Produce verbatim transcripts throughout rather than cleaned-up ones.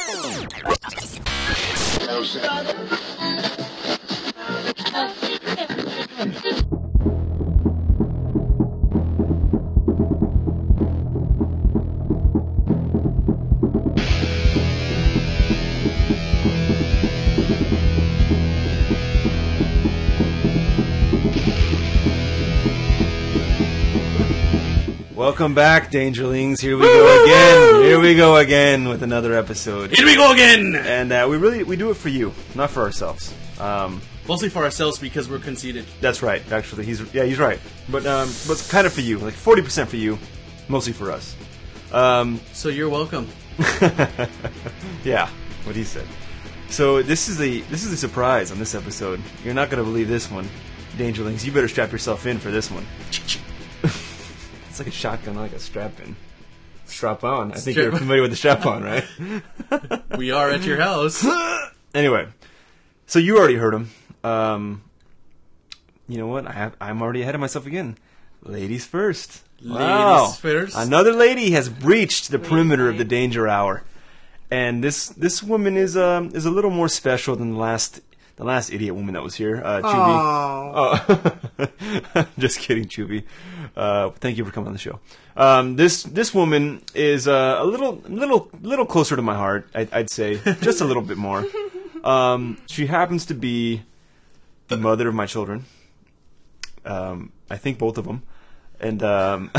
Welcome back, Dangerlings. Here we go again. Here we go again with another episode. Here we go again. And uh, we really we do it for you, not for ourselves. Um, Mostly for ourselves because we're conceited. that's right. Actually, he's yeah, he's right. But um, but it's kind of for you, like forty percent for you, mostly for us. Um, So you're welcome. yeah, what he said. So this is a this is a surprise on this episode. You're not going to believe this one, Dangerlings. You better strap yourself in for this one. It's like a shotgun, not like a strap-in. Strap on. I think Strap- you're familiar with the strap-on, right? We are at your house. Anyway, so you already heard him. Um, you know what? I have, I'm already ahead of myself again. Ladies first. Ladies Wow. first. Another lady has breached the Wait, perimeter wait. of the danger hour, and this this woman is um is a little more special than the last the last idiot woman that was here, uh, Chubby. Oh, just kidding, Chubby. Uh, thank you for coming on the show. Um, this this woman is uh, a little little little closer to my heart. I, I'd say just a little bit more. Um, she happens to be the mother of my children. Um, I think both of them, and um,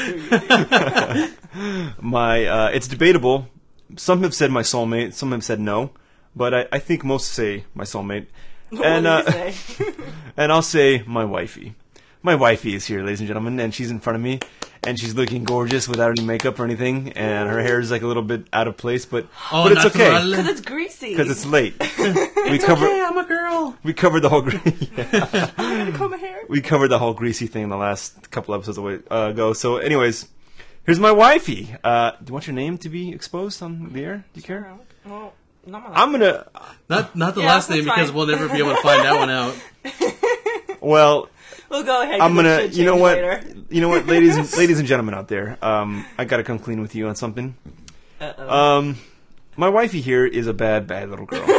my uh, it's debatable. Some have said my soulmate. Some have said no, but I, I think most say my soulmate. What and did uh, you say? and I'll say my wifey. My wifey is here, ladies and gentlemen, and she's in front of me, and she's looking gorgeous without any makeup or anything, and her hair is like a little bit out of place, but Oh, but it's okay natural. Because it's greasy. because it's late. we It's cover okay, I'm a girl. we covered the whole gre- yeah. I'm gonna comb my hair. we covered the whole greasy thing the last couple episodes away, uh, ago. So, anyways, here's my wifey. Uh, do you want your name to be exposed on the air? Do you care? Well, not my last I'm gonna. Not not the Yeah, last name that's because fine. we'll never be able to find that one out. Well, We'll go ahead. I'm 'cause it gonna. should You know change what? Later. You know what, ladies and ladies and gentlemen out there. Um, I gotta come clean with you on something. Uh-oh. Um, my wifey here is a bad, bad little girl.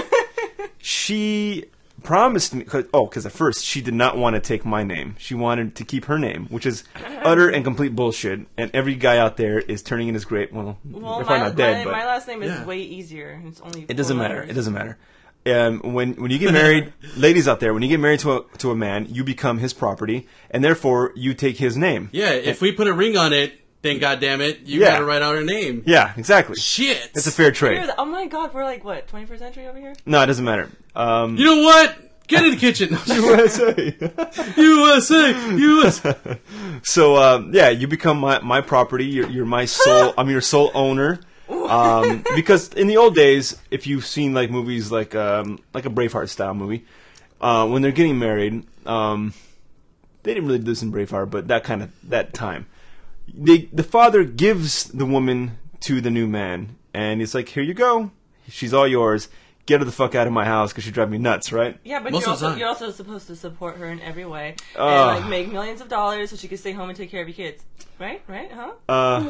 She promised me, cause, oh, because at first she did not want to take my name. She wanted to keep her name, which is utter and complete bullshit. And every guy out there is turning in his grave. Well, well, if my, I'm not dead, my, but my last name is Yeah. way easier. It's only. it doesn't four matter. letters. It doesn't matter. Um, when when you get married, ladies out there, when you get married to a to a man, you become his property, and therefore you take his name. Yeah, if we put a ring on it, then goddamn it, you Yeah. gotta write out her name. Yeah, exactly. Shit. It's a fair We're trade. the- oh my god, we're like what twenty-first century over here? No, it doesn't matter. Um, You know what? Get in the kitchen. U S A. U S A. U S A. So um, yeah, you become my, my property. You're, you're my sole. I'm your sole owner. Um, because in the old days, if you've seen like movies like um, like a Braveheart style movie, uh, when they're getting married, um, they didn't really do this in Braveheart, but that kind of that time, they the father gives the woman to the new man, and it's like, here you go, she's all yours. Get her the fuck out of my house because she drives me nuts, right? Yeah, but Most you're of the also time. you're also supposed to support her in every way Oh. and like make millions of dollars so she can stay home and take care of your kids. Right? Right? Huh? Uh,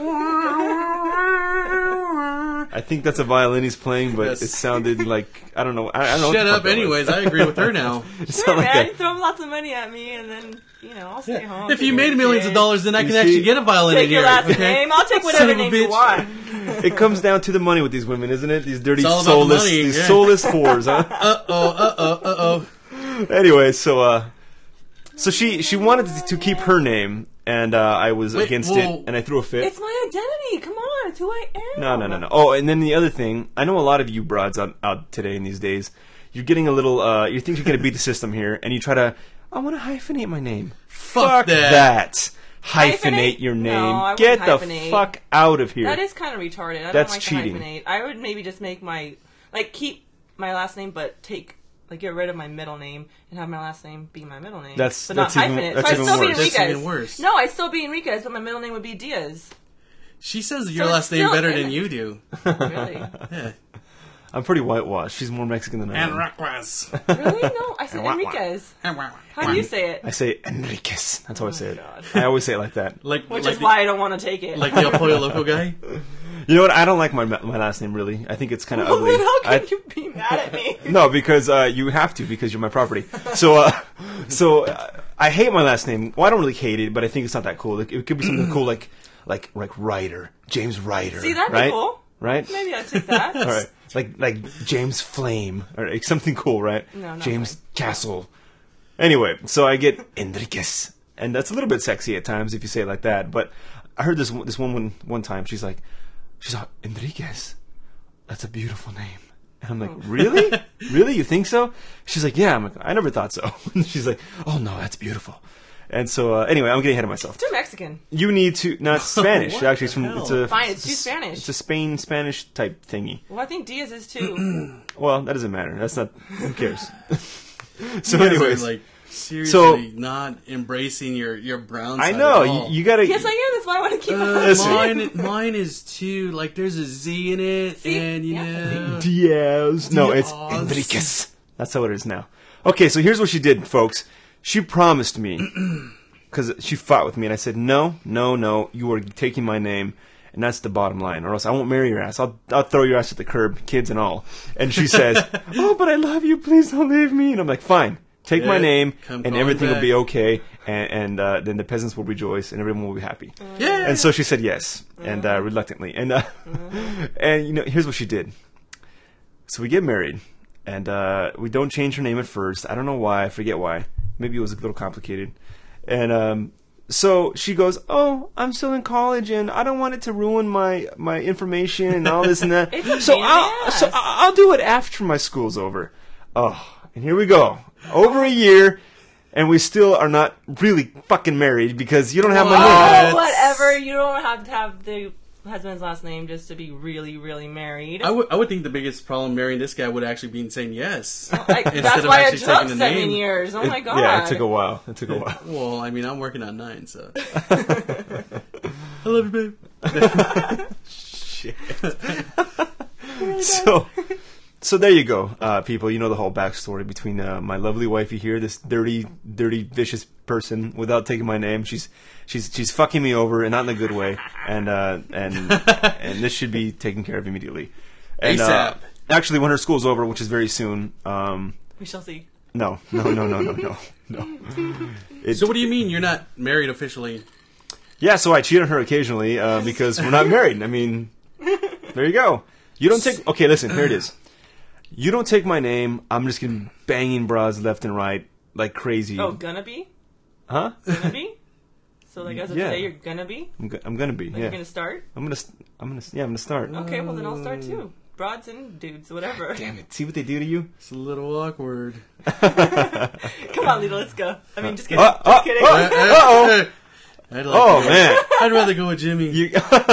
I think that's a violin he's playing, but Yes. it sounded like I don't know. I, I don't know. what Shut the fuck up. that was. Anyways, I agree with her now. It Sure, sounded man. like You throw lots of money at me, and then you know I'll stay home. If take you care made of millions kids. of dollars, then I You can see- actually get a violin Take in your here. last okay? name. I'll take Son whatever of a name you bitch. want. a, it comes down to the money with these women, isn't it? These dirty, It's all about the soulless, money, these yeah. soulless whores, huh? Uh oh. Uh oh. Uh oh. Anyway, so uh, so she she wanted to, to keep her name, and uh, I was Wait, against whoa. it, and I threw a fit. It's my identity. Come on, it's who I am. No, no, no, no. Oh, and then the other thing, I know a lot of you broads out, out today in these days, you're getting a little, uh, you think you're going to beat the system here, and you try to, I want to hyphenate my name. Fuck that. that. Hyphenate, Hyphenate? your No, name. I Get wouldn't the hyphenate. fuck out of here. That is kind of retarded. I That's don't like cheating. to hyphenate. I would maybe just make my like keep my last name, but take like get rid of my middle name and have my last name be my middle name. That's- but that's not even- hyphen it. that's so I'd even still be worse. Enriquez. That's even worse. No, I'd still be Enriquez, but my middle name would be Diaz. She says your So last it's name still- better than you do. Really? Yeah. I'm pretty whitewashed. She's more Mexican than I am. Enriquez. Really? No, I said Enriquez. How do you say it? I say Enriquez. That's how I say it. God. I always say it like that. Like, Which like is why I don't want to take it. the, like the El Pollo Loco guy. You You know what? I don't like my my last name really. I think it's kind of Well, ugly. then how can I, you be mad at me? no, because uh, you have to because you're my property. So, uh, so uh, I hate my last name. Well, I don't really hate it, but I think it's not that cool. Like, it could be something cool, like like like Ryder, James Ryder. See, that'd right? be cool. Right? Maybe I'd take that. All right. Like like James Flame or like something cool, right? No, not James Flame. Castle. Anyway, so I get Enriquez, and that's a little bit sexy at times if you say it like that. But I heard this this woman one time. She's like, she's like Enriquez. That's a beautiful name. And I'm like, Oh. really? Really? You think so? She's like, yeah. I'm like, I never thought so. She's like, oh no, that's beautiful. And so uh, anyway, I'm getting ahead of myself. Too Mexican. You need to not Spanish. What Actually, it's the from hell? it's a Fine, it's too Spanish. It's a Spain Spanish type thingy. Well, I think Diaz is too. Well, that doesn't matter. That's not. Who cares? So, You guys are, anyways, like seriously So- not embracing your your brown I side know at all. you, you gotta. Yes, I am. That's why I want to keep Uh, it. Listen. mine, mine is too like there's a Z in it, See? and you Yeah, know, Diaz. No, it's Diaz. Enriquez. That's how it is now. Okay, so here's what she did, folks. She promised me because she fought with me, and I said, "No, no, no. You are taking my name." And that's the bottom line, or else I won't marry your ass. I'll I'll throw your ass at the curb, kids and all. And she says, "Oh, but I love you. Please don't leave me." And I'm like, "Fine, take my Yeah, name, come and calling everything will back. be okay, and, and uh, then the peasants will rejoice, and everyone will be happy." yeah. And so she said yes, and uh, reluctantly. And uh, and you know, here's what she did. So we get married, and uh, we don't change her name at first. I don't know why. I forget why. Maybe it was a little complicated. And um, so she goes, "Oh, I'm still in college, and I don't want it to ruin my my information and all this and that. It's a so pain in the I'll ass. so I- I'll do it after my school's over." Oh, and here we go. Over a year. And we still are not really fucking married because you don't have my name. Oh, That's- whatever. You don't have to have the husband's last name just to be really, really married. I would I would think the biggest problem marrying this guy would actually be in saying yes. Like, Instead that's of why it actually took taking the seven name. years. Oh my It- god. Yeah, it took a while. It took a while. Well, I mean, I'm working on nine, so. I love you, babe. Shit. so, so there you go, uh, people. You know the whole backstory between uh, my lovely wifey here, this dirty, dirty, vicious person. Without taking my name, she's she's she's fucking me over, and not in a good way. And uh, and and this should be taken care of immediately. And, uh, ASAP. actually, when her school's over, which is very soon. Um, We shall see. no, no, no, no, no, no, no. It- So what do you mean you're not married officially? Yeah, so I cheat on her occasionally uh, because we're not married. I mean, there you go. You don't take. Okay, listen. Here it is. You don't take my name. I'm just gonna be banging bras left and right like crazy. Oh, gonna be? Huh? Gonna be? So, like, as of Yeah. today, you're gonna be? I'm, go- I'm gonna be. Like, Yeah. you're gonna start? I'm gonna. st- I'm gonna. st- Yeah, I'm gonna start. Okay, well, then I'll start too. Broads and dudes, whatever. Damn it! See what they do to you? It's a little awkward. Come on, Lito, let's go. I mean, just kidding. Uh, uh, just kidding. uh, Uh-oh. I'd like Oh to- man! I'd rather go with Jimmy. You.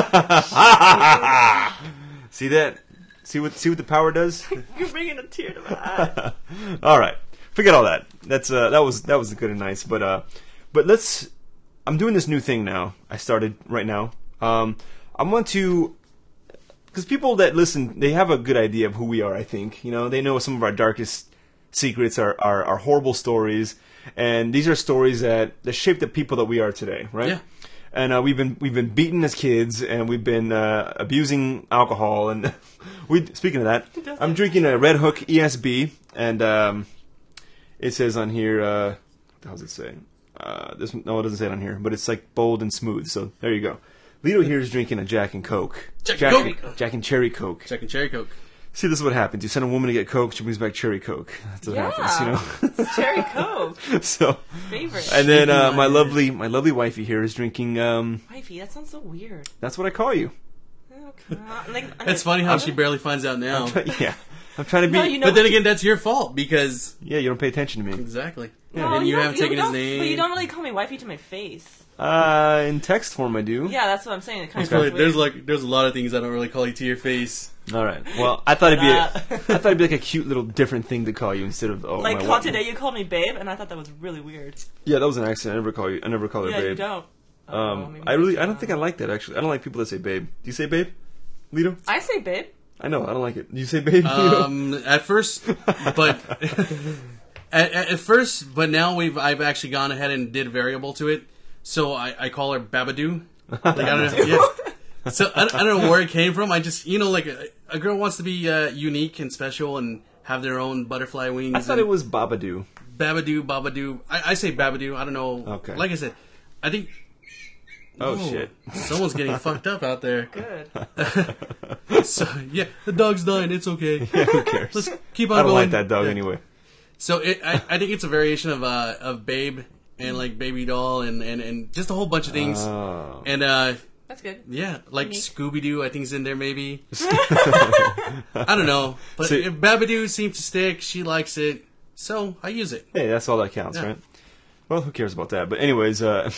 See that? See what? See what the power does? You're bringing a tear to my eye. All right, forget all that. That's uh, that was that was good and nice. But uh, but let's. I'm doing this new thing now. I started right now. Um, I want to, because people that listen, they have a good idea of who we are. I think you know they know some of our darkest secrets, our our, our horrible stories, and these are stories that that shape the people that we are today, right? Yeah. And uh, we've been we've been beaten as kids, and we've been uh, abusing alcohol. And we speaking of that, doesn't. I'm drinking a Red Hook E S B, and um, it says on here, uh, what the hell does it say? Uh, this no, it doesn't say it on here, but it's like bold and smooth. So there you go. Lito here is drinking a Jack and Coke. Jack and Coke. Jack and Cherry Coke. Jack and cherry coke. See, this is what happens. You send a woman to get Coke, she brings back Cherry Coke. That's what Yeah. happens, you know. It's Cherry Coke. So, Favorite. and then uh, my Speaking lovely my lovely wifey here is drinking. Um, Wifey, that sounds so weird. that's what I call you. Oh, come on. Like, It's funny how she barely finds out now. Yeah, I'm trying to be. No, you know. But then again, that's your fault because Yeah, you don't pay attention to me. exactly. No, and you, don't- haven't taken his don't- name. But you don't really call me wifey to my face. Uh, in text form, I do. Yeah, that's what I'm saying. It kind There's, of probably- sounds there's weird. like there's a lot of things I don't really call you to your face. All right. Well, I thought it'd be. A, Uh, I thought it'd be like a cute little different thing to call you instead of oh Like, my how wife. today you called me babe, and I thought that was really weird. Yeah, that was an accident. I never call you. I never call her Yeah, babe. you don't. Oh, Um, maybe I really. you I don't think I like that actually. I don't like people that say babe. Do you say babe, Lito? I say babe. I know. I don't like it. Do you say babe? Lito? Um, at first, but at, at at first, but now we've I've actually gone ahead and did variable to it. So I, I call her Babadoo. Like I don't know. Yeah. So I, I don't know where it came from. I just, you know, like a, a girl wants to be uh, unique and special and have their own butterfly wings. I thought and it was Babadoo. Babadoo, Babadoo. I, I say Babadoo. I don't know. Okay. Like I said, I think. Oh, Whoa, shit. Someone's getting fucked up out there. Good. So yeah, the dog's dying. It's okay. Yeah, who cares? Let's keep on I don't going. like that dog Yeah. anyway. So it, I, I think it's a variation of uh, of Babe and like Baby Doll and, and, and just a whole bunch of things. Oh. And uh, That's good. yeah, like Unique. Scooby Doo, I think is in there maybe. I don't know, but So- if Babadoo seems to stick. She likes it, so I use it. Hey, that's all that counts, Yeah. right? Well, who cares about that? But anyways, uh...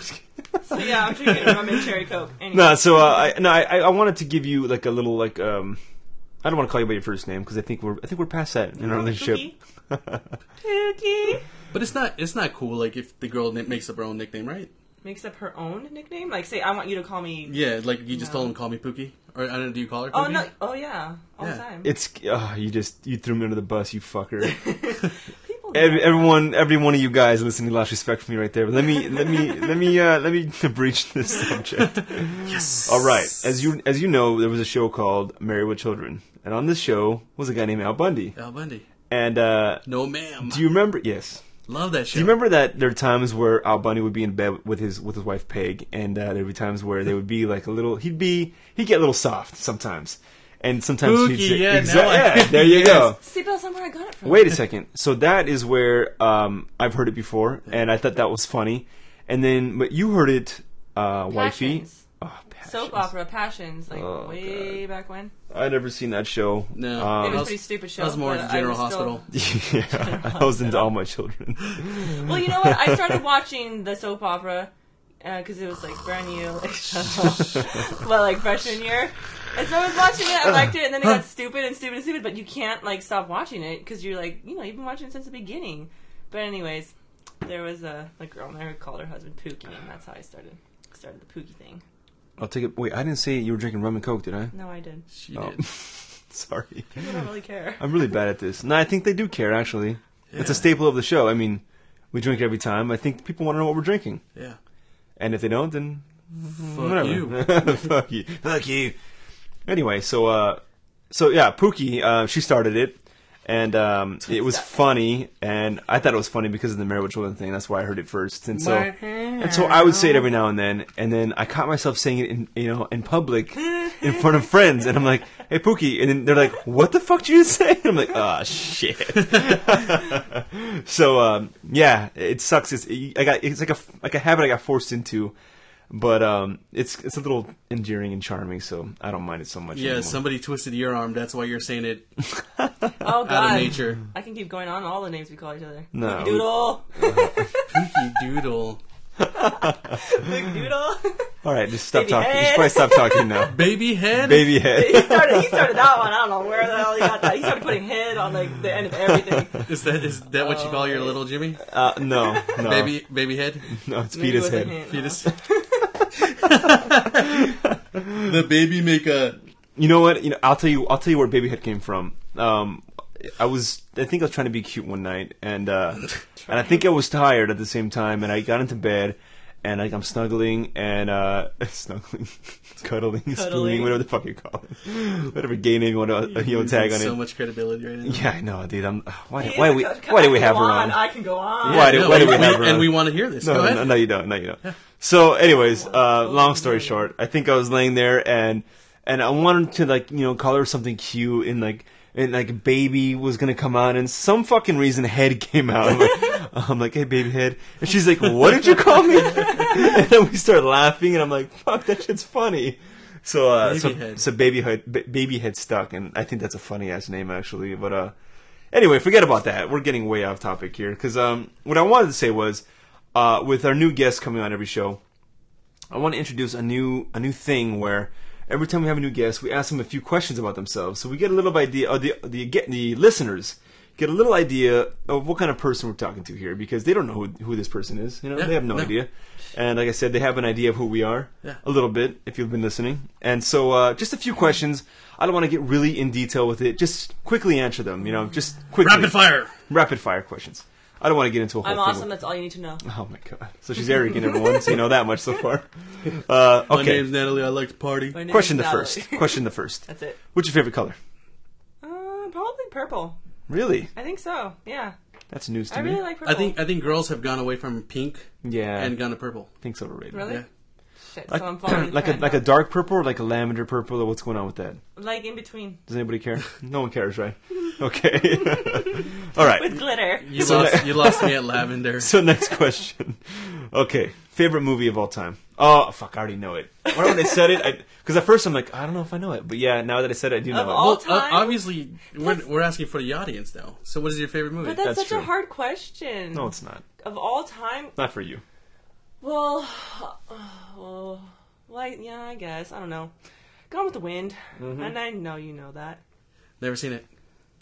So yeah, I'm drinking rum and cherry coke. Anyway. no, so uh, I no, I, I wanted to give you like a little like um, I don't want to call you by your first name because I think we're I think we're past that in our relationship. Pookie. Pookie. But it's not it's not cool. Like if the girl na- makes up her own nickname, right? Makes up her own nickname. Like, say, I want you to call me. Yeah, like you just No. told him call me Pookie, or I don't know. Do you call her? Oh Pookie? no! Oh yeah, all Yeah. the time. It's uh, you just you threw me under the bus, you fucker. People. do Every, that. everyone, every one of you guys listening lost respect for me right there. But let me, let me, let me, uh, let me breach this subject. Yes. All right, as you as you know, there was a show called Married with Children, and on this show was a guy named Al Bundy. Al Bundy. And uh, No, ma'am. do you remember? Yes. Love that show. Do you remember that there are times where Al Bundy would be in bed with his with his wife Peg, and uh, there would be times where they would be like a little. He'd be he'd get a little soft sometimes, and sometimes Pookie, he'd say, yeah, Exa- now I- yeah, there you Yes. go. See, Bill, somewhere I got it from. Wait a second. So that is where um, I've heard it before, and I thought that was funny. And then, but you heard it, uh, wifey. Passions. Oh, Passions. Soap opera Passions, like Oh, way back when. I'd never seen that show. No. Um, It I was a was- pretty stupid show. I was more but into I General was still- Hospital. yeah, I was into all my children. Well, you know what? I started watching the soap opera because it was like brand new, like, well, like freshman year. And so I was watching it. I liked it, and then it got stupid and stupid and stupid. But you can't like stop watching it because you're like, you know, you've been watching it since the beginning. But anyways, there was a, a girl, and I called her husband Pookie, and that's how I started started the Pookie thing. I'll take it. Wait, I didn't say you were drinking rum and coke, did I? No, I did. She Oh. did. Sorry. People don't really care. I'm really bad at this. No, I think they do care, actually. It's a Yeah. staple of the show. I mean, we drink every time. I think people want to know what we're drinking. Yeah. And if they don't, then Fuck whatever. you. Fuck you. Fuck you. Anyway, so, uh, so yeah, Pookie, uh, she started it. And um, it was funny, and I thought it was funny because of the Married with Children thing. That's why I heard it first, and so and so I would say it every now and then. And then I caught myself saying it in you know in public, in front of friends, and I'm like, "Hey, Pookie," and then they're like, "What the fuck did you just say?" And I'm like, "Ah, shit." So um, yeah, it sucks. It's I got it's like a like a habit I got forced into. But um, it's it's a little endearing and charming, so I don't mind it so much. Yeah, anymore. somebody twisted your arm. That's why you're saying it Oh God! out of nature. I can keep going on all the names we call each other. No. Pookie Doodle. Pookie Doodle. Pookie Doodle. All right, just stop Baby talking. You should head. probably stop talking now. Baby head? Baby he head. started. He started that one. I don't know where the hell he got that. He started putting head on like the end of everything. Is that is that what you call your little Jimmy? Uh, no, no, Baby baby head? no, it's Maybe it fetus was a head. hint. Fetus. The baby make a You know what? You know, I'll tell you. I'll tell you where baby head came from. Um, I was. I think I was trying to be cute one night, and uh, and I think I was tired at the same time, and I got into bed, and like I'm snuggling and uh, snuggling, cuddling, spooning, whatever the fuck you call it, whatever gay name you want to you know, tag on so it. much credibility right now. Yeah, I know, dude. I'm. Why? He Why is do we? a- Why do I we can have go her on. on? I can go on. Why do- No, why do we and have her And on? we want to hear this. No, Go no, ahead. no, no, you don't. No, you don't. So, anyways, uh, long story short, I think I was laying there and and I wanted to like you know call her something cute and like and like baby was gonna come out and some fucking reason head came out. I'm like, I'm like, hey baby head, and she's like, what did you call me? And then we start laughing and I'm like, fuck, that shit's funny. So uh, Baby so head. so baby head ba- baby head stuck, and I think that's a funny ass name actually. But uh, anyway, forget about that. We're getting way off topic here because um, what I wanted to say was. Uh, with our new guests coming on every show, I want to introduce a new a new thing where every time we have a new guest, we ask them a few questions about themselves, so we get a little idea. Or the the get the listeners get a little idea of what kind of person we're talking to here because they don't know who who this person is. You know, Yeah, they have no, no. idea. And like I said, they have an idea of who we are Yeah. a little bit if you've been listening. And so, uh, just a few questions. I don't want to get really in detail with it. Just quickly answer them. You know, just quickly. Rapid fire. Rapid fire questions. I don't want to get into a whole I'm thing. awesome. with- That's all you need to know. Oh my god! So she's arrogant, everyone. So you know that much so far. Uh, My okay. name's Natalie. I like to party. My name Question is the Natalie. first. Question the first. That's it. What's your favorite color? Uh, probably purple. Really? I think so. Yeah. That's news to I me. really like purple. I think I think girls have gone away from pink Yeah. and gone to purple. I think it's overrated. Really? Yeah. Shit. Like, so I'm following like a like a dark purple or like a lavender purple or what's going on with that? like in between Does anybody care? No one cares, right? Okay. All right. with glitter. You lost you lost me at lavender. So next question. Okay, favorite movie of all time. Oh fuck, I already know it. When I said it, because at first I'm like, I don't know if I know it, but yeah, now that I said it, I do know Of it. all Well, time? uh, obviously, we're, we're asking for the audience now. So, what is your favorite movie? But that's, That's such true. a hard question. No, it's not. Of all time, Not for you. well, well, like yeah, I guess I don't know. Gone with the Wind, Mm-hmm. and I know you know that. Never seen it.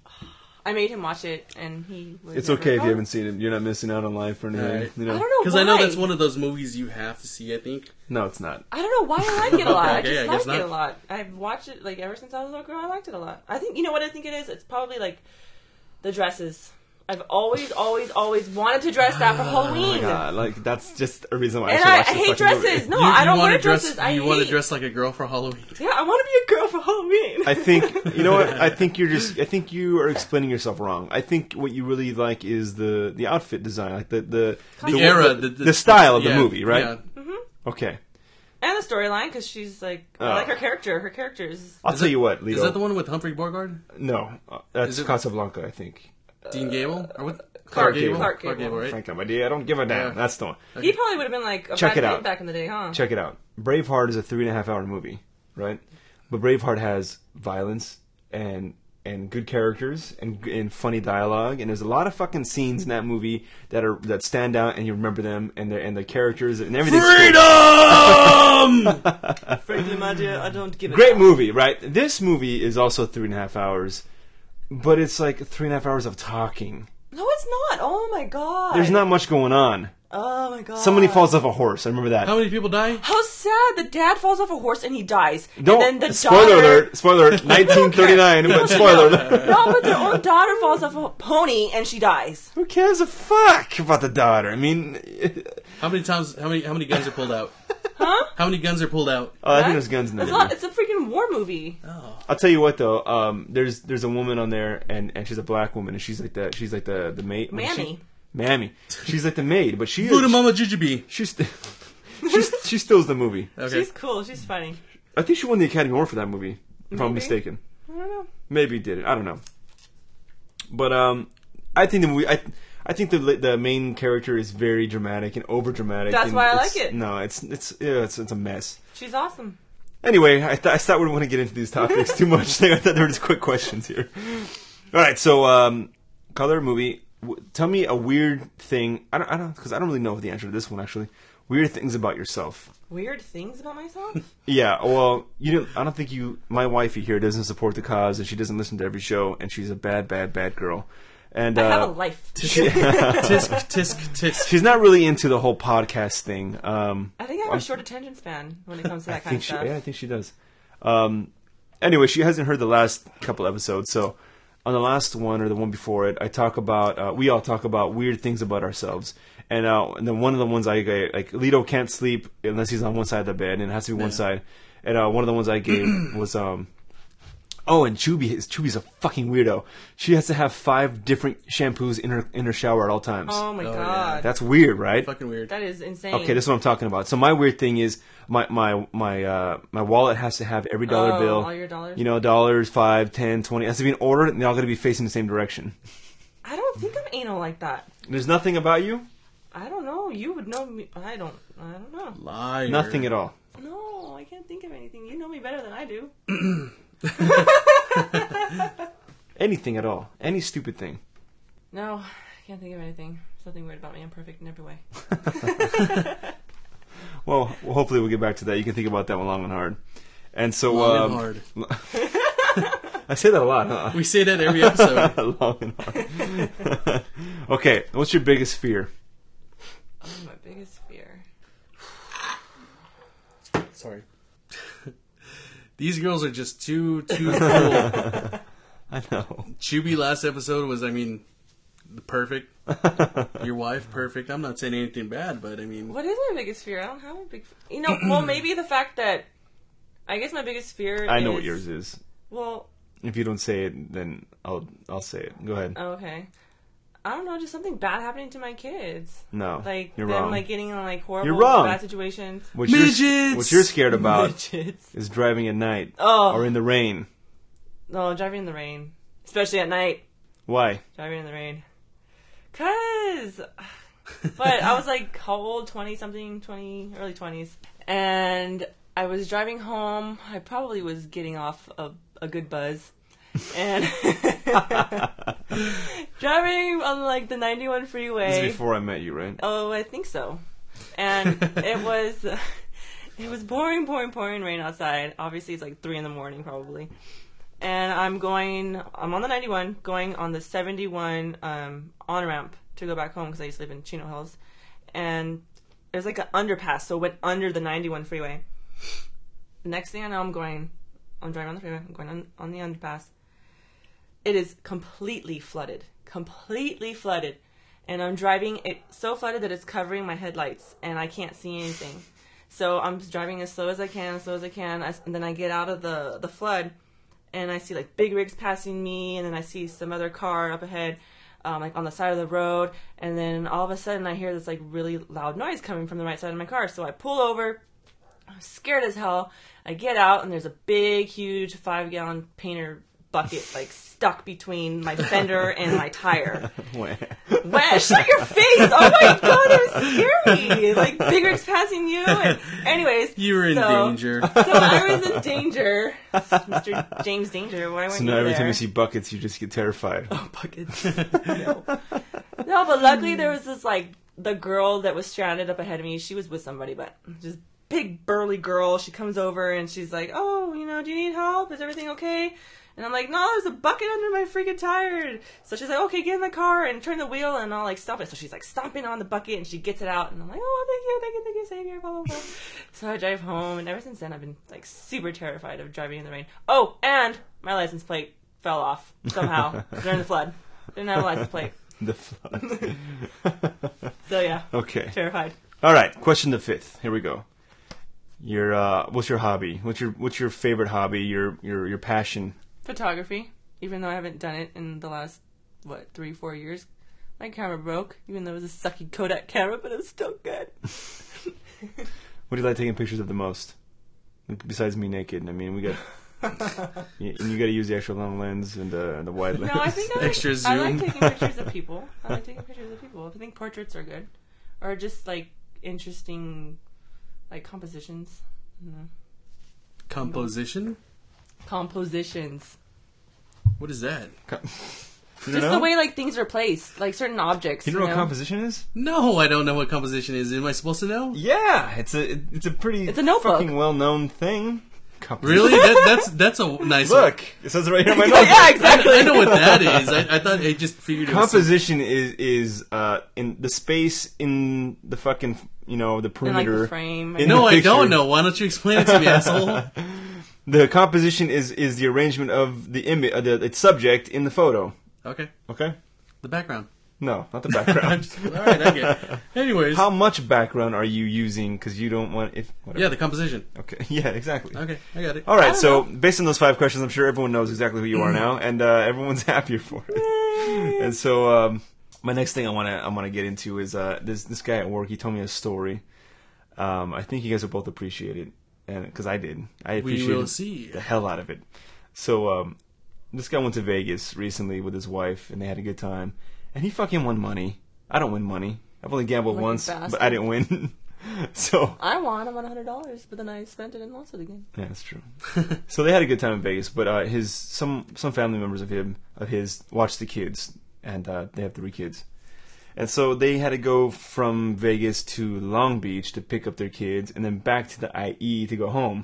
I made him watch it, and he. Was It's never- okay if you Oh, haven't seen it. You're not missing out on life or anything. Alright. You know? I don't know Because why. I know that's one of those movies you have to see. I think. No, it's not. I don't know why I like it a lot. Okay, I I just guess like it not. a lot. I've watched it like ever since I was a little girl. I liked it a lot. I think you know what I think it is. It's probably like the dresses. I've always, always, always wanted to dress that for Halloween. God, like that's just a reason why And I should I, watch I this hate fucking dresses. movie. No, You- I you don't wanna wear dress, dresses. I you hate. want to dress like a girl for Halloween. Yeah, I want to be a girl for Halloween. I think you know what I think you're just I think you are explaining yourself wrong. I think what you really like is the the outfit design, like the the The era, the, the- the style of yeah, the movie, right? yeah. Okay, And the storyline, because she's like, Oh. I like her character. Her character is. I'll Is tell it- you what, Lito. Is that the one with Humphrey Bogart? No, uh, that's Is it- Casablanca, I think. Dean Gable? Or what? Clark Gable. Clark Gable. right? Frank, my dear, I don't give a damn. Yeah. That's the one. He probably would have been like a Check Brad it Pitt out. back in the day, huh? Check it out. Braveheart is a three and a half hour movie, right? But Braveheart has violence and and good characters and and funny dialogue, and there's a lot of fucking scenes in that movie that are that stand out and you remember them and the and the characters and everything. Freedom! Frankly, my dear, I don't give a Great damn. movie, right? This movie is also three and a half hours, but it's like three and a half hours of talking. No, it's not. Oh my god. There's not much going on. Oh my god. Somebody falls off a horse. I remember that. How many people die? How sad! The dad falls off a horse and he dies. Don't. And then the spoiler daughter. alert! Spoiler alert! nineteen thirty-nine. But spoiler alert! No, but their own daughter falls off a pony and she dies. Who cares a fuck about the daughter? I mean, How many times? How many? How many guns are pulled out? Huh? How many guns are pulled out? oh, I think there's guns in the It's, movie. not, it's a freaking war movie. I'll tell you what though. Um, there's there's a woman on there, and, and she's a black woman, and she's like the she's like the the maid. Mammy. Mammy. She's like the maid, but she Buddha is, Mama Jujubee. she's she's she steals the movie. Okay. She's cool. She's funny. I think she won the Academy Award for that movie, if I'm Maybe. mistaken. I don't know. Maybe did it. I don't know. But um, I think the movie. I I think the the main character is very dramatic and over dramatic. That's and why I it's- like it. No, it's it's yeah, it's it's a mess. She's awesome. Anyway, I, th- I thought we didn't want to get into these topics too much. I thought there were just quick questions here. All right, so um, color movie. W- tell me a weird thing. I don't, I don't, because I don't really know the answer to this one actually. Weird things about yourself. Weird things about myself? Yeah, well, you don't. I don't think you. My wifey here doesn't support the cause, and she doesn't listen to every show, and she's a bad, bad, bad girl. And I uh, have a life. Tisk, tisk, tisk. she's not really into the whole podcast thing. Um, I think I have a short attention span when it comes to I that kind think of she, stuff. yeah, I think she does. Um, anyway, she hasn't heard the last couple episodes, so on the last one or the one before it, I talk about uh, we all talk about weird things about ourselves, and uh, and then one of the ones I gave, like Lito can't sleep unless he's on one side of the bed, and it has to be one Yeah. side, and uh, one of the ones I gave was um. Oh, and Chubby is Chubby's a fucking weirdo. She has to have five different shampoos in her in her shower at all times. Oh my Oh, god. yeah. That's weird, right? Fucking weird. That is insane. Okay, this is what I'm talking about. So my weird thing is my my my uh, my wallet has to have every dollar Oh, bill. all your dollars? You know, dollars, five, ten, twenty. It has to be in order, and they're all going to be facing the same direction. I don't think I'm anal like that. There's nothing about you, I don't know. You would know me. I don't. I don't know. Liar. nothing at all. No, I can't think of anything. You know me better than I do. Anything at all. Any stupid thing. No, I can't think of anything. Something weird about me. I'm perfect in every way. Well, well, hopefully we'll get back to that. You can think about that one long and hard. And so, Long um, and hard. I say that a lot, huh? We say that every episode. Long and hard. Okay, what's your biggest fear? Oh, my biggest fear. Sorry. These girls are just too too cool. I know. Chubby last episode was, I mean, Perfect. Your wife, perfect. I'm not saying anything bad, but I mean... What is my biggest fear? I don't have a big... You know, well, maybe the fact that... I guess my biggest fear I is... know what yours is. Well... If you don't say it, then I'll I'll say it. Go ahead. Okay. I don't know, just something bad happening to my kids. No, like you're them wrong. like getting in like horrible, You're wrong. bad situations. What Midgets! You're, what you're scared about Midgets. is driving at night Oh. or in the rain. No, driving in the rain, especially at night. Why? Driving in the rain. Cause, but I was like how old? Twenty something, twenty, early twenties, and I was driving home. I probably was getting off a, a good buzz. And driving on like the ninety-one freeway. This is before I met you, right? Oh, I think so. And it was it was pouring, pouring, pouring rain outside. Obviously, it's like three in the morning probably. And I'm going. I'm on the ninety-one, going on the seventy-one um, on ramp to go back home because I used to live in Chino Hills. And there's like an underpass, so it went under the ninety-one freeway. Next thing I know, I'm going. I'm driving on the freeway. I'm going on, on the underpass. It is completely flooded. Completely flooded. And I'm driving it so flooded that it's covering my headlights and I can't see anything. So I'm just driving as slow as I can, as slow as I can. I, and then I get out of the, the flood and I see like big rigs passing me, and then I see some other car up ahead, um, like on the side of the road. And then all of a sudden I hear this like really loud noise coming from the right side of my car. So I pull over. I'm scared as hell. I get out and there's a big, huge five gallon painter bucket like stuck between my fender and my tire. Wah, shut your face! Oh my god, that was scary! Like, big rigs passing you. And anyways. You were in so, danger. So I was in danger. Mister James Danger, why weren't So you now every there? time you see buckets, you just get terrified. Oh, buckets. No. No, but luckily there was this, like, the girl that was stranded up ahead of me. She was with somebody, but just big burly girl. She comes over and she's like, oh, you know, do you need help? Is everything okay? And I'm like, no, there's a bucket under my freaking tire. So she's like, okay, get in the car and turn the wheel, and I'll like stop it. So she's like stomping on the bucket and she gets it out, and I'm like, oh, thank you, thank you, thank you, savior, blah, blah, blah. So I drive home, and ever since then I've been like super terrified of driving in the rain. Oh, and my license plate fell off somehow during the flood. Didn't have a license plate. The flood. So yeah. Okay. Terrified. All right. Question the fifth. Here we go. Your uh, what's your hobby? What's your what's your favorite hobby? Your your your passion? Photography. Even though I haven't done it in the last what three four years, my camera broke. Even though it was a sucky Kodak camera, but it was still good. What do you like taking pictures of the most? Besides me naked. I mean, we got. you, and you got to use the extra long lens and the, and the wide lens. No, I think I like, Extra I like zoom. taking pictures of people. I like taking pictures of people. I think portraits are good, or just like interesting, like compositions. I don't know. Composition? Compositions. What is that? You Just don't know? the way like things are placed, like certain objects. You You know know, what composition is? No, I don't know what composition is. Am I supposed to know? Yeah, it's a it's a pretty It's a notebook. fucking well known thing. Really? That, that's that's a nice Look, it says it right here on my yeah, notebook. yeah, exactly. I know what that is. I, I thought I just figured it was some- Composition is is uh in the space in the fucking you know the And like perimeter. the frame. In No, the I picture. don't know. Why don't you explain it to me, asshole? The composition is is the arrangement of the image, uh, the its subject in the photo. Okay. Okay. The background. No, not the background. All right, I get it. Anyways. How much background are you using? Because you don't want if. Whatever. Yeah, the composition. Okay. Yeah. Exactly. Okay, I got it. All I right. don't So know. based on those five questions, I'm sure everyone knows exactly who you are now, and uh, everyone's happier for it. And so um, my next thing I want to I want to get into is uh, this this guy at work. He told me a story. Um, I think you guys will both appreciate it, and because I did, I We appreciated will see. the hell out of it. So um, this guy went to Vegas recently with his wife, and they had a good time. And he fucking won money. I don't win money. I've only gambled Lucky once, bastard. but I didn't win. So I won. I won a hundred dollars, but then I spent it and lost it again. yeah, that's true. So they had a good time in Vegas, but uh, his some some family members of him of his watched the kids, and uh, they have three kids, and so they had to go from Vegas to Long Beach to pick up their kids, and then back to the I E to go home.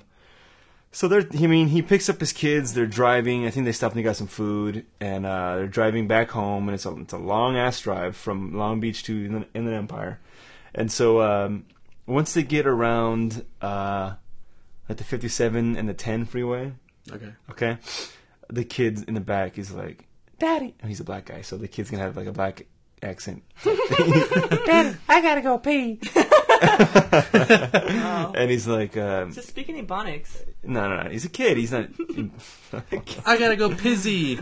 So they're, I mean, he picks up his kids. They're driving. I think they stopped and they got some food, and uh, they're driving back home. And it's a it's a long ass drive from Long Beach to Inland, Inland Empire. And so um, once they get around uh, at the fifty-seven and the ten freeway, Okay. okay, the kid in the back is like, "Daddy," and he's a black guy, so the kid's gonna have like a black accent. Dad, I gotta go pee. Oh. And he's like, um, Just speaking Ebonics. no, no, no. He's a kid. He's not. I gotta go pizzy.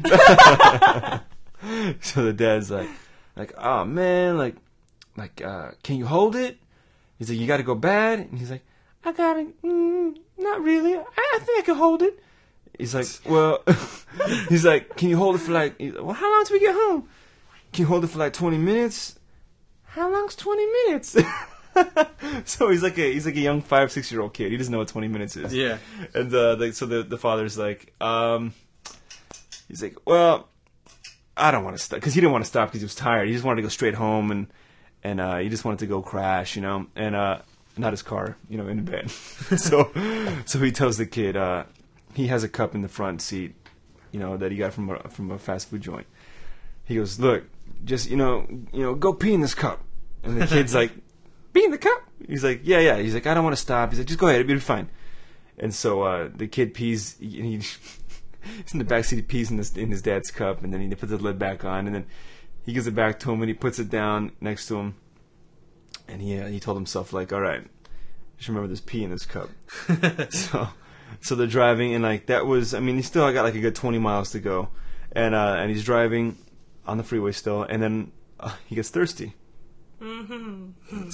So the dad's like, like, oh man, like, like, uh, can you hold it? He's like, you gotta go bad. And he's like, I gotta, mm, not really. I, I think I can hold it. He's like, well, he's like, can you hold it for like, he's like, well, how long till we get home? Can you hold it for like twenty minutes? How long's twenty minutes? So he's like a he's like a young five six year old kid. He doesn't know what twenty minutes is. Yeah. And uh, like, so the the father's like, um, he's like, well, I don't want to stop because he didn't want to stop because he was tired. He just wanted to go straight home and and uh, he just wanted to go crash, you know, and uh, not his car, you know, in the bed. so so he tells the kid, uh, he has a cup in the front seat, you know, that he got from a, from a fast food joint. He goes, look, just you know, you know, go pee in this cup. And the kid's like, pee in the cup? He's like, yeah, yeah. He's like, I don't want to stop. He's like, just go ahead, it'll be fine. And so uh, the kid pees. And he, he's in the backseat. He pees in his in his dad's cup, and then he puts the lid back on, and then he gives it back to him, and he puts it down next to him. And he uh, he told himself like, all right, just remember this pee in this cup. so so they're driving, and like that was, I mean, he still got like a good twenty miles to go, and uh, and he's driving on the freeway still, and then uh, he gets thirsty. Mm-hmm.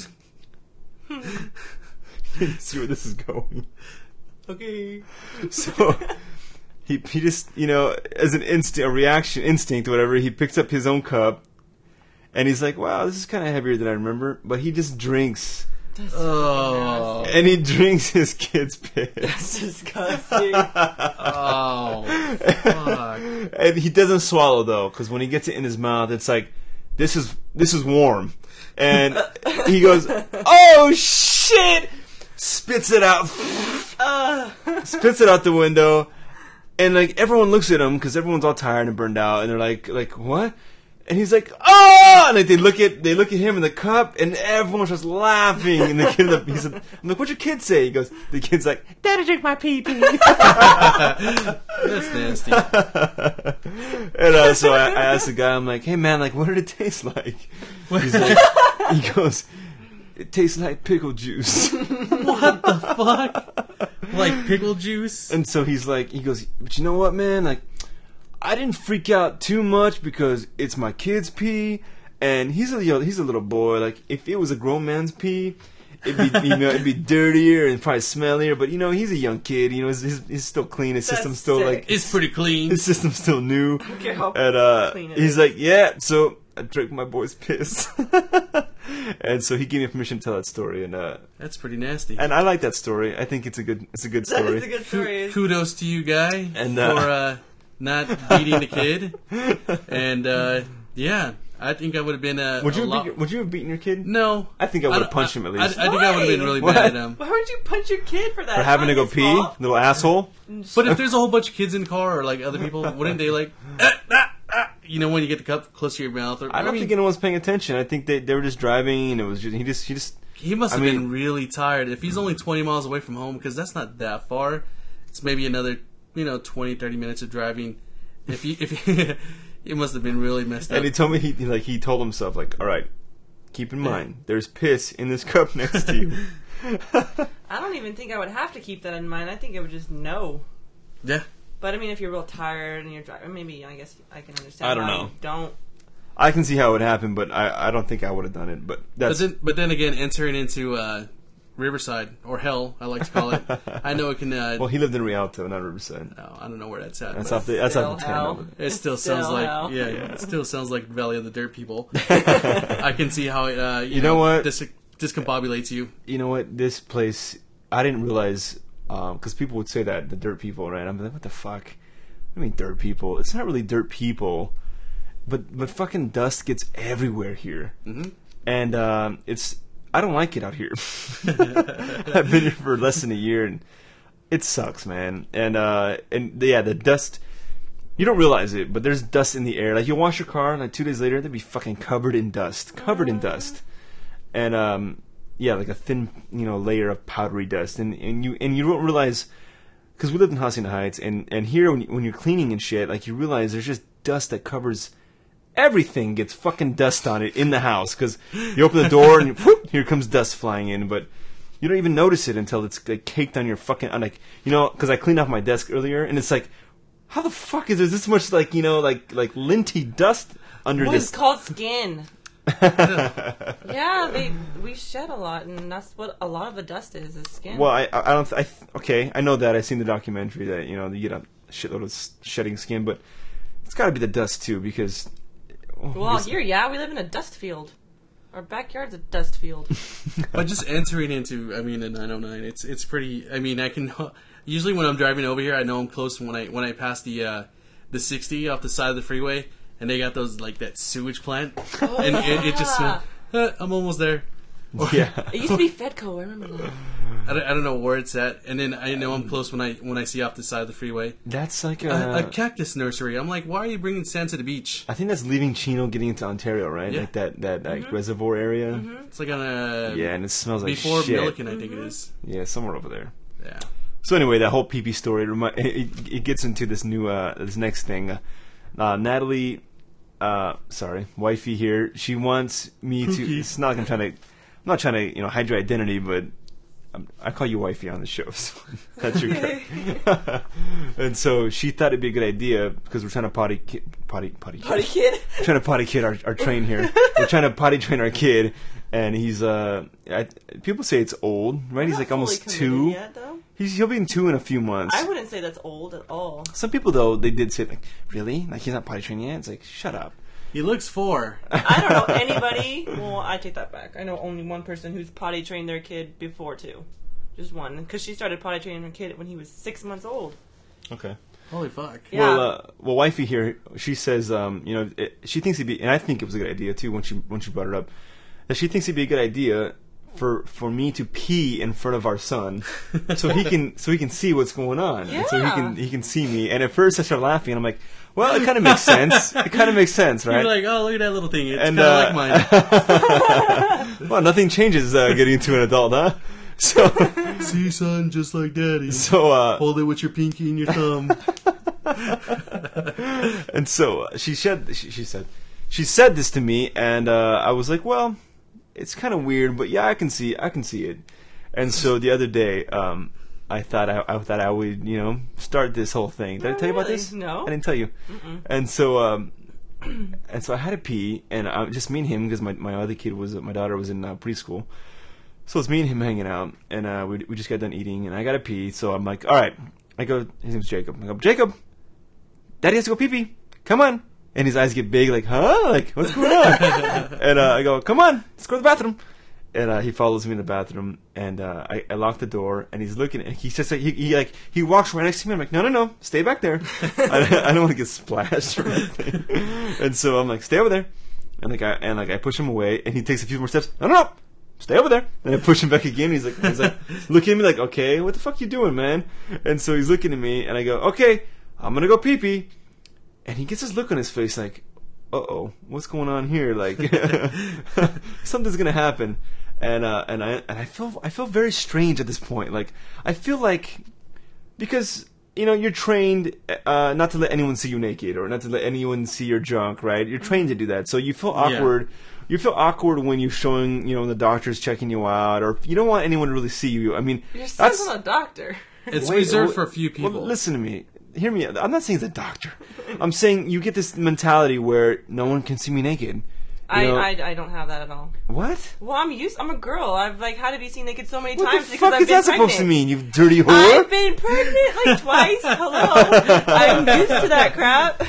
See where this is going. Okay. So he he just, you know, as an instinct, a reaction, instinct, whatever, he picks up his own cup, and he's like, "Wow, this is kind of heavier than I remember." But he just drinks, That's Oh. so and he drinks his kid's piss. That's disgusting. Oh. Fuck. And he doesn't swallow though, because when he gets it in his mouth, it's like, "This is this is warm," and he goes, "Oh shit!" Spits it out. uh, Spits it out the window, and like everyone looks at him because everyone's all tired and burned out, and they're like, like what? And he's like, oh! And like, they look at they look at him in the cup, and everyone's just laughing. And the kid, he's like, I'm like, what'd your kid say? He goes, the kid's like, Daddy drink my pee pee. That's nasty. And uh, so I, I asked the guy, I'm like, hey man, like, what did it taste like? He's like, he goes, it tastes like pickle juice. What the fuck? Like pickle juice? And so he's like, he goes, but you know what, man? Like, I didn't freak out too much because it's my kid's pee, and he's a you know, he's a little boy. Like, if it was a grown man's pee, it'd be you know it'd be dirtier and probably smellier. But you know, he's a young kid. You know, his, his, he's still clean. His That's system's still sick. like It's pretty clean. his system's still new. Okay, how And uh, clean it he's is. like, yeah. So I drank my boy's piss, and so he gave me permission to tell that story. And uh, That's pretty nasty. and I like that story. I think it's a good it's a good That story. is a good story. Kudos to you, guy, And, uh, for uh, not beating the kid. And uh, yeah, I think I would have been a. Would you a have lot- beat your, would you have beaten your kid? No. I think I would have don't- punched him at I- least. I, I think I would have been Why? really What? mad at him. Why would you punch your kid for that? For It's having to not go his pee, fault. little asshole. But if there's a whole bunch of kids in the car or like other people, wouldn't they like, ah, ah, ah, you know, when you get the cup close to your mouth? Or, I don't mean, think anyone's paying attention. I think they they were just driving, and it was just he just he just. he must I have mean- been really tired. If he's only twenty miles away from home, because that's not that far, it's maybe another, you know, twenty, thirty minutes of driving. If he, if he, he must have been really messed up. And he told me he he, like he told himself like, all right, keep in mind there's piss in this cup next to you. I don't even think I would have to keep that in mind. I think I would just know. Yeah. But I mean, if you're real tired and you're driving, maybe I guess I can understand. I don't why know. you Don't. I can see how it would happen, but I, I don't think I would have done it. But But that's then, but then again, entering into uh, Riverside, or Hell, I like to call it. I know it can. Uh, well, he lived in Rialto, not Riverside. no, I don't know where that's at. That's but off the that's off the Still ten. hell. over there. it still Still sounds like hell. yeah, it still sounds like Valley of the Dirt People. I can see how it. Uh, you, You know what? Dis- discombobulates you. You know what? This place, I didn't realize because people would say that the dirt people, right? I'm like, what the fuck? I mean, dirt people. It's not really dirt people, but but fucking dust gets everywhere here, Mm-hmm. and um, it's I don't like it out here. I've been here for less than a year, and it sucks, man. And uh, and yeah, the dust. You don't realize it, but there's dust in the air. Like you wash your car, like two days later, they'd be fucking covered in dust, covered in dust, and um, yeah, like a thin, you know, layer of powdery dust, and and you and you don't realize. Because we lived in Hacienda Heights, and, and here when, you, when you're cleaning and shit, like you realize there's just dust that covers everything gets fucking dust on it in the house because you open the door and whoop, here comes dust flying in, but you don't even notice it until it's like caked on your fucking on like you know because I cleaned off my desk earlier and it's like, how the fuck is there this much like you know like like linty dust under Well, this? it's called skin. Yeah, they we shed a lot, and that's what a lot of the dust is, is skin. Well, I I don't I okay I know that I've seen the documentary that you know you get a shitload of shedding skin, but it's got to be the dust too because. Oh, well, out here, yeah, we live in a dust field. Our backyard's a dust field. But just entering into, I mean, a nine oh nine, it's it's pretty. I mean, I can usually when I'm driving over here, I know I'm close when I when I pass the uh, the sixty off the side of the freeway, and they got those like that sewage plant, Oh, and it, it just yeah. smells. Uh, I'm almost there. Yeah. It used to be Fedco, I remember that. I don't, I don't know where it's at, and then I know I'm close when I when I see off the side of the freeway That's like a, a, a cactus nursery. I'm like, why are you bringing sand to the beach? I think that's leaving Chino getting into Ontario, right? Yeah. Like that that like reservoir area. It's like on a Yeah, and it smells like before shit. Milliken, I think it is. Yeah, somewhere over there. Yeah. So anyway, that whole pee pee story remi- it, it gets into this new uh, this next thing. Uh, uh, Natalie, uh, sorry, wifey here. She wants me to. Pookie. It's not like I'm trying to. I'm not trying to you know hide your identity, but I'm, I call you wifey on the show. So that's your correct. And so she thought it'd be a good idea because we're trying to potty ki- potty potty Party kid. We're trying to potty kid our, our train here. We're trying to potty train our kid, and he's uh, I, people say it's old, right? He's Not like fully almost committed two. Yet, though. He's he'll be in two in a few months. I wouldn't say that's old at all. Some people though they did say like, really? Like he's not potty trained yet? It's like shut up. He looks four. I don't know anybody. Well, I take that back. I know only one person who's potty trained their kid before two. Just one, because she started potty training her kid when he was six months old. Okay. Holy fuck. Yeah. Well, uh, well, wifey here, she says, um, you know, it, she thinks it'd be, and I think it was a good idea too when she when she brought it up, that she thinks it'd be a good idea for for me to pee in front of our son, so he can so he can see what's going on, and so he Yeah. can he can see me. And at first I started laughing, and I'm like, well, it kind of makes sense. It kind of makes sense, right? You're like, oh, look at that little thing. It's And, kind of uh, like mine. Well, nothing changes uh, getting into an adult, huh? So See, son, just like daddy. so uh, Hold it with your pinky and your thumb. and so uh, she said she, she said she said this to me, and uh, I was like, well, it's kind of weird, but yeah, I can see I can see it. And so the other day, um, I thought I, I thought I would you know start this whole thing. Did I Oh, tell you about really? this? No. I didn't tell you. Mm-mm. And so um, and so I had to pee, and I, just me and him because my my other kid was my daughter was in uh, preschool. So it's me and him hanging out, and uh, we we just got done eating, and I got to pee. So I'm like, all right. I go, his name's Jacob. I go, Jacob, Daddy has to go pee pee. Come on. And his eyes get big, like, huh? Like, what's going on? And uh, I go, come on, let's go to the bathroom. And uh, he follows me in the bathroom, and uh, I, I lock the door, and he's looking. And he says, he, he like he walks right next to me. I'm like, no, no, no, stay back there. I, I don't want to get splashed or anything. And so I'm like, stay over there. And like I and like I push him away, and he takes a few more steps. No, no, no. Stay over there. And I push him back again. He's like, he's like looking at me like, okay, what the fuck you doing, man? And so he's looking at me, and I go, okay, I'm gonna go pee pee. And he gets this look on his face like, uh oh, what's going on here? Like, something's gonna happen. And uh, and I and I feel I feel very strange at this point. Like, I feel like because you know you're trained uh, not to let anyone see you naked or not to let anyone see your junk, right? You're trained to do that, so you feel awkward. Yeah. You feel awkward when you're showing, you know, the doctor's checking you out, or you don't want anyone to really see you. I mean, Your son's that's not a doctor. It's wait, reserved wait, for a few people. Well, listen to me. Hear me. I'm not saying it's a doctor. I'm saying you get this mentality where no one can see me naked. You I, know? I, I don't have that at all. What? Well, I'm used. I'm a girl. I've like had to be seen naked so many What times the because fuck I've is been that pregnant. supposed to mean? You dirty whore. I've been pregnant like twice. Hello, I'm used to that crap.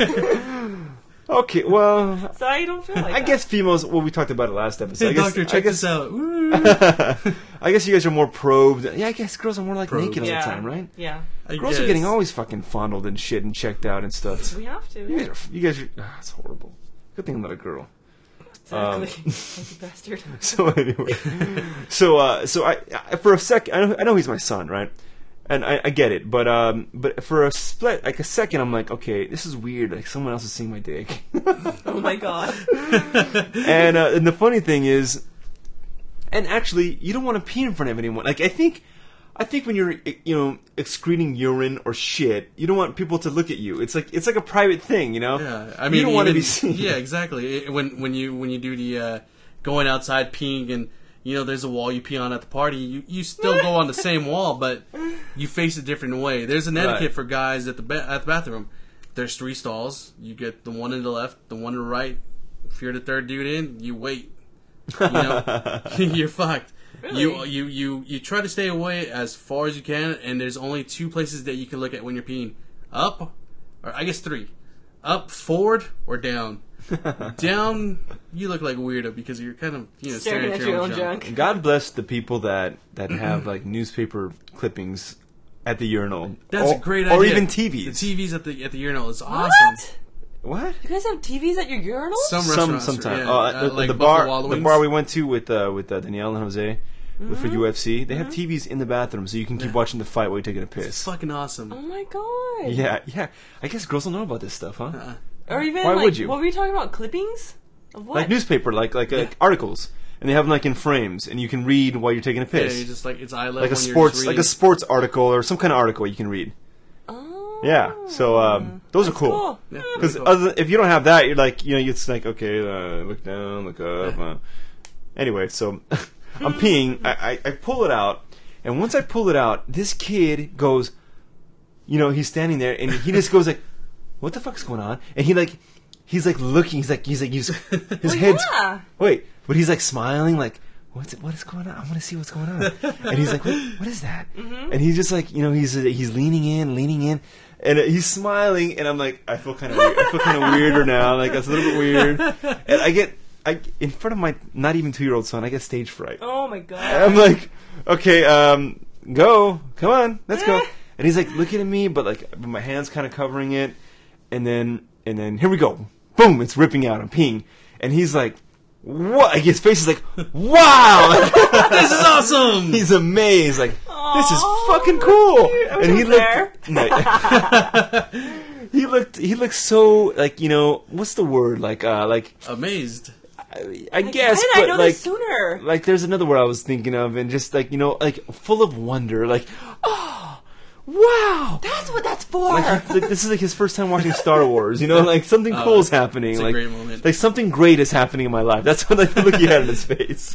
Okay, well, So I don't feel like I that. guess females. Well, we talked about it last episode. Hey, I guess, doctor, I check guess, this out. Woo. I guess you guys are more probed. Yeah, I guess girls are more like Probed. naked all yeah. the time, right? Yeah, I Girls guess. are getting always fucking fondled and shit and checked out and stuff. we have to. You guys Yeah. are. You guys are. Ah, it's horrible. Good thing I'm not a girl. Exactly. Um, Like a bastard. So anyway, so uh, so I, I for a sec, I know, I know he's my son, right? And I, I get it, but um, but for a split, like a second, I'm like, okay, this is weird. Like someone else is seeing my dick. Oh my god. and uh, and the funny thing is, and actually, you don't want to pee in front of anyone. Like I think, I think when you're, you know, excreting urine or shit, you don't want people to look at you. It's like it's like a private thing, you know. Yeah, I mean, you don't even, want to be seen. Yeah, exactly. It, when when you when you do the uh, going outside peeing and you know there's a wall you pee on at the party, you you still go on the same wall, but you face a different way. There's an etiquette Right. for guys at the ba- at the bathroom. There's three stalls. You get the one to the left, the one to the right. If you're the third dude in, you wait. You know, you're fucked. Really? You you you you try to stay away as far as you can, and there's only two places that you can look at when you're peeing: up, or I guess three, up, forward, or down. Down, you look like a weirdo because you're kind of you know Staring staring, at your own junk. God bless the people that that have like newspaper clippings at the urinal. That's or, a great idea. Or even T Vs. The T Vs at the at the urinal is awesome. What? What? You guys have T Vs at your urinals? Some Some restaurants, sometimes. yeah, uh, uh, the, like the Buffalo bar, Wild the Wings. bar we went to with uh, with uh, Danielle and Jose Mm-hmm. for U F C, they have T Vs in the bathroom, so you can keep watching the fight while you're taking a piss. Fucking awesome. Oh my god. Yeah, yeah. I guess girls don't know about this stuff, huh? Uh, Or even Why like, would you? what were you talking about? Clippings? Of what? Like newspaper, like like, like Yeah. articles, and they have them like in frames, and you can read while you're taking a yeah, piss. you're just like it's eye level. like a when you're sports, just like a reading. sports article or some kind of article you can read. Oh. Yeah, so um, those That's are cool. Yeah, Because very cool. other if you don't have that, you're like, you know, it's like okay, uh, look down, look up. Uh. Anyway, so I'm peeing. I, I I pull it out, and once I pull it out, this kid goes, you know, he's standing there, and he just goes like, "What the fuck's going on?" And he like, he's like looking. He's like, he's like, he's his Well, head's yeah. wait, but he's like smiling, like, what's it, what is going on? I want to see what's going on. And he's like, what, what is that? Mm-hmm. And he's just like, you know, he's uh, he's leaning in, leaning in, and uh, he's smiling, and I'm like, I feel kind of weird. I feel kind of weirder now. Like it's a little bit weird, and I get, I in front of my not even two year old son, I get stage fright. Oh my god. And I'm like, okay, um, go, come on, let's go. And he's like looking at me, but like with my hands kind of covering it, and then and then here we go, boom, it's ripping out. I'm peeing, and he's like, what? Like, his face is like, wow, This is awesome. he's amazed, like this is Aw, fucking cool. I wish And I he was there. looked, no, he looked, he looked so like you know what's the word like uh like Amazed. I, I Like, guess, why did but I know like this sooner? like there's another word I was thinking of, and just like you know, like full of wonder, like oh, wow, That's what that's for. like, he- like this is like his first time watching Star Wars, you know, like something Oh, cool is happening, it's a like great moment. like something great is happening in my life. That's what like the look he had in his face,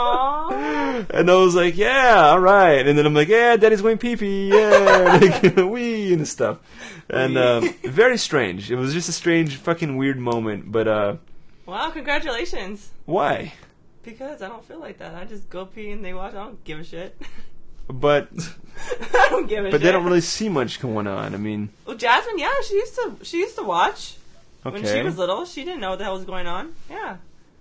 Aww. and I was like, yeah, all right, and then I'm like, yeah, Daddy's going pee pee, yeah, like, wee and stuff, and um, very strange. It was just a strange, fucking weird moment, but uh, Wow, congratulations. why? Because I don't feel like that. I just go pee and they watch. I don't give a shit. But I don't give a but shit. they don't really see much going on. I mean. Well, Jasmine, yeah, she used to. She used to watch Okay. when she was little. She didn't know what the hell was going on. Yeah.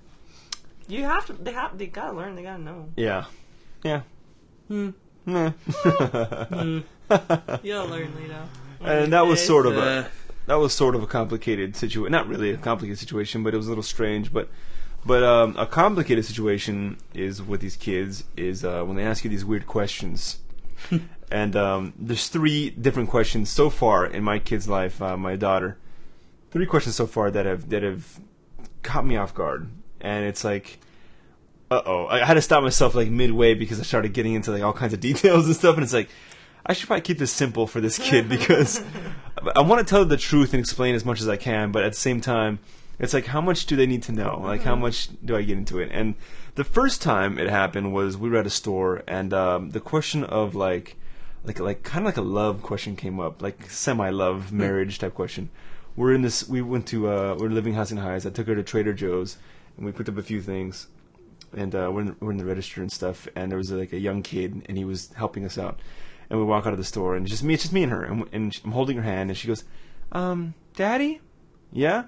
You have to. They have. They gotta learn. They gotta know. Yeah. Yeah. Hmm. Nah. Hmm. You'll learn, Lito. And that was sort of Uh, a that was sort of a complicated situation. Not really a complicated situation, but it was a little strange. But but um, a complicated situation is with these kids is uh, when they ask you these weird questions. And um, there's three different questions so far in my kid's life. Uh, my daughter, three questions so far that have that have caught me off guard. And it's like, uh oh, I had to stop myself like midway because I started getting into like all kinds of details and stuff. And it's like, I should probably keep this simple for this kid because I want to tell the truth and explain as much as I can, but at the same time, it's like, how much do they need to know? Like, how much do I get into it? And the first time it happened was we were at a store, and um, the question of like, like, like, kind of like a love question came up, like semi-love marriage type question. We're in this. We went to. Uh, we're living in Hacienda Heights. I took her to Trader Joe's, and we picked up a few things, and uh, we're in, we're in the register and stuff. And there was like a young kid, and he was helping us out. And we walk out of the store, and it's just me, it's just me and her, and, and I'm holding her hand, and she goes, um, Daddy? Yeah?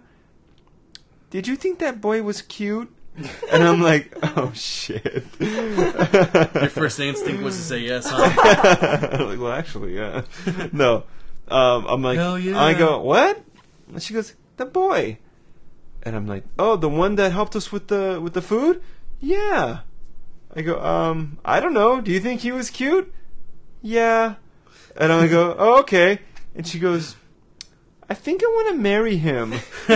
Did you think that boy was cute? And I'm like, oh, shit. Your first instinct was to say yes, huh? I'm like, well, actually, yeah. No. Um, I'm like, Hell yeah. I go, what? And she goes, the boy. And I'm like, oh, the one that helped us with the with the food? Yeah. I go, um, I don't know. Do you think he was cute? Yeah. And I go, oh, okay. And she goes, I think I want to marry him.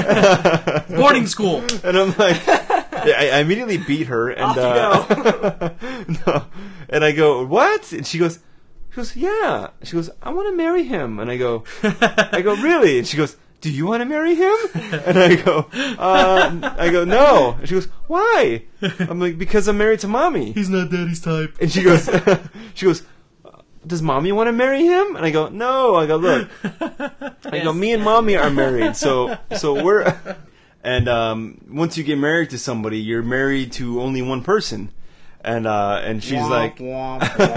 Boarding school. And I'm like, I, I immediately beat her. And, Off you uh, no. And I go, what? And she goes, She goes, yeah. She goes, I want to marry him. And I go, I go, really? And she goes, do you want to marry him? And I go, uh, I go, no. And she goes, why? I'm like, because I'm married to mommy. He's not daddy's type. And she goes, she goes, does mommy want to marry him? And I go, no. I go, look. I go, me and mommy are married, so so we're. And um, once you get married to somebody, you're married to only one person. And uh, and she's like, wah,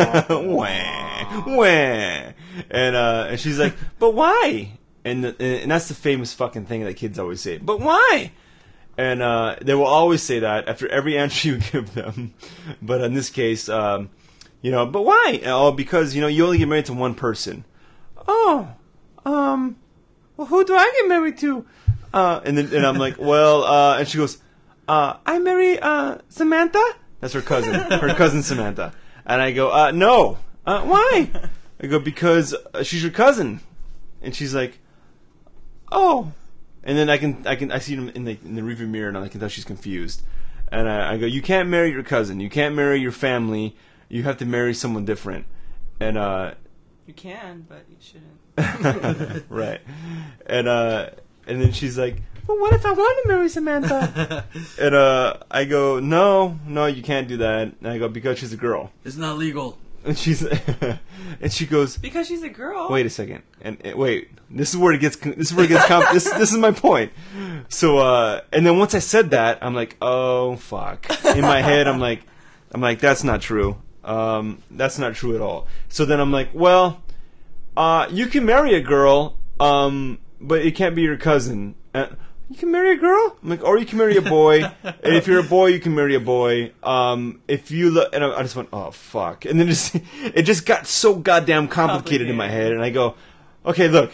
wah. And uh, and she's like, but why? And the, and that's the famous fucking thing that kids always say. But why? And uh, they will always say that after every answer you give them. But in this case, um, you know, but why? Oh, because you know you only get married to one person. Oh, um, well, who do I get married to? Uh, and then and I'm like, well, uh, and she goes, uh, I marry uh, Samantha. That's her cousin, her cousin Samantha. And I go, uh, no, uh, why? I go because uh, she's your cousin. And she's like, oh. And then I can, I can, I see them in the in the rearview mirror, and I can tell she's confused. And I, I go, you can't marry your cousin. You can't marry your family. You have to marry someone different. And uh, you can, but you shouldn't. Right. And uh, and then she's like, well, what if I want to marry Samantha? And uh, I go, no, no, you can't do that. And I go, because she's a girl. It's not legal. And she's, and she goes, because she's a girl. Wait a second, and, and wait, this is where it gets, this is where it gets, comp- this, this is my point. So, uh, and then once I said that, I'm like, oh fuck. In my head, I'm like, I'm like, that's not true. Um, that's not true at all. So then I'm like, well, uh, you can marry a girl, um, but it can't be your cousin. Uh, you can marry a girl? I'm like, or you can marry a boy. And if you're a boy, you can marry a boy. Um, if you look, and I, I just went, oh fuck, and then just it just got so goddamn complicated in my head, and I go, okay, look,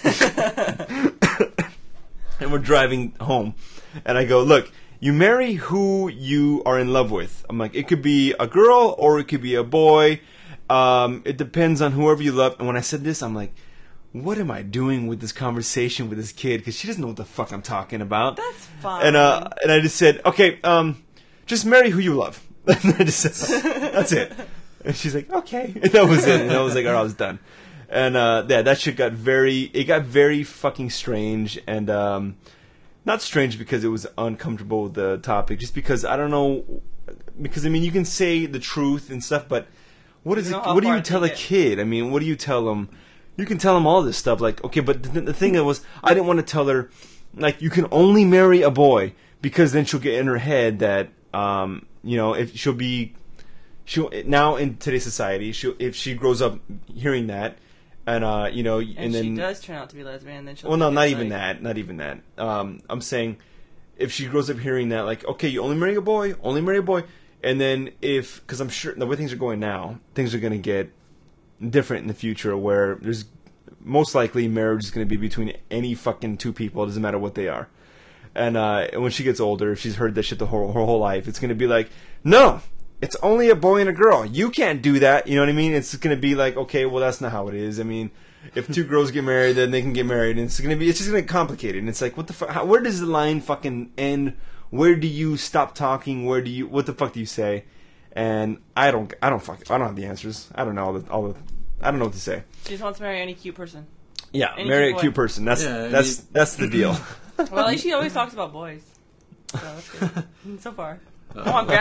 and we're driving home, and I go, look, you marry who you are in love with. I'm like, it could be a girl or it could be a boy. Um, it depends on whoever you love. And when I said this, I'm like, what am I doing with this conversation with this kid? Because she doesn't know what the fuck I'm talking about. That's fine. And uh, and I just said, okay, um, just marry who you love. And I just said, that's it. And she's like, okay. And that was it. And I was like, all right, I was done. And uh, yeah, that shit got very, it got very fucking strange. And um, not strange because it was uncomfortable with the topic, just because I don't know. Because I mean, you can say the truth and stuff, but what is it? What do you tell a kid? I mean, what do you tell them? You can tell them all this stuff, like, okay, but the, the thing was, I didn't want to tell her, like, you can only marry a boy, because then she'll get in her head that, um, you know, if she'll be, she'll, now in today's society, she'll, if she grows up hearing that, and, uh, you know, and, and then... she does turn out to be lesbian, then she'll... Well, no, not like, even that, not even that. Um, I'm saying, if she grows up hearing that, like, okay, you only marry a boy, only marry a boy, and then if, because I'm sure, the way things are going now, things are going to get different in the future, where there's most likely marriage is going to be between any fucking two people. It doesn't matter what they are. And uh, when she gets older, if she's heard that shit the whole, her whole life, it's going to be like, no, it's only a boy and a girl. You can't do that. You know what I mean? It's going to be like, okay, well, that's not how it is. I mean, if two girls get married, then they can get married. And it's going to be, it's just going to get complicated. And it's like, what the fuck? Where does the line fucking end? Where do you stop talking? Where do you, what the fuck do you say? And I don't, I don't fuck, I don't have the answers. I don't know all the, all the, I don't know what to say. She just wants to marry any cute person. Yeah, any marry cute a cute boy. person. That's Yeah, that's I mean, that's the deal. Well, at least she always talks about boys. So that's good. So far. I want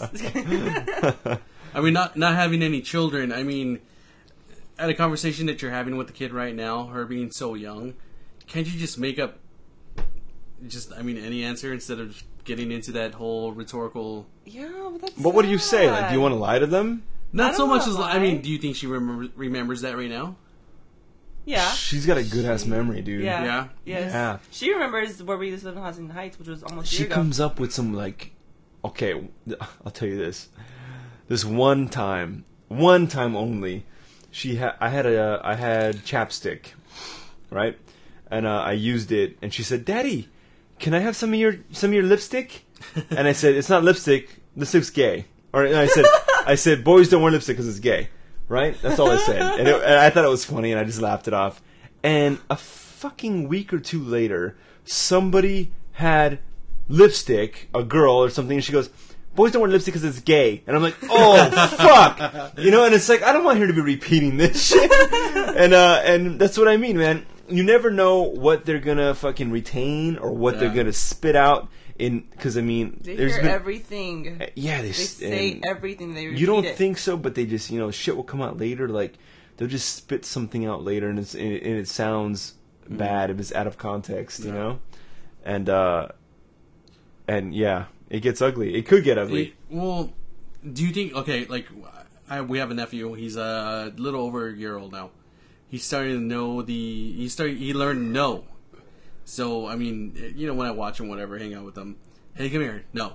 grandbabies. I mean, not not having any children. I mean, at a conversation that you're having with the kid right now, her being so young, can't you just make up, just I mean, any answer instead of getting into that whole rhetorical? Yeah, but that's. But what do you say? sad. Like, do you want to lie to them? Not I so don't much know as why. I mean, do you think she remember, remembers that right now? Yeah. She's got a good ass memory, dude. Yeah. Yeah? Yes. Yeah. She remembers where we used to live in Hudson Heights, which was almost a She year ago. comes up with some like, okay, I'll tell you this. This one time, one time only, she had I had a I had chapstick, right, and uh, I used it, and she said, "Daddy, can I have some of your some of your lipstick?" And I said, "It's not lipstick. Lipstick's gay." Or and I said, I said, "Boys don't wear lipstick because it's gay." Right? That's all I said. And, it, and I thought it was funny, and I just laughed it off. And a fucking week or two later, somebody had lipstick, a girl or something, and she goes, boys don't wear lipstick because it's gay. And I'm like, oh, fuck. You know, and it's like, I don't want her to be repeating this shit. and, uh, and that's what I mean, man. You never know what they're gonna fucking retain or what yeah. they're gonna spit out in, because I mean, they there's hear been, everything. Yeah, they, they say everything. They repeat you don't it. think so, but they just, you know, shit will come out later. Like they'll just spit something out later, and it's and it, and it sounds mm. bad if it's out of context, you yeah. know, and uh, and yeah, it gets ugly. It could get ugly. It, well, do you think? Okay, like I, we have a nephew. He's a little over a year old now. He's starting to know the. He started. He learned no. So I mean, you know, when I watch him, whatever, hang out with him. Hey, come here. No.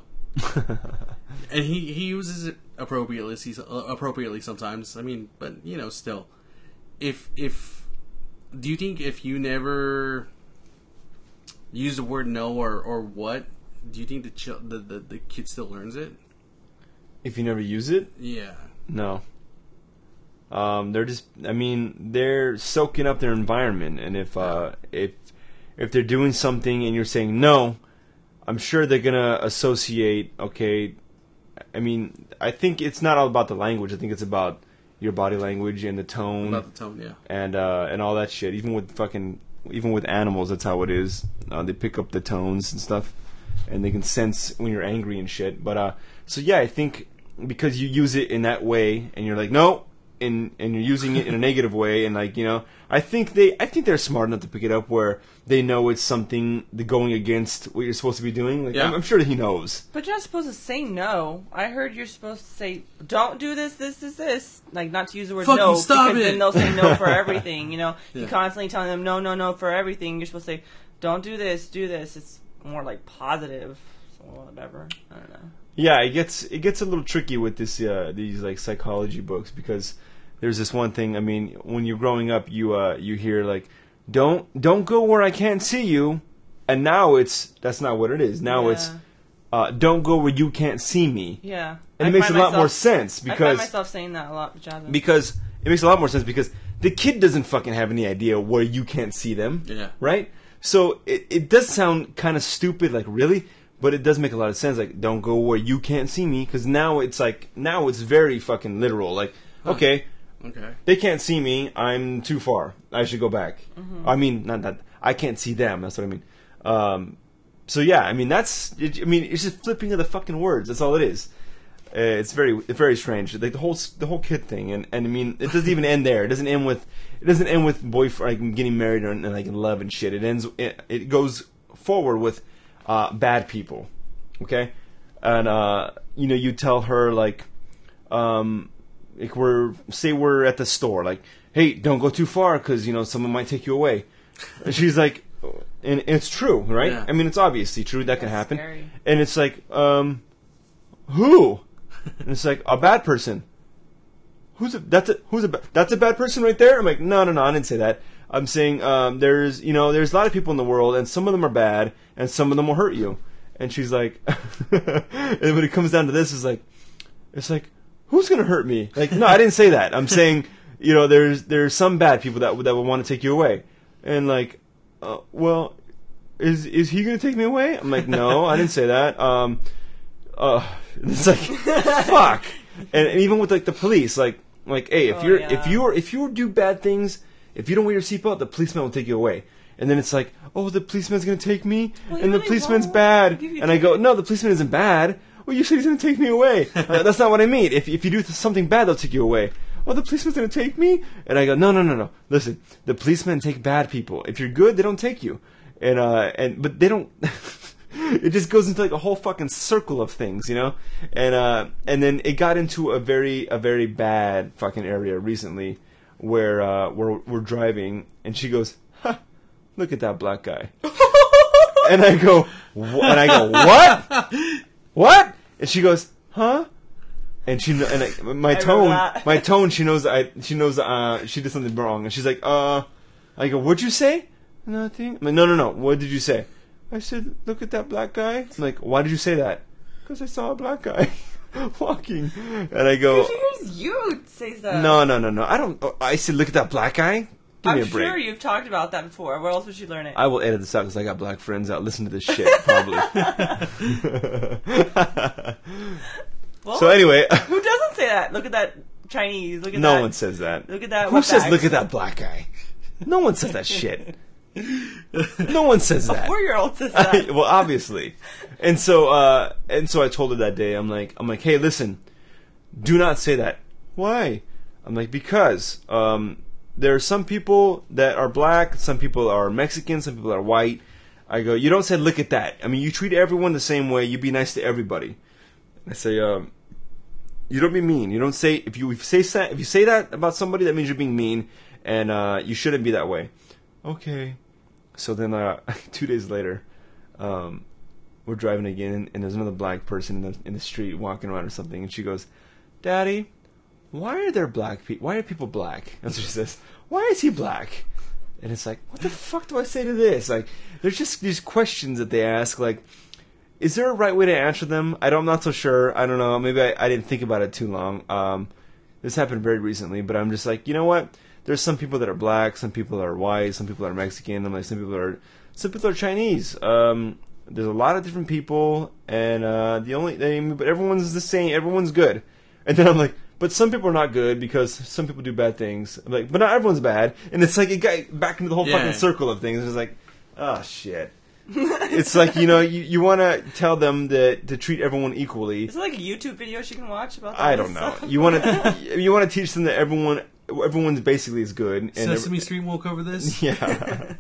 And he, he uses it appropriately. He's uh, appropriately sometimes. I mean, but you know, still, if if do you think if you never use the word no or, or what, do you think the, ch- the the the kid still learns it? If you never use it, yeah, no. Um, they're just. I mean, they're soaking up their environment, and if uh, if if they're doing something and you're saying no, I'm sure they're gonna associate. Okay, I mean, I think it's not all about the language. I think it's about your body language and the tone. About the tone, yeah. And uh, and all that shit. Even with fucking, even with animals, that's how it is. Uh, they pick up the tones and stuff, and they can sense when you're angry and shit. But uh, so yeah, I think because you use it in that way, and you're like, no. And and you're using it in a negative way, and like you know, I think they, I think they're smart enough to pick it up where they know it's something the going against what you're supposed to be doing. Like, yeah. I'm, I'm sure that he knows. But you're not supposed to say no. I heard you're supposed to say, "Don't do this, this, this, this." Like not to use the word Fucking no stop because it. then they'll say no for everything. You know, yeah. you're constantly telling them no, no, no for everything. You're supposed to say, "Don't do this, do this." It's more like positive, so whatever. I don't know. Yeah, it gets it gets a little tricky with this uh, these like psychology books because. There's this one thing. I mean, when you're growing up, you uh, you hear like, "Don't don't go where I can't see you," and now it's that's not what it is. Now yeah. it's, uh, "Don't go where you can't see me." Yeah, and it I makes a lot myself, more sense because I find myself saying that a lot, Jasmine. Because it makes a lot more sense because the kid doesn't fucking have any idea where you can't see them. Yeah, right. So it it does sound kind of stupid, like really, but it does make a lot of sense. Like, don't go where you can't see me, because now it's like now it's very fucking literal. Like, huh. okay. Okay. They can't see me. I'm too far. I should go back. Mm-hmm. I mean, not that I can't see them. That's what I mean. Um, so yeah, I mean that's. It, I mean, it's just flipping of the fucking words. That's all it is. Uh, it's very, it's very strange. Like the whole, the whole kid thing, and, and I mean, it doesn't even end there. It doesn't end with, it doesn't end with boyfriend like, getting married and, and like in love and shit. It ends. It, it goes forward with uh, bad people. Okay, and uh, you know, you tell her like. Um, Like we're say we're at the store, like, hey, don't go too far because you know someone might take you away. And she's like, and, and it's true, right? Yeah. I mean, it's obviously true that That's can happen. Scary. And it's like, um, who? And it's like a bad person. Who's a that's a who's a that's a bad person right there? I'm like, no, no, no, I didn't say that. I'm saying um, there's you know there's a lot of people in the world, and some of them are bad, and some of them will hurt you. And she's like, and when it comes down to this, it's like, it's like. Who's gonna hurt me? Like, no, I didn't say that. I'm saying, you know, there's there's some bad people that that will want to take you away, and like, uh, well, is is he gonna take me away? I'm like, no, I didn't say that. Um, uh, it's like, fuck, and, and even with like the police, like like, hey, if oh, you're yeah. if you're if you do bad things, if you don't wear your seatbelt, the policeman will take you away. And then it's like, oh, the policeman's gonna take me, well, and the really policeman's won't. bad, and I go, no, the policeman isn't bad. Well, you said he's going to take me away. Uh, that's not what I mean. If if you do something bad, they'll take you away. Well, the policeman's going to take me? And I go, no, no, no, no. Listen, the policemen take bad people. If you're good, they don't take you. And, uh, and, but they don't, it just goes into like a whole fucking circle of things, you know? And, uh, and then it got into a very, a very bad fucking area recently where, uh, we're, we're driving and she goes, ha, look at that black guy. And I go, wh- and I go, what? What? And she goes, huh? And she and I, my I tone, that. my tone. She knows I. She knows uh, she did something wrong, and she's like, uh. I go, what'd you say? Nothing. I'm like, no, no, no. What did you say? I said, look at that black guy. I'm like, why did you say that? Because I saw a black guy walking, and I go. Here's you say that. No, no, no, no. I don't. I said, look at that black guy. Give I'm me a break. sure you've talked about that before. Where else would she learn it? I will edit this out because I got black friends out listening to this shit, probably. Well, So anyway, who doesn't say that? Look at that Chinese. Look at no that. one says that. Look at that. Who says, wetback. look at that black guy? No one says that shit. No one says A that. four-year-old says that. well, obviously. And so, uh, and so I told her that day, I'm like, I'm like, hey, listen, do not say that. Why? I'm like, because, um, there are some people that are black, some people are Mexican, some people are white. I go, you don't say, look at that. I mean, you treat everyone the same way. You be nice to everybody. I say, um, you don't be mean. You don't say, if you, if you say, if you say that about somebody, that means you're being mean, and, uh, you shouldn't be that way. Okay. So then, uh, two days later, um, we're driving again, and there's another black person in the, in the street walking around or something, and she goes, Daddy, why are there black people? Why are people black? That's what she says. Why is he black? And it's like, what the fuck do I say to this? Like, there's just these questions that they ask, like, is there a right way to answer them? I don't, I'm not so sure. I don't know. Maybe I, I didn't think about it too long. Um, this happened very recently, but I'm just like, you know what? There's some people that are black, some people are white, some people are Mexican. I'm like, some people are, some people are Chinese. Um, there's a lot of different people, and uh, the only, I mean, but everyone's the same. Everyone's good. And then I'm like, but some people are not good because some people do bad things. I'm like, but not everyone's bad. And it's like it got back into the whole Yeah. fucking circle of things. It's like, oh shit. It's like, you know, you, you want to tell them that to treat everyone equally. Is it like a YouTube video she can watch about that? I don't know. You want to you want to teach them that everyone everyone's basically is good. And Sesame every- Street won't cover this. Yeah.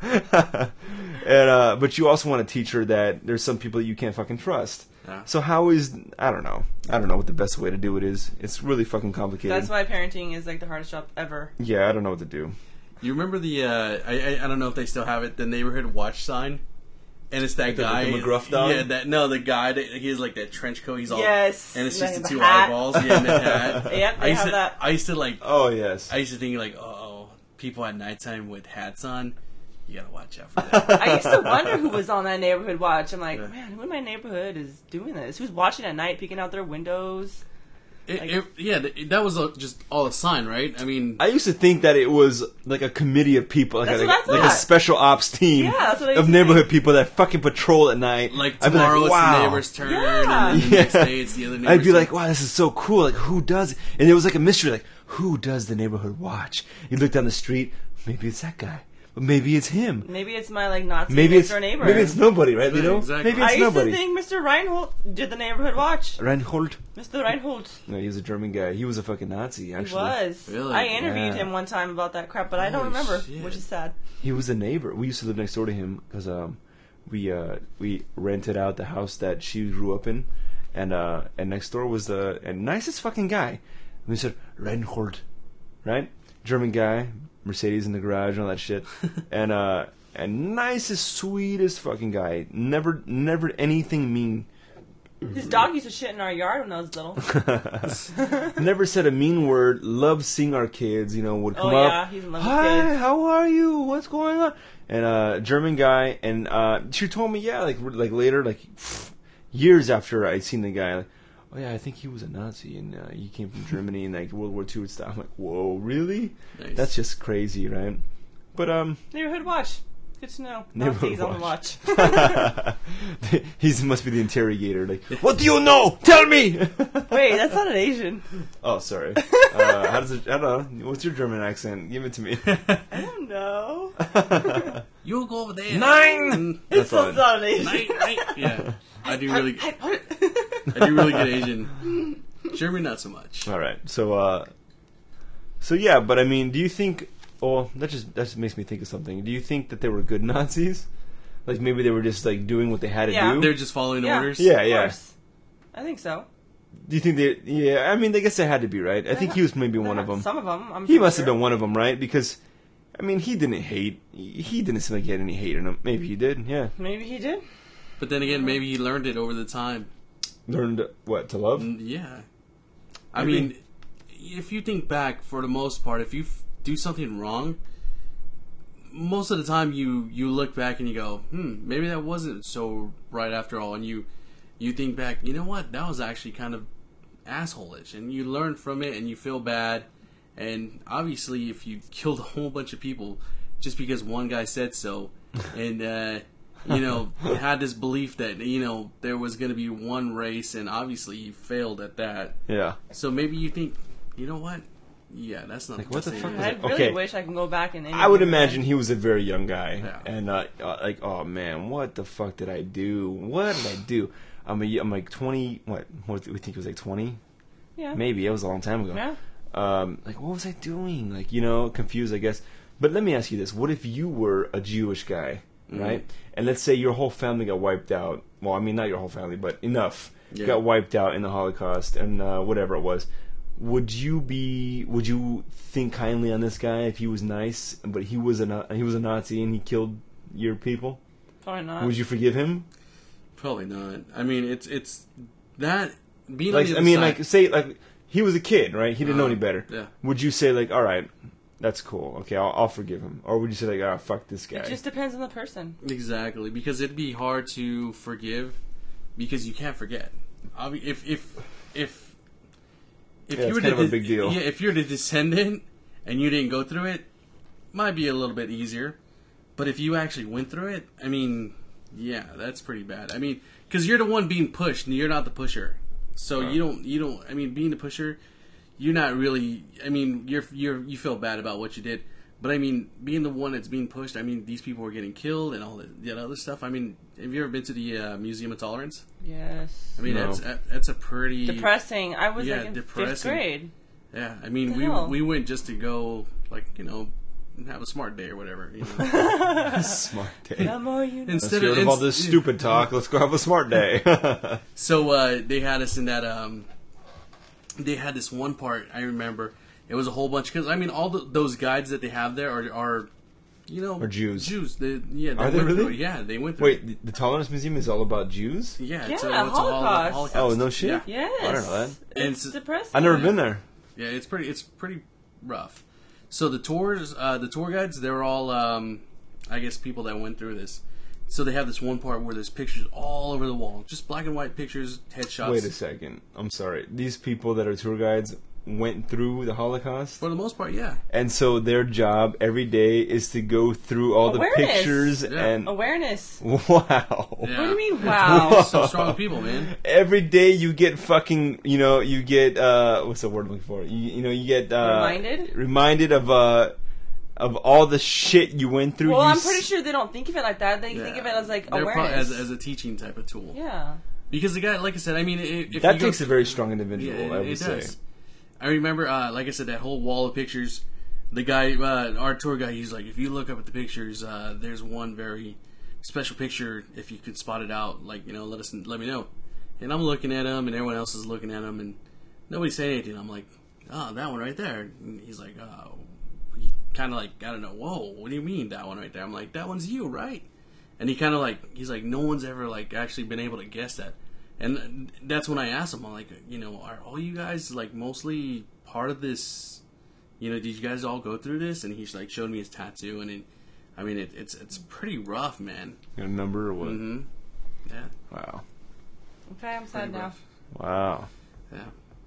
and uh, but you also want to teach her that there's some people you can't fucking trust. Yeah. So how is I don't know. I don't know what the best way to do it is. It's really fucking complicated. That's why parenting is like the hardest job ever. Yeah, I don't know what to do. You remember the? Uh, I, I I don't know if they still have it. The neighborhood watch sign, and it's that Like the- guy. the McGruff dog? Yeah, that no, the guy that he has like that trench coat. He's all Yes. and it's just Like the the two hat. eyeballs. Yeah, and the hat. Yep, they I used have to, that. I used to like. Oh yes. I used to think like, oh, people at nighttime with hats on, you gotta watch out for that. I used to wonder who was on that neighborhood watch. I'm like, Yeah. man, who in my neighborhood is doing this? Who's watching at night, peeking out their windows? It, Like- it, yeah, th- that was a, just all a sign, right? I mean, I used to think that it was like a committee of people, like, That's a, what I like a thought. special ops team Yeah, that's what I used of to neighborhood think. people that fucking patrol at night. like I'd be tomorrow like, it's wow. the neighbor's turn, Yeah. and then the next day it's the other neighbor's I'd be turn. like, wow, this is so cool. Like, who does it? And it was like a mystery. Like, who does the neighborhood watch? You look down the street, maybe it's that guy. But maybe it's him. Maybe it's my like Nazi Maybe next it's door neighbor. maybe it's nobody, right? You know, Exactly. maybe I it's used nobody. to think Mister Reinhold did the neighborhood watch. Reinhold? Mister Reinhold. No, he was a German guy. He was a fucking Nazi. He Actually, was. Really? I interviewed Yeah. him one time about that crap, but I don't Holy remember, shit. which is sad. He was a neighbor. We used to live next door to him because um, we uh, we rented out the house that she grew up in, and uh, and next door was the and nicest fucking guy. And we said Reinhold, right? German guy, Mercedes in the garage and all that shit, and uh, and nicest, sweetest fucking guy. Never, never anything mean. His dog used to shit in our yard when I was little. Never said a mean word. Loved seeing our kids. You know, would come Oh, up. yeah, he's in love with Hi, kids." how are you? What's going on? And uh, German guy, and uh, she told me, yeah, like like later, like years after I'd seen the guy, like, oh yeah, I think he was a Nazi, and uh, he came from Germany in like World War Two and stuff. I'm like, whoa, really? Nice. That's just crazy, right? But um, Neighborhood watch. Good to know. Neighborhood Nazis on the watch. watch. he must be the interrogator. Like, what do you know? Tell me. Wait, that's not an Asian. Oh, sorry. Uh, how does it? I don't know. What's your German accent? Give it to me. I don't know. you go over there. Nine. It That's sounds fine. not an Asian. Nine, nine. Yeah, I do really, I do really get Asian. German, not so much. All right. So, uh, so yeah, but I mean, do you think? Oh, that just that just makes me think of something. Do you think that they were good Nazis? Like maybe they were just like doing what they had to Yeah. do. They're just following Yeah. orders. Yeah, Of yeah. course. I think so. Do you think they? Yeah, I mean, I guess they had to be, right? I think he was maybe one of them. Some of them. I'm He must sure. have been one of them, right? Because, I mean, he didn't hate. He didn't seem like he had any hate in him. Maybe he did. Yeah. Maybe he did. But then again, maybe he learned it over the time. Learned what to love. Mm, Yeah. I Maybe. mean, if you think back, for the most part, if you f- do something wrong, most of the time you, you look back and you go, hmm, maybe that wasn't so right after all. And you you think back, you know what, that was actually kind of asshole-ish. And you learn from it and you feel bad. And obviously, if you killed a whole bunch of people just because one guy said so, and uh, you know had this belief that you know there was going to be one race, and obviously he failed at that. Yeah. So maybe you think, you know what? Yeah, that's not Like, what the same. fuck was I it? really Okay. wish I can go back and. I would interview imagine him. he was a very young guy, Yeah. and uh, uh, like, oh man, what the fuck did I do? What did I do? I'm a, I'm like twenty. What? What do we think it was like twenty? Yeah. Maybe it was a long time ago. Yeah. Um, like, what was I doing? Like, you know, confused, I guess. But let me ask you this: what if you were a Jewish guy, Mm-hmm. right? And let's say your whole family got wiped out. Well, I mean, not your whole family, but enough Yeah. got wiped out in the Holocaust and uh, whatever it was. Would you be? Would you think kindly on this guy if he was nice, but he was a Na- he was a Nazi and he killed your people? Probably not. Would you forgive him? Probably not. I mean, it's it's that being Like, on the I other mean, side, like, say, like, he was a kid, right? He didn't know Uh, any better. yeah. Would you say, like, all right, that's cool. Okay, I'll, I'll forgive him, or would you say, like, ah, fuck this guy? It just depends on the person. Exactly, because it'd be hard to forgive because you can't forget. Obvi- If if if if Yeah, you it's were kind the of a big deal. yeah, if you're the descendant and you didn't go through it, might be a little bit easier. But if you actually went through it, I mean, yeah, that's pretty bad. I mean, because you're the one being pushed, and you're not the pusher. So Right. you don't you don't. I mean, being the pusher, you're not really. I mean, you're you're you feel bad about what you did. But I mean, being the one that's being pushed, I mean, these people were getting killed and all that, that other stuff. I mean, have you ever been to the uh, Museum of Tolerance? Yes. I mean, No. that's that, that's a pretty Depressing. I was Yeah, like in depressing. fifth grade. Yeah, I mean, The we hell? we went just to go, like, you know, have a smart day or whatever. You know? Smart day. The more you know. Let's Instead get rid of all inst- this stupid talk. Let's go have a smart day. So uh, they had us in that. Um, they had this one part I remember. It was a whole bunch because I mean, all the, those guides that they have there are, are you know, Are Jews. Jews. They, yeah, they Are they went through really? it. Yeah, they went through. Wait, it. the, the Tolerance Museum is all about Jews? Yeah, Yeah, it's a, it's all Holocaust. Holocaust. Oh, no shit? Yeah. Yes. I don't know that. And It's s- depressing. I've never been there. Yeah, it's pretty. It's pretty rough. So the tours, uh, the tour guides, they were all, um, I guess, people that went through this. So they have this one part where there's pictures all over the wall, just black and white pictures, headshots. Wait a second. I'm sorry. These people that are tour guides went through the Holocaust? For the most part, yeah. And so their job every day is to go through all Awareness. the pictures Yeah. and... Awareness. Wow. Yeah. What do you mean, wow? Some strong people, man. Every day you get fucking, you know, you get, uh, what's the word I'm looking for? You, you know, you get, uh... Reminded? Reminded of, uh, of all the shit you went through. Well, You I'm s- pretty sure they don't think of it like that. They Yeah. think of it as like They're awareness. pro- as, as a teaching type of tool. yeah. Because the guy, like I said, I mean, if That you go takes a very strong individual, Yeah, it, I would it say. does. I remember, uh, like I said, that whole wall of pictures. The guy, uh, our tour guy, he's like, if you look up at the pictures, uh, there's one very special picture. If you could spot it out, like, you know, let us, let me know. And I'm looking at him, and everyone else is looking at him, and nobody's saying anything. I'm like, oh, that one right there. And he's like, oh, he kind of like, I don't know, whoa, what do you mean that one right there? I'm like, that one's you, right? And he kind of like, he's like, no one's ever like actually been able to guess that. And that's when I asked him, I'm like, you know, are all you guys like mostly part of this? You know, did you guys all go through this? And he's like, showed me his tattoo, and it, I mean, it, it's it's pretty rough, man. Got a number or what? Mm-hmm. Yeah, Wow. Okay, I'm sad pretty now. rough. Wow. Yeah.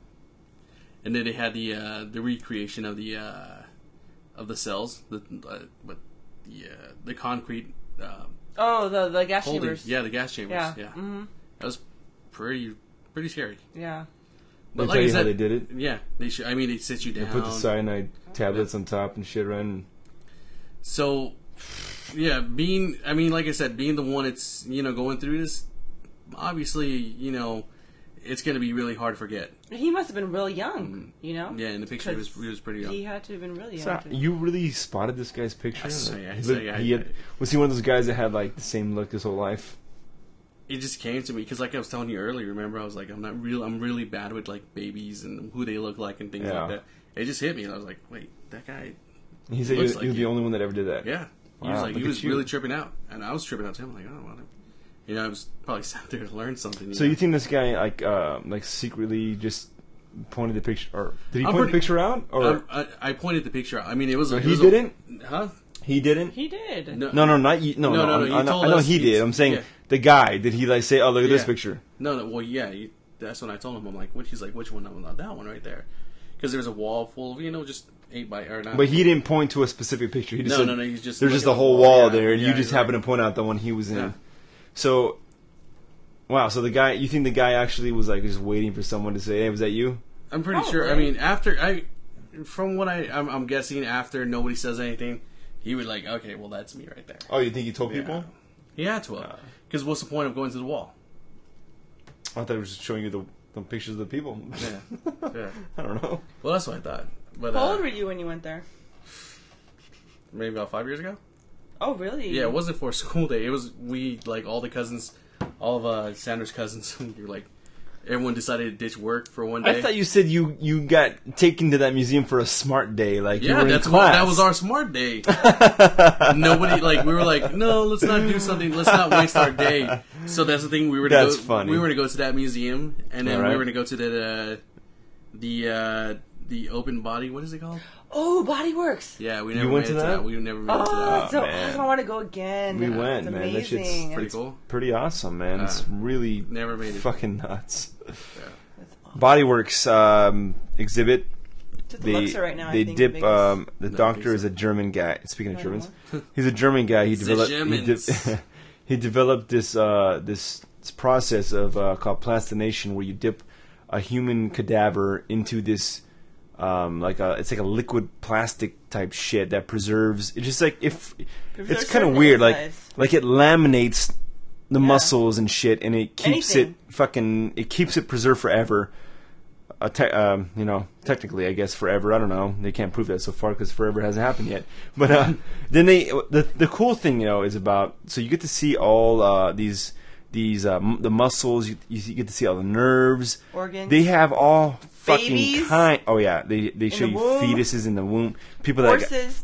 And then they had the uh, the recreation of the uh, of the cells, the uh, what the uh, the concrete uh, Oh, the the gas holding, chambers. yeah, the gas chambers, Yeah. yeah. Mm-hmm. That was pretty pretty scary. Yeah. They But tell like I you how said, they did it? Yeah, they should. I mean, they sit you They down. put the cyanide tablets on top and shit around. So, yeah, being, I mean, like I said, being the one that's, you know, going through this, obviously, you know, it's going to be really hard to forget. He must have been really young, you know? Yeah, in the picture, he was, he was pretty young. He had to have been really young. So, to- you really spotted this guy's picture? I saw- Like, yeah, I he saw- looked- yeah, he had- I- was he one of those guys that had like the same look his whole life? It just came to me because, like I was telling you earlier, remember I was like, I'm not real. I'm really bad with like babies and who they look like and things Yeah. like that. It just hit me, and I was like, wait, that guy. He said he Looks was, like he was the you. only one that ever did that. Yeah, he Wow, was like, look he at was you. really tripping out, and I was tripping out too. I'm like, oh, well, you know, I was probably sat there to learn something. So know? you think this guy like uh, like secretly just pointed the picture, or did he I'm point pretty- the picture out, or I, I, I pointed the picture out. I mean, it was. So it he was didn't? A, huh? he didn't? he did. No, No, no, not you. No, No, no, no, no, I'm- you I, know, told I know us he he's- did. I'm saying yeah. the guy. Did he like say, "Oh, look at this Yeah. picture"? No, no. Well, yeah, you, that's when I told him. I'm like, what? He's like, which one? I'm like, that one right there, because there's a wall full of, you know, just eight by or not. But he didn't point to a specific picture. He just no, said, no, no. He's just there's looking just a at the whole wall, wall yeah. there, and Yeah, you just you're happen right. to point out the one he was in. Yeah. So, wow. So the guy, you think the guy actually was like just waiting for someone to say, "Hey, was that you?" I'm pretty Probably. sure. I mean, after I, from what I, I'm, I'm guessing, after nobody says anything, he would like, okay, well, that's me right there. Oh, you think he told Yeah. people? He had to have. Because what's the point of going to the wall? I thought it was just showing you the, the pictures of the people. Yeah. Yeah. I don't know. Well, that's what I thought. But How uh, old were you when you went there? maybe about five years ago. Oh, really? Yeah, it wasn't for school day. It was we like all the cousins, all of uh, Sandra's cousins. We were like, everyone decided to ditch work for one day. I thought you said you, you got taken to that museum for a smart day, like you Yeah, were in that's class. what that was our smart day. Nobody like we were like, no, let's not do something. Let's not waste our day. So that's the thing. We were to That's go, funny. We were to go to that museum, and then Alright. we were to go to the uh, the uh, the open body. What is it called? Oh, Body Works. Yeah, we never went made to it to that? that. We never made it to Oh, that. so man. awesome. I want to go again. We went, it's man. That shit's amazing. Pretty cool. Pretty awesome, man. It's Uh, really Never made it. fucking nuts. Yeah. That's awesome. Bodyworks um, exhibit. Just the They looks are right now. I they think, dip. the biggest- Um, the No, doctor I is a German guy. Speaking of I Germans, don't he's a German guy. He The developed. He, Germans. de- he developed this uh, this this process of uh, called plastination, where you dip a human cadaver into this. Um, like a, it's like a liquid plastic type shit that preserves. It's just like if Preserves it's kind of certain weird. Like insides. like it laminates the Yeah. muscles and shit, and it keeps Anything. it fucking. It keeps it preserved forever. Uh, te- um, you know, technically, I guess forever. I don't know. They can't prove that so far because forever hasn't happened yet. But uh, then they the the cool thing, you know, is about so you get to see all uh, these these uh, m- the muscles. You, you get to see all the nerves. Organs. They have all fucking Babies. kind. Oh yeah, they they show the you womb. fetuses in the womb. People that Horses.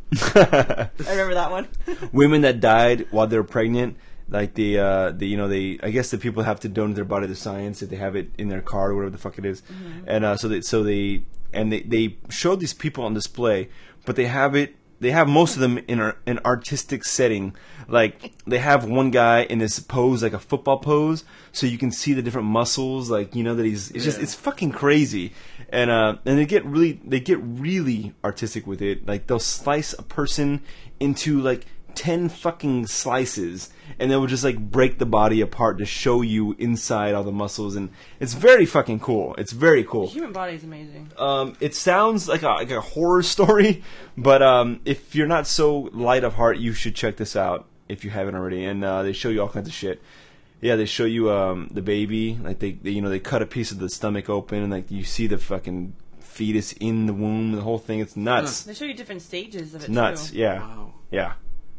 got, I remember that one. women that died while they were pregnant. Like the, uh, the, you know, they. I guess the people have to donate their body to science if they have it in their car or whatever the fuck it is. And uh, so they, so they, and they, they showed these people on display, but they have it. They have most of them in a, an artistic setting. Like they have one guy in this pose, like a football pose, so you can see the different muscles. Like you know that he's. It's just Yeah. it's fucking crazy. And uh, and they get really they get really artistic with it. Like they'll slice a person into like ten fucking slices, and they will just like break the body apart to show you inside all the muscles, and it's very fucking cool. It's very The cool. human body is amazing. Um, it sounds like a like a horror story, but um, if you're not so light of heart, you should check this out if you haven't already. And uh, they show you all kinds of shit. Yeah, they show you um, the baby, like they, they you know they cut a piece of the stomach open, and like you see the fucking fetus in the womb, the whole thing. It's nuts. They show you different stages of it It's nuts. too. Yeah. Wow. Yeah.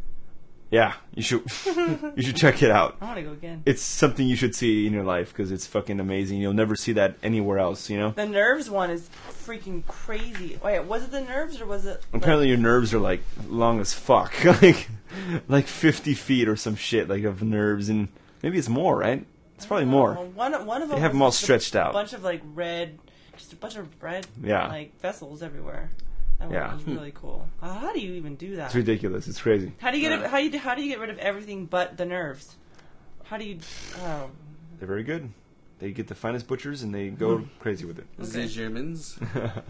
Yeah, you should you should check it out. I want to go again. It's something you should see in your life because it's fucking amazing. You'll never see that anywhere else, you know? The nerves one is freaking crazy. Wait, was it the nerves or was it? like- Apparently your nerves are like long as fuck. like like fifty feet or some shit like of nerves, and maybe it's more, right? It's probably Oh, more. one, one of them They have was them all just stretched a out. bunch of like red, just a bunch of red, Yeah. like vessels everywhere. That Yeah. one was really cool. Uh, how do you even do that? It's ridiculous. It's crazy. How do you get Yeah. it, how you how do you get rid of everything but the nerves? How do you? Oh, They're very good. They get the finest butchers and they go crazy with it. The Germans.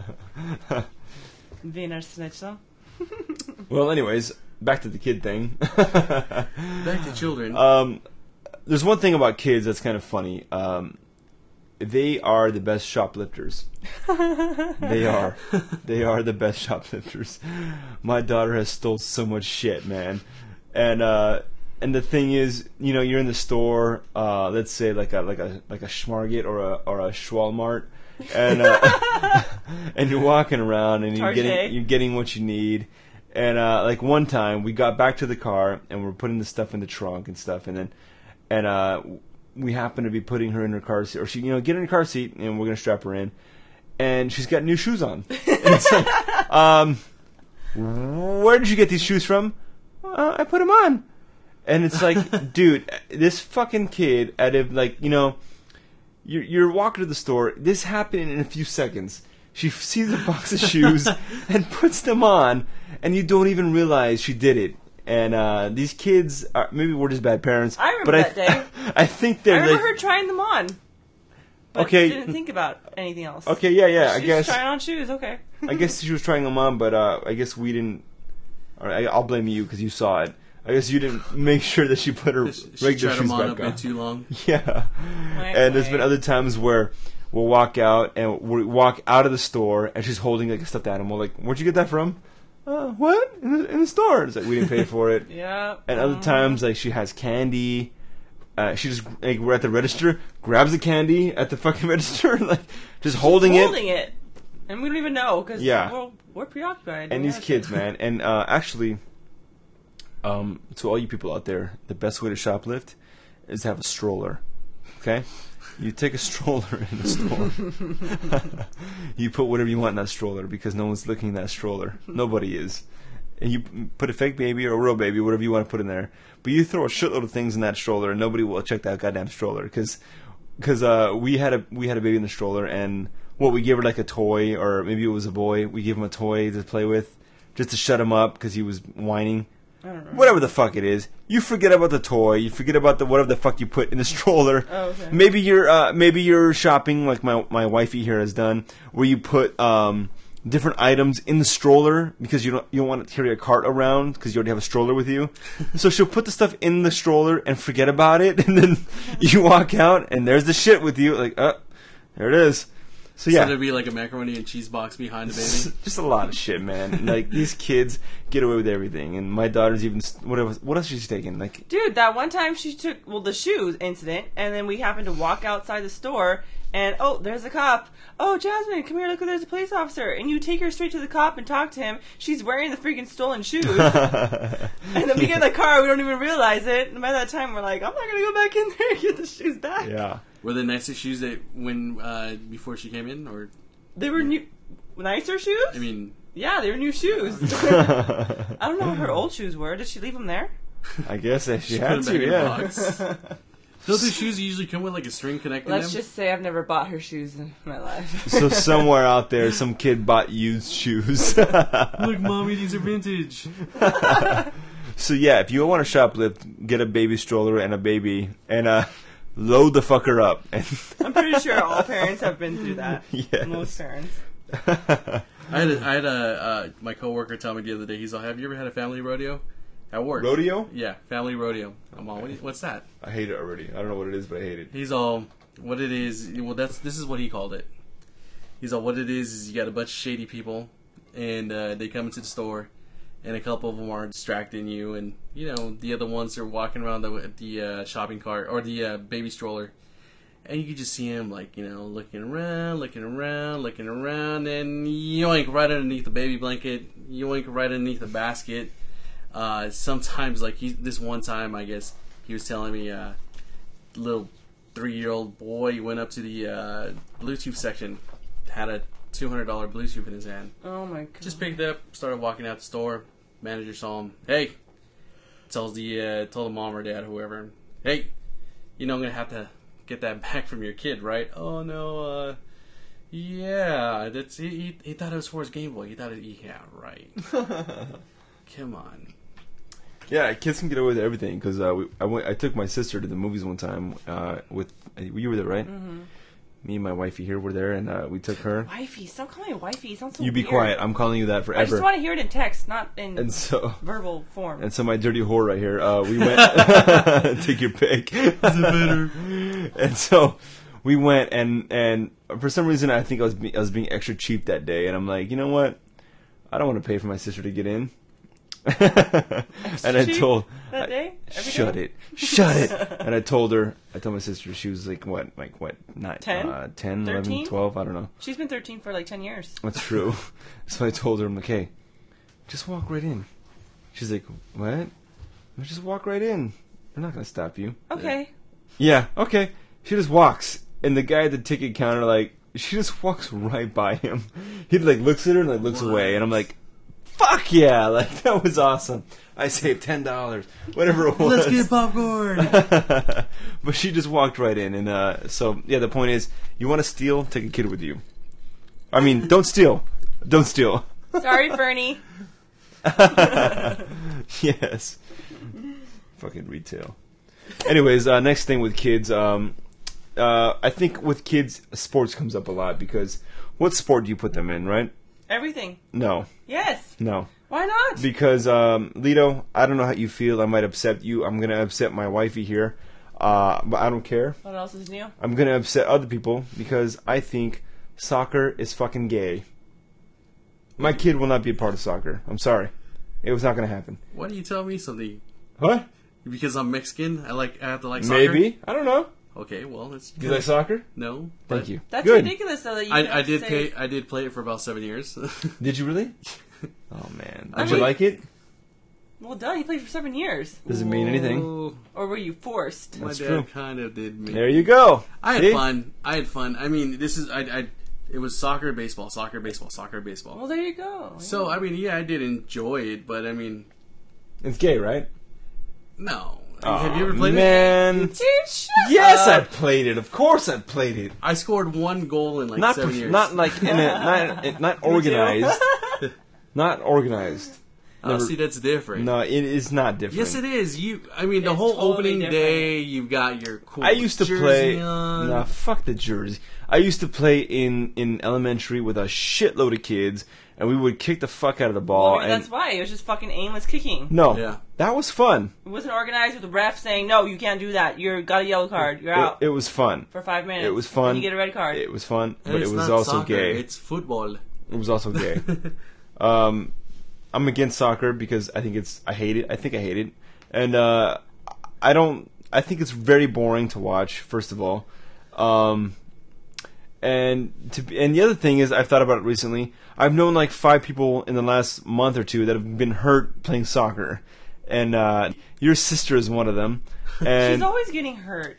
Wiener Schnitzel. Well, anyways, back to the kid thing. Back to children. Um, there's one thing about kids that's kind of funny. Um, they are the best shoplifters. They are. They are the best shoplifters. My daughter has stole so much shit, man. And uh, and the thing is, you know, you're in the store. Uh, let's say like a like a like a Schmarget or a or a Schwalmart, and uh, and you're walking around and you're Target. getting you're getting what you need. And uh, like one time, we got back to the car and we're putting the stuff in the trunk and stuff, and then and uh, we happen to be putting her in her car seat, or she, you know, get in her car seat, and we're gonna strap her in, and she's got new shoes on. And it's like, um, where did you get these shoes from? Uh, I put them on. And it's like, dude, this fucking kid, out of like, you know, you're, you're walking to the store. This happened in a few seconds. She sees a box of shoes and puts them on, and you don't even realize she did it. And uh, these kids, are, maybe we're just bad parents. I remember but that I, day. I think I they're remember like, her trying them on. But Okay. didn't think about anything else. okay, yeah, yeah, I She's guess. trying on shoes. Okay. I guess she was trying them on, but uh, I guess we didn't. All right, I'll blame you because you saw it. I guess you didn't make sure that she put her She regular tried them shoes on a back on. bit too long. Yeah, and there's been other times where we'll walk out and we walk out of the store and she's holding like a stuffed animal. Like, where'd you get that from? Uh, what? In the, in the store. It's like we didn't pay for it. Yeah. And other times, like she has candy. Uh, she just like we're at the register, grabs the candy at the fucking register, like just holding it. Holding it, and we don't even know because Yeah. we're, we're preoccupied. And We these have kids, to- man. And uh, actually, um, to all you people out there, the best way to shoplift is to have a stroller. Okay, you take a stroller in the store. You put whatever you want in that stroller because no one's looking at that stroller. Nobody is. And you p- put a fake baby or a real baby, whatever you want to put in there. But you throw a shitload of things in that stroller, and nobody will check that goddamn stroller because because uh, we had a we had a baby in the stroller, and what we gave her like a toy, or maybe it was a boy. We gave him a toy to play with, just to shut him up because he was whining. I don't know. Whatever the fuck it is, you forget about the toy. You forget about the whatever the fuck you put in the stroller. Oh, okay. Maybe you're uh, maybe you're shopping like my my wifey here has done, where you put um, different items in the stroller because you don't you don't want to carry a cart around because you already have a stroller with you. So she'll put the stuff in the stroller and forget about it, and then you walk out and there's the shit with you. Like, uh, there it is. So yeah, So there'd be like a macaroni and cheese box behind the baby. just a lot of shit, man. Like these kids get away with everything, and my daughter's even whatever. What else is she taking? Like, Dude, that one time she took, well, the shoes incident, and then we happened to walk outside the store, and oh, there's a cop. Oh, Jasmine, come here, look, there's a police officer. And you take her straight to the cop and talk to him. She's wearing the freaking stolen shoes. And then we get in the car, we don't even realize it. And by that time, we're like, I'm not going to go back in there and get the shoes back. yeah. Were the nicest shoes that when uh, before she came in, or They were new, nicer shoes? I mean, Yeah, they were new shoes. I don't know what her old shoes were. Did she leave them there? I guess that she, She had put 'em to, back in the yeah. box. don't the shoes usually come with like a string connecting Let's them? just say I've never bought her shoes in my life. So somewhere out there, some kid bought used shoes. Look, mommy, these are vintage. So yeah, if you want to shoplift, get a baby stroller and a baby, and uh, load the fucker up. And I'm pretty sure all parents have been through that. Yes. Most parents. I had a, I had a uh, my coworker tell me the other day. He's all, "Have you ever had a family rodeo at work?" Rodeo? Yeah, family rodeo. I'm all, what, what's that? I hate it already. I don't know what it is, but I hate it. He's all, what it is. Well, that's this is what he called it. He's all, what it is is you got a bunch of shady people, and uh, they come into the store, and a couple of them are distracting you, and you know the other ones are walking around the the uh, shopping cart or the uh, baby stroller, and you can just see him like you know looking around, looking around, looking around, and yoink right underneath the baby blanket, yoink right underneath the basket. Uh, sometimes like he this one time I guess he was telling me uh, little three year old boy went up to the uh, Bluetooth section, had a two hundred dollar Bluetooth in his hand. Oh my god. Just picked it up, started walking out the store. Manager saw him. Hey, tells the uh, told the mom or dad, whoever. Hey, you know I'm gonna have to get that back from your kid, right? Oh no, uh, yeah, that's he, he. He thought it was for his Game Boy. He thought it. Yeah, right. Come on. Yeah, kids can get away with everything because uh, we, I went. I took my sister to the movies one time. Uh, with you were there, right? Mm-hmm. Me and my wifey here were there, and uh, we took her. Wifey, stop calling me wifey. It sounds so You be weird. quiet. I'm calling you that I just forever. want to hear it in text, not in And so, verbal form. and so my dirty whore right here. Uh, we went. Take your pick. And so we went, and and for some reason I think I was be, I was being extra cheap that day, and I'm like, you know what? I don't want to pay for my sister to get in. And I cheap told that I- day? Every shut day? it, shut it. And I told her, I told my sister she was like what, like what, not ten? uh, ten, eleven, thirteen? twelve, I don't know. She's been thirteen for like ten years. That's true. So I told her, I'm like, hey, just walk right in. She's like, what? I'm like, just walk right in. They're not gonna stop you. Okay. Yeah, okay. She just walks, and the guy at the ticket counter, like, she just walks right by him. He like looks at her and like looks What? away, and I'm like, fuck yeah, like that was awesome. I saved ten dollars, whatever it was. Let's get popcorn. But she just walked right in, and uh, so yeah. The point is, you want to steal, take a kid with you. I mean, don't steal, don't steal. Sorry, Bernie. Yes. Fucking retail. Anyways, uh, next thing with kids, um, uh, I think with kids, sports comes up a lot because what sport do you put them in, right? Everything. No, Yes. no. Why not? Because, um, Lito, I don't know how you feel. I might upset you. I'm going to upset my wifey here. Uh, but I don't care. What else is new? I'm going to upset other people because I think soccer is fucking gay. My kid will not be a part of soccer. I'm sorry. It was not going to happen. Why do you tell me something? What? Because I'm Mexican, I like I have to like soccer. Maybe. I don't know. Okay, well, it's Do you like soccer? no. Thank but you. That's Good. ridiculous, though. That you I, have I to did say- pay. I did play it for about seven years. Did you really? Oh, man. I Did you mean- like it? Well, duh. You played for seven years, Does it mean anything? Ooh, or were you forced? my That's dad true. kind of did me. There you go. I had See? fun. I had fun. I mean, this is I. I it was soccer, baseball, soccer, baseball, soccer, baseball. Well, there you go. So I mean, yeah, I did enjoy it, but I mean, It's gay, right? no. Oh, Have you ever played it? man. Dude, shut Yes, up. I played it. Of course, I played it. I scored one goal in like Not, seven prof- years. not like in a not not organized, not organized. Oh, Never- see, that's different. No, it is not different. Yes, it is. You, I mean, the It's whole totally opening different. day, you've got your cool. I used to jersey play. on. Nah, fuck the jersey. I used to play in in elementary with a shitload of kids, and we would kick the fuck out of the ball. Well, and that's why it was just fucking aimless kicking. no, Yeah. that was fun. It wasn't organized with the ref saying, "No, you can't do that. You're got a yellow card. You're It, out it was fun. for five minutes. It was fun. And you get a red card." It was fun, And but it it's was not also soccer, gay. It's football. It was also gay. um, I'm against soccer because I think it's. I hate it. I think I hate it, and uh, I don't. I think it's very boring to watch. First of all, um, and to be- and the other thing is I've thought about it recently. I've known like five people in the last month or two that have been hurt playing soccer, and uh, your sister is one of them. She's And always getting hurt.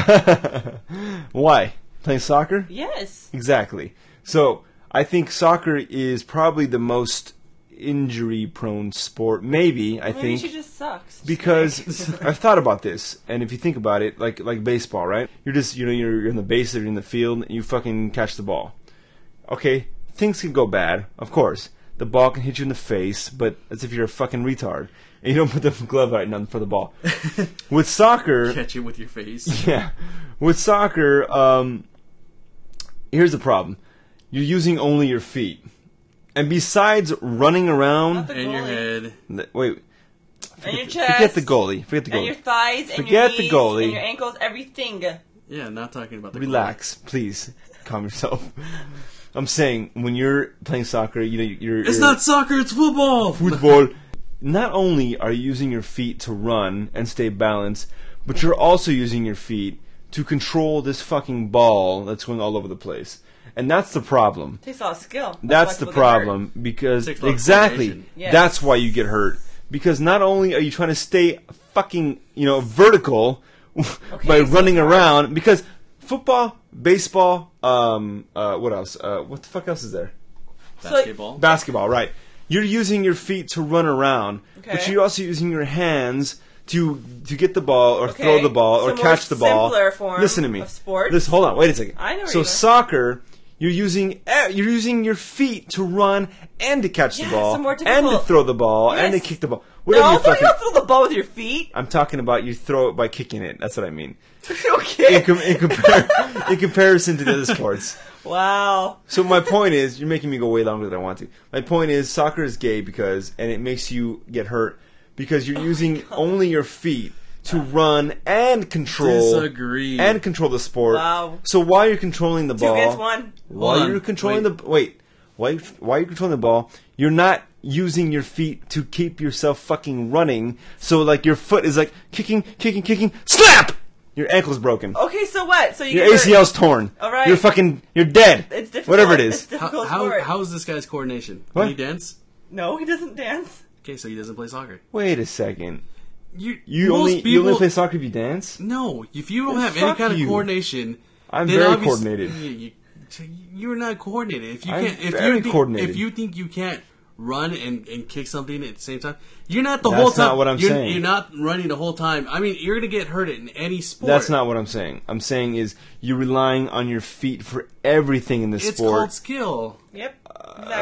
why playing soccer? Yes. Exactly. So I think soccer is probably the most injury-prone sport. Maybe I Maybe think she just sucks. because I've thought about this, and if you think about it, like like baseball, right? You're just you know you're, you're in the base, you're in the field, and you fucking catch the ball. Okay, things can go bad, of course. The ball can hit you in the face, but as if you're a fucking retard, and you don't put the glove right on for the ball. With soccer, Catch it with your face. yeah. With soccer, um, here's the problem. You're using only your feet. And besides running around... Not the And your goalie. head. th- wait. And your chest. Forget the goalie. Forget the And your goalie. thighs. And Forget your the knees, goalie. And your ankles. Everything. Yeah, not talking about the Relax, please. Calm yourself. I'm saying, when you're playing soccer, you know, you're... It's you're not soccer, it's football. football. Not only are you using your feet to run and stay balanced, but you're also using your feet to control this fucking ball that's going all over the place. And that's the problem. Takes a lot of skill. That's why the people get hurt. problem because Takes a lot of exactly coordination. Yes. that's why you get hurt because not only are you trying to stay fucking you know vertical by so running far. around because football, baseball, um, uh, what else? Uh, what the fuck else is there? Basketball. Basketball, right? You're using your feet to run around, but Okay. you're also using your hands to to get the ball or Okay. throw the ball or So more catch the ball. simpler form Listen to me. of sports. Listen, hold on, wait a second. I know where So you're going. soccer, you're using eh, you're using your feet to run and to catch Yeah, the ball some more and to difficult. throw the ball and to Yes. kick the ball. No, Whatever you don't, you fucking. don't throw the ball with your feet. I'm talking about you throw it by kicking it. That's what I mean. Okay. In, com- in, compar- in comparison to the other sports. Wow. So my point is, you're making me go way longer than I want to. My point is, soccer is gay because, and it makes you get hurt because Oh you're using only your feet to run and control Disagree. and control the sport. Wow. So while you're controlling the Two ball, against one. while Hold on. you're controlling Wait. the wait, while you- while you're controlling the ball, you're not using your feet to keep yourself fucking running. So like your foot is like kicking, kicking, kicking, snap. Your ankle's broken. Okay, so what? So you Your get A C L's torn. All right. You're fucking. You're dead. It's difficult. Whatever it It's is. How, difficult how, sport. how is this guy's coordination? What? Can he dance? No, he doesn't dance. Okay, so he doesn't play soccer. Wait a second. You, You most only people, you only play soccer if you dance. No, if you don't Then have any fuck kind you. of coordination, I'm then very obvious- coordinated. You, you, you're not coordinated. If you I'm can't, if very you think, coordinated. if you think you can't run and, and kick something at the same time, you're not the That's whole time. not what I'm you're, saying. You're not running the whole time. I mean, you're gonna get hurt in any sport. That's not what I'm saying. I'm saying is you're relying on your feet for everything in this It's sport. called skill. Yep. Exactly.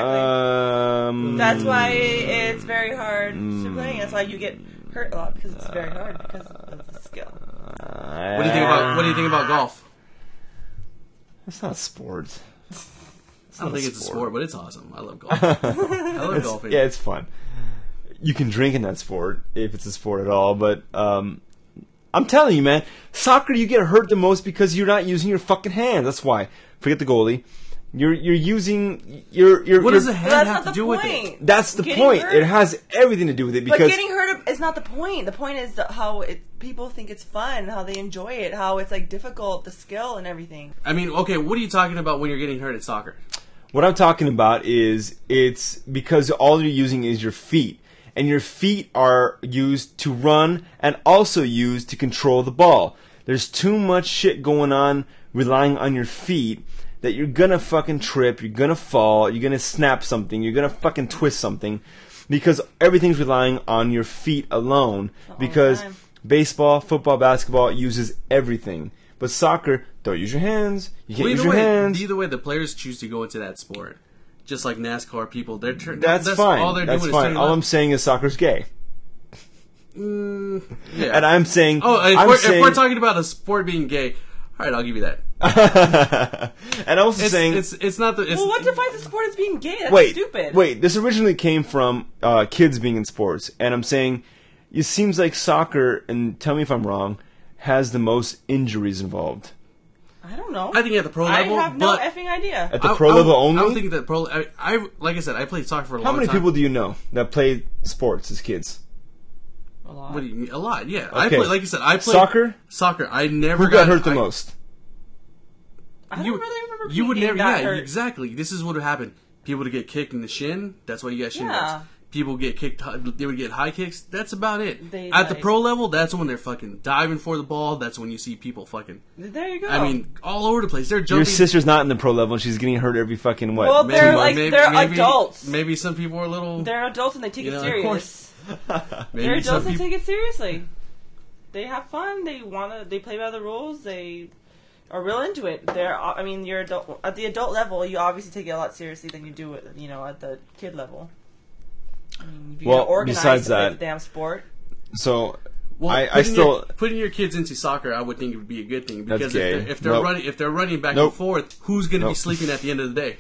Um, That's why it's very hard Mm. to play. That's why you get hurt a lot because it's very hard because of the skill. uh, What do you think about What do you think about golf? It's not sport. I don't think it's a sport, but it's awesome. I love golf. I love golfing. Yeah, it's fun. You can drink in that sport if it's a sport at all, but um, I'm telling you, man, soccer you get hurt the most because you're not using your fucking hands. That's why. Forget the goalie. You're you're using your your. What your, does a hand That's have not to the do with point. it? That's the Getting point. hurt- It has everything to do with it because But getting hurt is not the point. The point is that how it, people think it's fun, how they enjoy it, how it's like difficult, the skill and everything. I mean, okay, what are you talking about when you're getting hurt at soccer? what I'm talking about is it's because all you're using is your feet. And your feet are used to run and also used to control the ball. There's too much shit going on relying on your feet that you're gonna fucking trip, you're gonna fall, you're gonna snap something, you're gonna fucking twist something because everything's relying on your feet alone. Because time. baseball, football, basketball uses everything. But soccer, don't use your hands. You can't Well, use either your way, hands. either way, the players choose to go into that sport. Just like NASCAR people, they're tur- That's, that's fine. All they're That's doing fine. is turning All left. I'm saying is soccer's gay. Mm, yeah. And I'm saying, oh, if, I'm we're, saying, if we're talking about a sport being gay, all right, I'll give you that. and I'm also It's, saying, it's it's not the. It's, Well, what defines a sport as being gay? That's wait, stupid. wait. This originally came from uh, kids being in sports, and I'm saying it seems like soccer, and tell me if I'm wrong, has the most injuries involved. I don't know. I think at the pro I level, have no but effing idea. At the I- pro I- level I only. don't think that pro. I, I like I said, I played soccer for a How long many time. people do you know that played sports as kids? A lot. What do you mean? A lot, yeah. I Okay. play, like I said, I played Soccer? Soccer. I never Who got hurt the I- most? I don't You, really remember you would being never. that Yeah, hurt. exactly. This is what would happen. People would get kicked in the shin. That's why you got shin Yeah. guards. People get kicked. They would get high kicks. That's about it. They, At the like- pro level, that's when they're fucking diving for the ball. That's when you see people fucking. There you go. I mean, all over the place. They're Your jumping. sister's not in the pro level, and she's getting hurt every fucking what? Well, two they're months? like- they're adults. Maybe some people are a little. they're adults and they take You it know, of serious. course. Maybe They're some adults and people. take it seriously. They have fun. They wanna. They play by the rules. They are real into it. They're. I mean, you're adult at the adult level. You obviously take it a lot seriously than you do it. You know, at the kid level. I mean, if you're Well, gonna organize besides to play that- the damn sport. So Well, I, I putting still. your, putting your kids into soccer, I would think it would be a good thing That's because gay. if they're, if they're Nope. running, if they're running back Nope. and forth, who's going to Nope. be sleeping at the end of the day?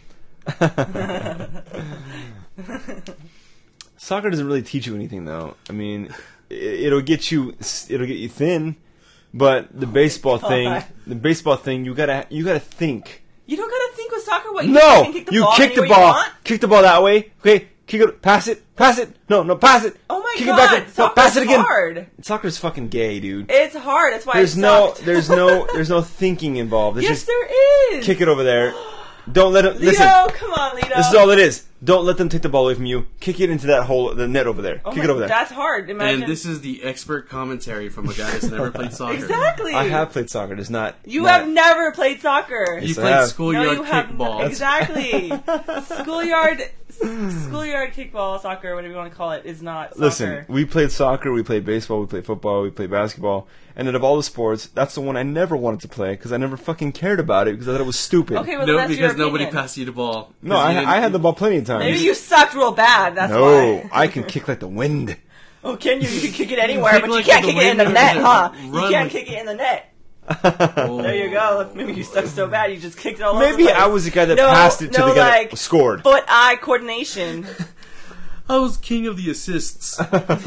Soccer doesn't really teach you anything, though. I mean, it, it'll get you, it'll get you thin, but the baseball God. thing, the baseball thing, you gotta, you gotta think. You don't gotta think with soccer. What you No, can kick the you ball kick the anywhere you ball, want. kick the ball that way. Okay, kick it, pass it, pass it. No, no, pass it. Oh my kick god, it back. No, soccer's pass it again. hard. Soccer's fucking gay, dude. It's hard. That's why There's it no, sucked. there's no, there's no thinking involved. It's yes, just there is. kick it over there. Don't let it. Lito, Listen, come on, Lito. this is all it is. Don't let them take the ball away from you. Kick it into that hole, the net over there. Oh Kick my- it over there. That's hard. Imagine. And this is the expert commentary from a guy that's never played soccer. exactly. I have played soccer. It's not. You not- have never played soccer. He Yes, I played have. schoolyard no, you have kickball. not. Exactly. schoolyard, schoolyard kickball, soccer, whatever you want to call it, is not soccer. Listen, we played soccer, we played baseball, we played football, we played basketball, and out of all the sports, that's the one I never wanted to play because I never fucking cared about it because I thought it was stupid. Okay, well No, that's because your nobody opinion. passed you the ball. no, 'Cause I, you didn't- I had the ball plenty of times. Maybe you sucked real bad. That's no, why. I can kick like the wind. Oh, can you? You can kick it anywhere, kick but you like can't the kick it in the wind net, or huh? just You run can't like- kick it in the net. Oh. There you go. Maybe you suck so bad you just kicked it all over Maybe the place. I was the guy that No, passed it to no, the guy like, that scored. foot-eye coordination. I was king of the assists.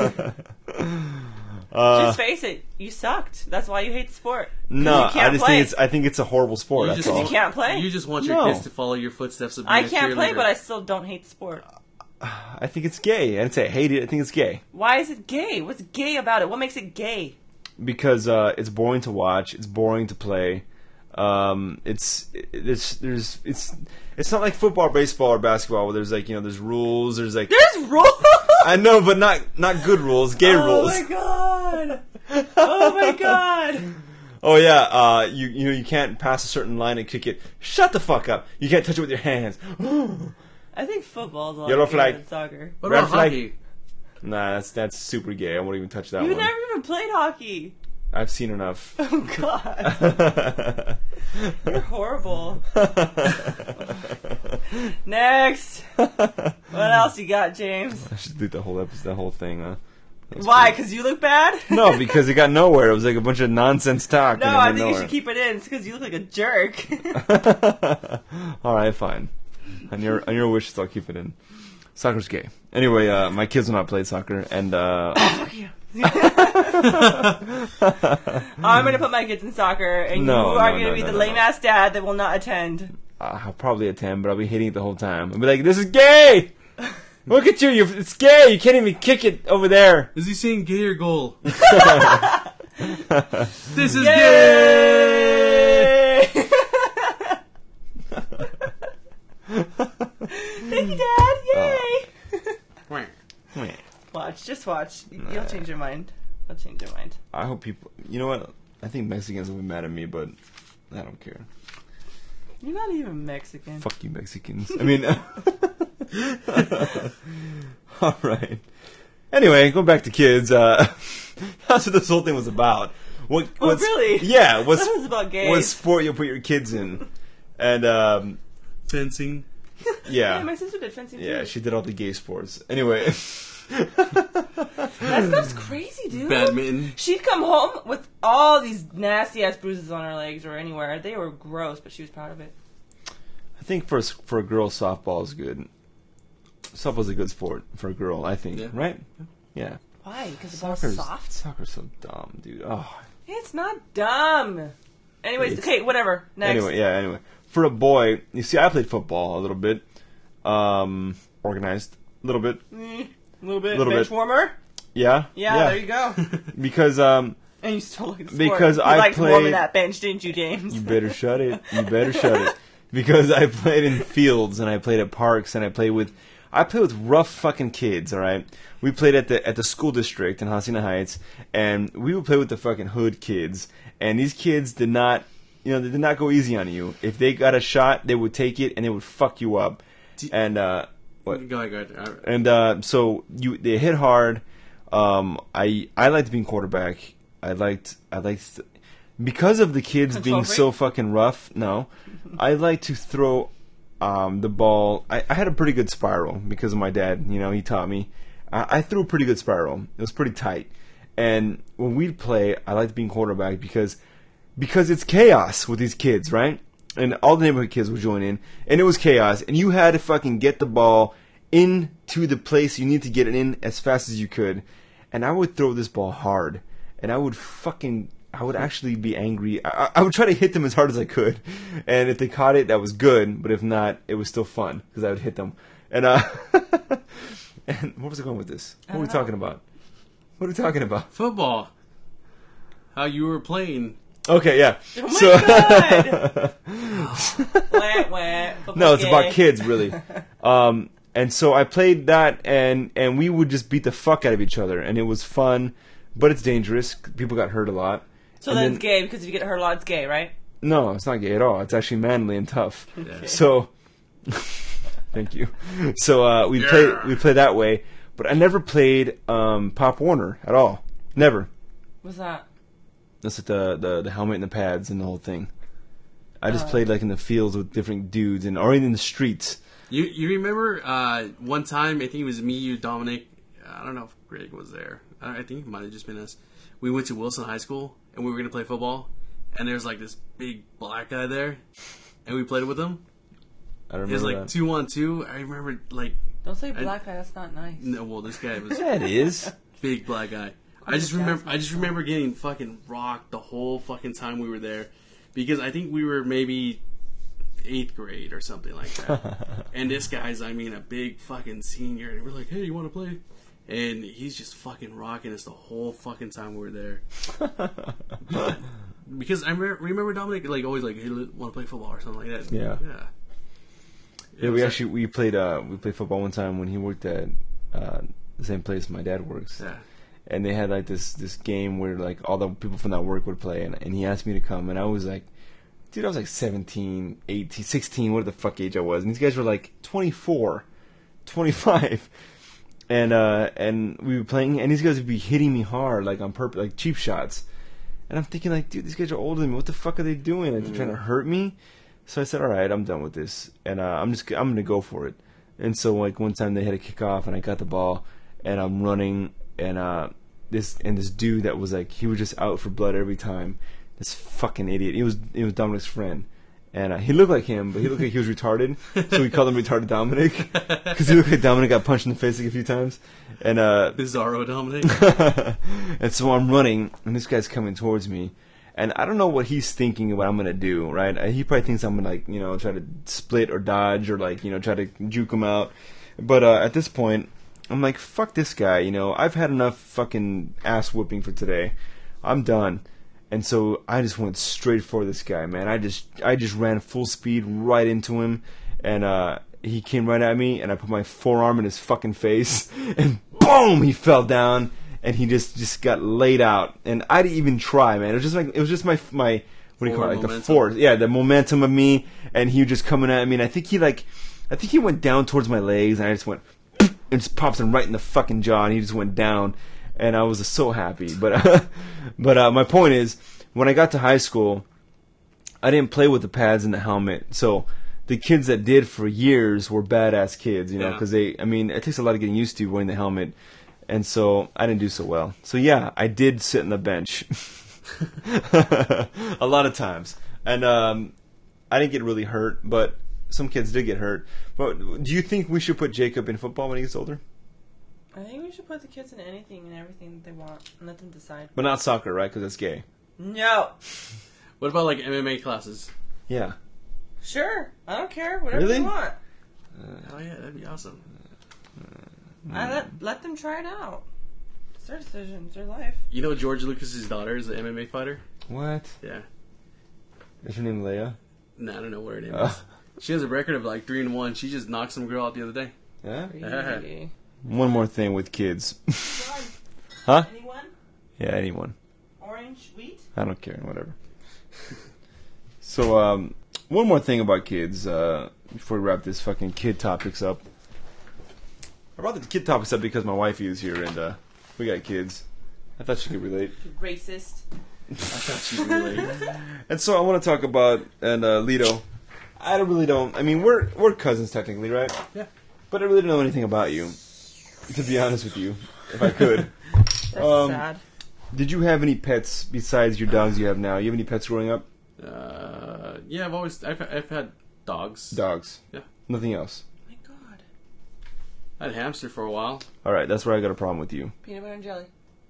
Uh, Just face it, you sucked. That's why you hate the sport. 'Cause no, you can't I just play. think it's I think it's a horrible sport. You That's just- all. You can't play. You just want your No. kids to follow your footsteps of being I a can't play, cheerleader. but I still don't hate the sport. I think it's gay. I didn't say I hate it. I think it's gay Why is it gay? What's gay about it? What makes it gay? because uh, it's boring to watch. It's boring to play. Um, it's it's there's it's it's not like football, or baseball, or basketball where there's like you know there's rules. There's like There's rules. I know, but not not good rules. Gay oh rules. my god. Oh my god. Oh yeah, uh, you you know you can't pass a certain line and kick it. Shut the fuck up! You can't touch it with your hands. I think football's a lot Yellow gayer flag. than soccer. What Red about flag. hockey? Nah, that's that's super gay. I won't even touch that You've one. never even played hockey. I've seen enough. Oh god. You're horrible. Next. What else you got, James? I should delete the whole episode, the whole thing. Huh? That's Why? cool. Because you look bad? No, because it got nowhere. It was like a bunch of nonsense talk. No, and it I went think you nowhere. should keep it in. It's because you look like a jerk. All right, fine. on your on your wishes, I'll keep it in. Soccer's gay. Anyway, uh, my kids will not play soccer, and uh, Fuck you. I'm gonna put my kids in soccer, and No, you are no, gonna no, be no, the no, lame no. ass dad that will not attend. I'll probably attend, but I'll be hating it the whole time. I'll be like, "This is gay! Look at you! you it's gay! You can't even kick it over there." Is he saying gay or goal? This is Yay! gay! Thank you, Dad! Yay! Wah. Meh. Watch, just watch. You'll change your mind. You'll change your mind. I hope people. You know what? I think Mexicans will be mad at me, but I don't care. You're not even Mexican. Fuck you, Mexicans. I mean, all right. Anyway, go back to kids. Uh, that's what this whole thing was about. What? Oh, what's- really? Yeah. What's That was about gays. what sport you'll put your kids in? And um, Fencing. Yeah, yeah, my sister did fencing too. yeah, she did all the gay sports. Anyway, That stuff's crazy, dude. Badminton. She'd come home with all these nasty ass bruises on her legs or anywhere. They were gross, but she was proud of it. I think for a s- for a girl, softball is good. Softball's a good sport for a girl. I think, Yeah. right? Yeah. Why? Because the ball's Soccer's soft? Soccer's so dumb, dude. Oh. It's not dumb. Anyways, It's- okay, whatever. Next. Anyway, yeah. Anyway, for a boy, you see, I played football a little bit, um, organized a little bit. Mm, a little bit. Little bench bit. warmer? Yeah. Yeah, there you go. Because um, And you still look at the Because sport. I You liked played- warming that bench, didn't you, James? you better shut it. You better shut it. Because I played in fields and I played at parks and I played with, I played with rough fucking kids. All right, we played at the at the school district in Hacienda Heights, and we would play with the fucking hood kids. And these kids did not, you know, they did not go easy on you. If they got a shot, they would take it and they would fuck you up. And uh, what? Go ahead, go ahead. All right. And uh, so you they hit hard. Um, I I liked being quarterback. I liked I liked because of the kids Control being freak? so fucking rough. No, I like to throw um, the ball. I, I had a pretty good spiral because of my dad. You know, he taught me. I, I threw a pretty good spiral. It was pretty tight. And when we'd play, I liked being quarterback because because it's chaos with these kids, right? And all the neighborhood kids would join in, and it was chaos. And you had to fucking get the ball into the place you need to get it in as fast as you could. And I would throw this ball hard, and I would fucking, I would actually be angry. I, I would try to hit them as hard as I could, and if they caught it, that was good. But if not, it was still fun because I would hit them. And uh, and where was I going with this? What are we don't know. talking about? What are we talking about? Football. How you were playing. Okay, yeah. Oh my so, god! Wah, wah. Football's No, it's gay. about kids, really. Um, and so I played that, and and we would just beat the fuck out of each other, and it was fun, but it's dangerous. People got hurt a lot. So And then then- it's gay because if you get hurt a lot, it's gay, right? No, it's not gay at all. It's actually manly and tough. Yeah. So, thank you. So uh, we Yeah. played we played that way, but I never played um, Pop Warner at all. Never. What's that? That's like the, the the helmet and the pads and the whole thing. I just Oh. played like in the fields with different dudes, and or in the streets. You you remember uh, one time, I think it was me, you, Dominic, I don't know if Greg was there. I I think it might have just been us. We went to Wilson High School, and we were going to play football, and there was like this big black guy there, and we played with him. I don't It was remember like that. two on two. I remember like, Don't say I- black guy. That's not nice. no, well, this guy was Yeah, it is. big black guy. I just remember I just remember getting fucking rocked the whole fucking time we were there, because I think we were maybe eighth grade or something like that. And this guy's, I mean, a big fucking senior, and we're like, hey, you want to play? And he's just fucking rocking us the whole fucking time we were there. But- because I remember, remember Dominic like always like, hey, want to play football or something like that. Yeah. yeah. Yeah, we actually we played uh we played football one time when he worked at uh, the same place my dad works. Yeah. And they had like this this game where like all the people from that work would play, and, and he asked me to come, and I was like, dude, I was like seventeen, eighteen, sixteen, what the fuck age I was, and these guys were like twenty-four, twenty-five, and uh and we were playing, and these guys would be hitting me hard like on purpose, like cheap shots, and I'm thinking like, dude, these guys are older than me, what the fuck are they doing? Like, they're trying to hurt me. So I said, all right, I'm done with this, and uh, I'm just I'm gonna go for it. And so like one time they had a kick off, and I got the ball, and I'm running, and uh, this and this dude that was like, he was just out for blood every time. This fucking idiot. He was he was Dominic's friend, And uh, he looked like him, but he looked like he was retarded. So we called him Retarded Dominic. Because he looked like Dominic got punched in the face like a few times. And uh, Bizarro Dominic. and so I'm running, and this guy's coming towards me. And I don't know what he's thinking of what I'm going to do, right? Uh, He probably thinks I'm going to, like, you know, try to split or dodge or, like, you know, try to juke him out. But uh, at this point, I'm like, fuck this guy, you know. I've had enough fucking ass whooping for today. I'm done. And so I just went straight for this guy, man. I just I just ran full speed right into him, and uh, he came right at me, and I put my forearm in his fucking face, and boom, he fell down, and he just, just got laid out. And I didn't even try, man. It was just like it was just my my what do you call it? Like momentum. The force, yeah, the momentum of me, and he was just coming at me. And I think he like, I think he went down towards my legs, and I just went and just pops him right in the fucking jaw, and he just went down. And I was so happy. But uh, but uh, my point is, when I got to high school, I didn't play with the pads and the helmet. So the kids that did for years were badass kids, you know, because yeah. they, I mean, it takes a lot of getting used to wearing the helmet. And so I didn't do so well. So yeah, I did sit on the bench a lot of times. And um, I didn't get really hurt, but some kids did get hurt. But do you think we should put Jacob in football when he gets older? I think we should put the kids in anything and everything that they want and let them decide. But not soccer, right? Because it's gay. No. What about like M M A classes? Yeah. Sure. I don't care. Whatever really? they want. Uh, Hell yeah, that'd be awesome. Uh, I let, let them try it out. It's their decision. It's their life. You know George Lucas's daughter is an M M A fighter? What? Yeah. Is her name Leia? No, I don't know what her name uh. is. She has a record of like three and one. She just knocked some girl out the other day. Yeah? Really? One more thing with kids. Huh? Anyone? Yeah, anyone. Orange wheat? I don't care, whatever. So, um, one more thing about kids, uh, before we wrap this fucking kid topics up. I brought the kid topics up because my wifey is here and, uh, we got kids. I thought she could relate. Racist. I thought she'd relate. And so I want to talk about, and, uh, Lito. I don't really don't, I mean, we're, we're cousins technically, right? Yeah. But I really don't know anything about you, to be honest with you, if I could. That's um, sad. Did you have any pets besides your dogs you have now? You have any pets growing up? Uh, yeah, I've always I've, I've had dogs. Dogs. Yeah. Nothing else. Oh my god. I had a hamster for a while. All right, that's where I got a problem with you. Peanut butter and jelly.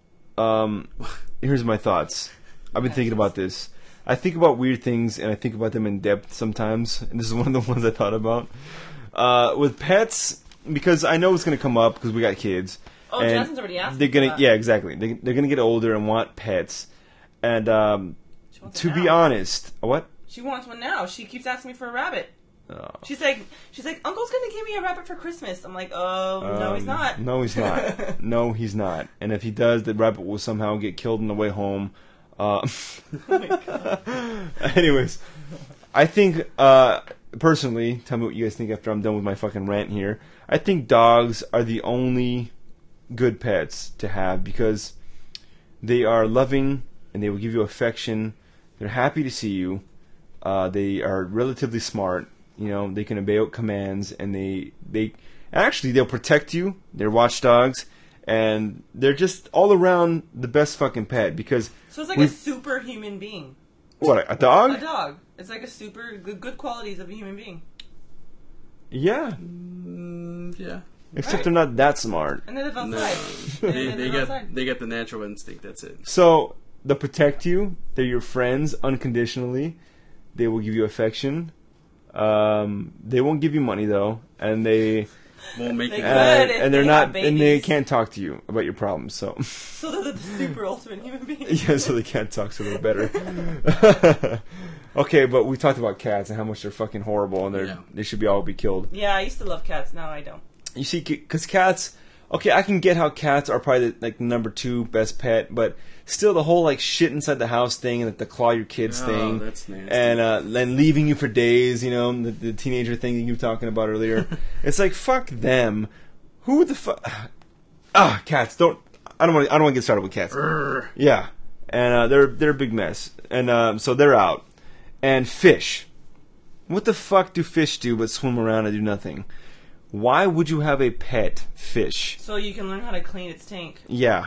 Um, here's my thoughts. I've been thinking about this. I think about weird things, and I think about them in depth sometimes. And this is one of the ones I thought about. Uh, with pets, because I know it's going to come up because we got kids. Oh, and Jasmine's already asked they're gonna, that. yeah, exactly. They, they're going to get older and want pets. And um, to be now. honest, what? She wants one now. She keeps asking me for a rabbit. Oh. She's like, she's like, Uncle's gonna give me a rabbit for Christmas. I'm like, oh, um, no, he's not. No, he's not. No, he's not. And if he does, the rabbit will somehow get killed on the way home. Uh, Oh my god. anyways, I think, uh, personally, tell me what you guys think after I'm done with my fucking rant here. I think dogs are the only good pets to have because they are loving and they will give you affection. They're happy to see you. Uh, they are relatively smart. You know, they can obey commands, and they they actually they'll protect you. They're watchdogs, and they're just all around the best fucking pet because. So it's like a superhuman being. What, a dog? A dog. It's like a super good, good qualities of a human being. Yeah. Mm, yeah. Except Right. they're not that smart. And they live No, outside. they, they they live got outside. they got the natural instinct. That's it. So they'll protect you. They're your friends unconditionally. They will give you affection. Um, they won't give you money though, and they Won't make They it. could. and, if and they're they not, have and they babies. can't talk to you about your problems. So So they're the super ultimate human being. yeah, so they can't talk, so they're better. Okay, but we talked about cats and how much they're fucking horrible, and they're Yeah. they should be all be killed. Yeah, I used to love cats. Now I don't. You see, because cats, okay, I can get how cats are probably the, like number two best pet, but still the whole like shit inside the house thing and like, the claw your kids Oh, thing, that's nasty. and uh, then leaving you for days, you know, the, the teenager thing that you were talking about earlier. It's like fuck them. Who the fuck? Ah, cats. Don't. I don't want. I don't want to get started with cats. Urgh. Yeah, and uh, they're they're a big mess, and um, so they're out. And fish. What the fuck do fish do but swim around and do nothing? Why would you have a pet fish? So you can learn how to clean its tank. Yeah.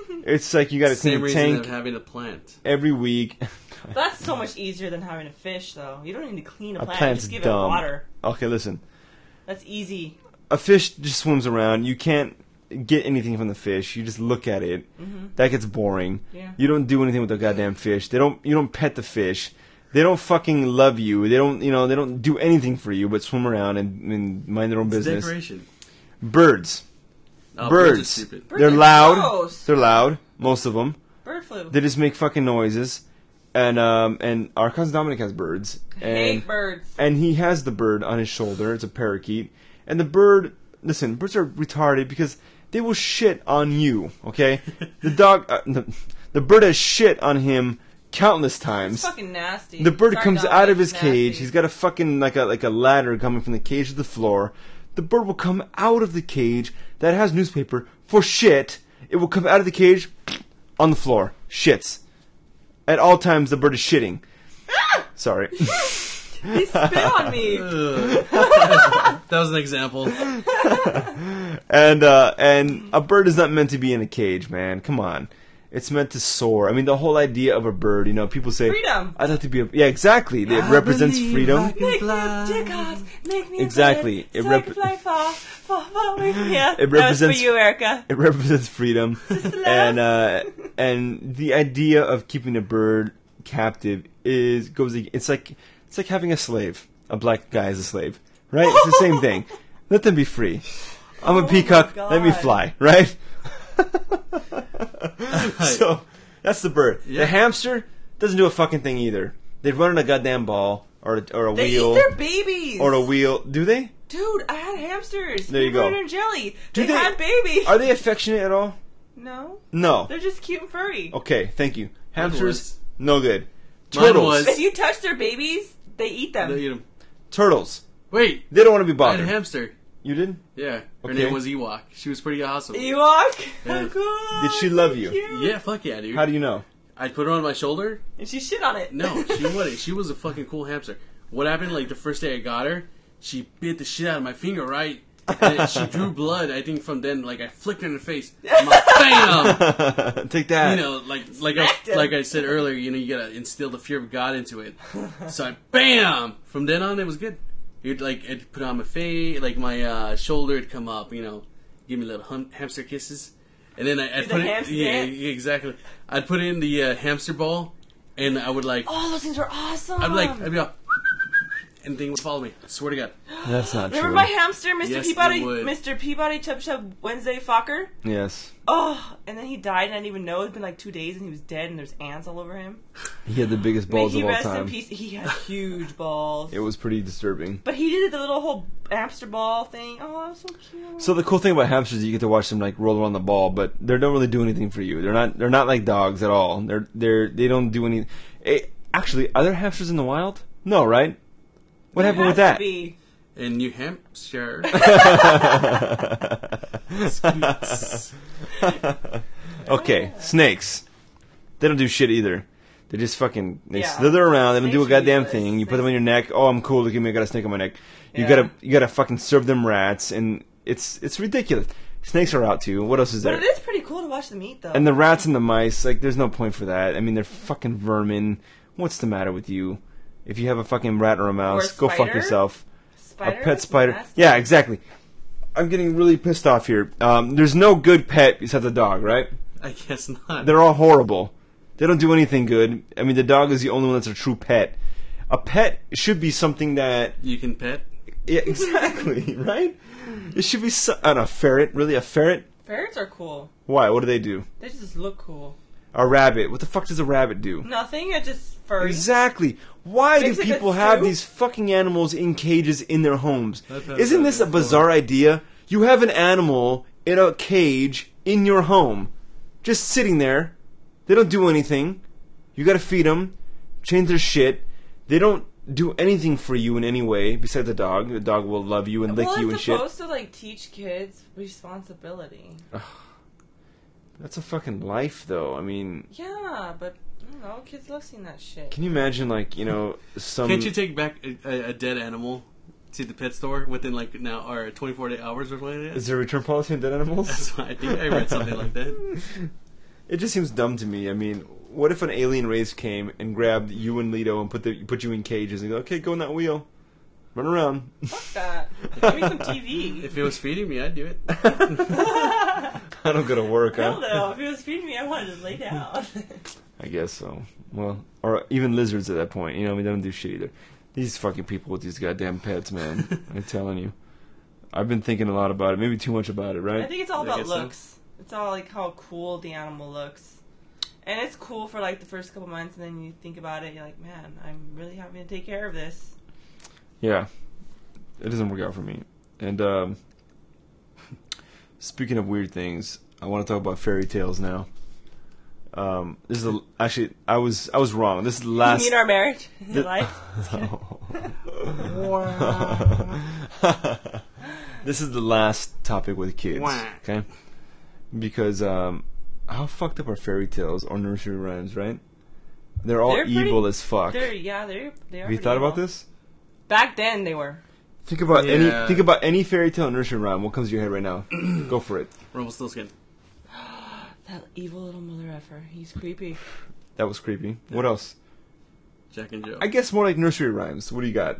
It's like you got to Same clean a reason tank of having a plant. every week. That's so much easier than having a fish, though. You don't need to clean a A plant. You plant's just give dumb. it water. Okay, listen. That's easy. A fish just swims around. You can't get anything from the fish. You just look at it. Mm-hmm. That gets boring. Yeah. You don't do anything with the goddamn fish. They don't. You don't pet the fish. They don't fucking love you. They don't. You know. They don't do anything for you but swim around and, and mind their own It's business. decoration. Birds. Oh, Birds. are stupid. Birds They're are loud. gross. They're loud. Most of them. Bird flu. They just make fucking noises. And um and our cousin Dominic has birds. And Hate birds. and he has the bird on his shoulder. It's a parakeet. And the bird, listen, birds are retarded because they will shit on you, okay? The dog, uh, the, the bird has shit on him countless It's times. fucking nasty. The bird Sorry, comes Dominic, out of his it's cage. nasty. He's got a fucking, like a, like a ladder coming from the cage to the floor. The bird will come out of the cage that has newspaper for shit. It will come out of the cage on the floor. Shits. At all times, the bird is shitting. Sorry. He spit on me. Ugh. that was an example. And uh, and a bird is not meant to be in a cage, man. Come on, it's meant to soar. I mean, the whole idea of a bird. You know, people say Freedom. I'd like to be a yeah, exactly. It represents freedom. I can Make me fly. a dick hot. Make me a Exactly. bird It so rep- I can fly far, far, far away from here. It That was represents- for you, Erica. It represents freedom, Sister love. and uh, and the idea of keeping a bird captive is goes. It's like it's like having a slave. A black guy as a slave, right? It's the same thing. Let them be free. I'm Oh a my peacock. Let me God. fly, right? So that's the bird. Yeah. The hamster doesn't do a fucking thing either. They run on a goddamn ball or a, or a They wheel eat their babies. or a wheel. Do they? Dude, I had hamsters. There you Peanut go. butter and jelly. Do they, they- had babies. Are they affectionate at all? No, No. they're just cute and furry. Okay, thank you. Hamsters, was. no good. Mine Turtles, was. If you touch their babies, they eat them. They eat 'em. turtles. Wait, They don't want to be I had a bothered. hamster. You did? Yeah, her Okay. name was Ewok. She was pretty awesome. Ewok. Yeah. Cool. Did she love you? Cute. Yeah, fuck yeah, dude. How do you know? I'd put her on my shoulder. And she shit on it. No, she wouldn't. She was a fucking cool hamster. What happened, like, the first day I got her, she bit the shit out of my finger, right? And it- she drew blood. I think from then, like, I flicked her in the face. I'm like, bam! Take that. You know, like like I, Smacked him. like I said earlier, you know, you gotta instill the fear of God into it. So I, bam! From then on, it was good. You'd, like, I'd put it on my face, like, my uh, shoulder would come up, you know, give me little hum- hamster kisses. And then I, I'd Do put the it, hamster yeah, dance? yeah, exactly. I'd put it in the uh, hamster ball, and I would, like, Oh, those things were awesome. I'd be like, I'd be like, and the thing would follow me. I swear to God. That's not Remember true. my hamster, Mister Yes, Peabody, it would. Mister Peabody, Chub Chub Wednesday Fokker? Yes. Oh, and then he died, and I didn't even know. It's been like two days, and he was dead, and there's ants all over him. He had the biggest May balls he of all rest time. in peace. He had huge balls. It was pretty disturbing. But he did the little whole hamster ball thing. Oh, that was so cute. So the cool thing about hamsters is you get to watch them like roll around the ball, but they don't really do anything for you. They're not they're not like dogs at all. They're they're they don't do any. Eh, actually, are there hamsters in the wild? No, right? What There happened with has that? to be. In New Hampshire. Okay, snakes. They don't do shit either. They just fucking they Yeah. slither around. They don't do a Snakes are goddamn useless. thing. You put them on your neck. Oh, I'm cool. Look at me. I got a snake on my neck. You Yeah. gotta you gotta fucking serve them rats, and it's it's ridiculous. Snakes are out too. What else is But there? it is pretty cool to watch them eat, though. And the rats and the mice, like, there's no point for that. I mean, they're fucking vermin. What's the matter with you? If you have a fucking rat or a mouse, go fuck spider? yourself. Spider? A pet That's spider. nasty. Yeah, exactly. I'm getting really pissed off here. Um, there's no good pet besides a dog, right? I guess not. They're all horrible. They don't do anything good. I mean, the dog is the only one that's a true pet. A pet should be something that... You can pet. Yeah, exactly, right? It should be... So, I don't know, a ferret? Really, a ferret? Ferrets are cool. Why? What do they do? They just look cool. A rabbit. What the fuck does a rabbit do? Nothing. It's just furry. Exactly. Why Makes do a good people have stew. these fucking animals in cages in their homes? That- that- Isn't that- this a that's bizarre idea? You have an animal in a cage in your home, just sitting there. They don't do anything. You gotta feed them, change their shit. They don't do anything for you in any way besides the dog. The dog will love you and lick well, you and it's shit. supposed to like teach kids responsibility. That's a fucking life, though. I mean, Yeah, but I don't know. Kids love seeing that shit. can you imagine, like, you know, some... Can't you take back a, a, a dead animal to the pet store within like now or twenty-four hours or something like that? Is there a return policy on dead animals? That's what I think. I read something like that. it just seems dumb to me. I mean, what if an alien race came and grabbed you and Leto and put the put you in cages and go, okay, go in that wheel, run around. Fuck that. Give me some T V. If it was feeding me, I'd do it. I don't go to work, Hell huh? no. If it was feeding me, I wanted to lay down. I guess so. Well, or even lizards at that point. You know, I mean, they don't do shit either. These fucking people with these goddamn pets, man. I'm telling you. I've been thinking a lot about it. Maybe too much about it, right? I think it's all I about guess so. looks. It's all like how cool the animal looks. And it's cool for like the first couple months, and then you think about it, you're like, man, I'm really having to take care of this. Yeah. It doesn't work out for me. And um, speaking of weird things, I want to talk about fairy tales now. Um, this is the, actually I was I was wrong. This is the last. You mean our marriage? the- Your life? This is the last topic with kids. Wah. Okay. Because um, how fucked up are fairy tales or nursery rhymes, right? They're all They're pretty- evil as fuck. They're, yeah, they're, they are Have you pretty thought about evil. this? Back then, they were. Think about Yeah. any think about any fairy tale or nursery rhyme. What comes to your head right now? Go for it. Rumpelstiltskin. That evil little mother effer. He's creepy. That was creepy. What else? Jack and Jill. I guess more like nursery rhymes. What do you got?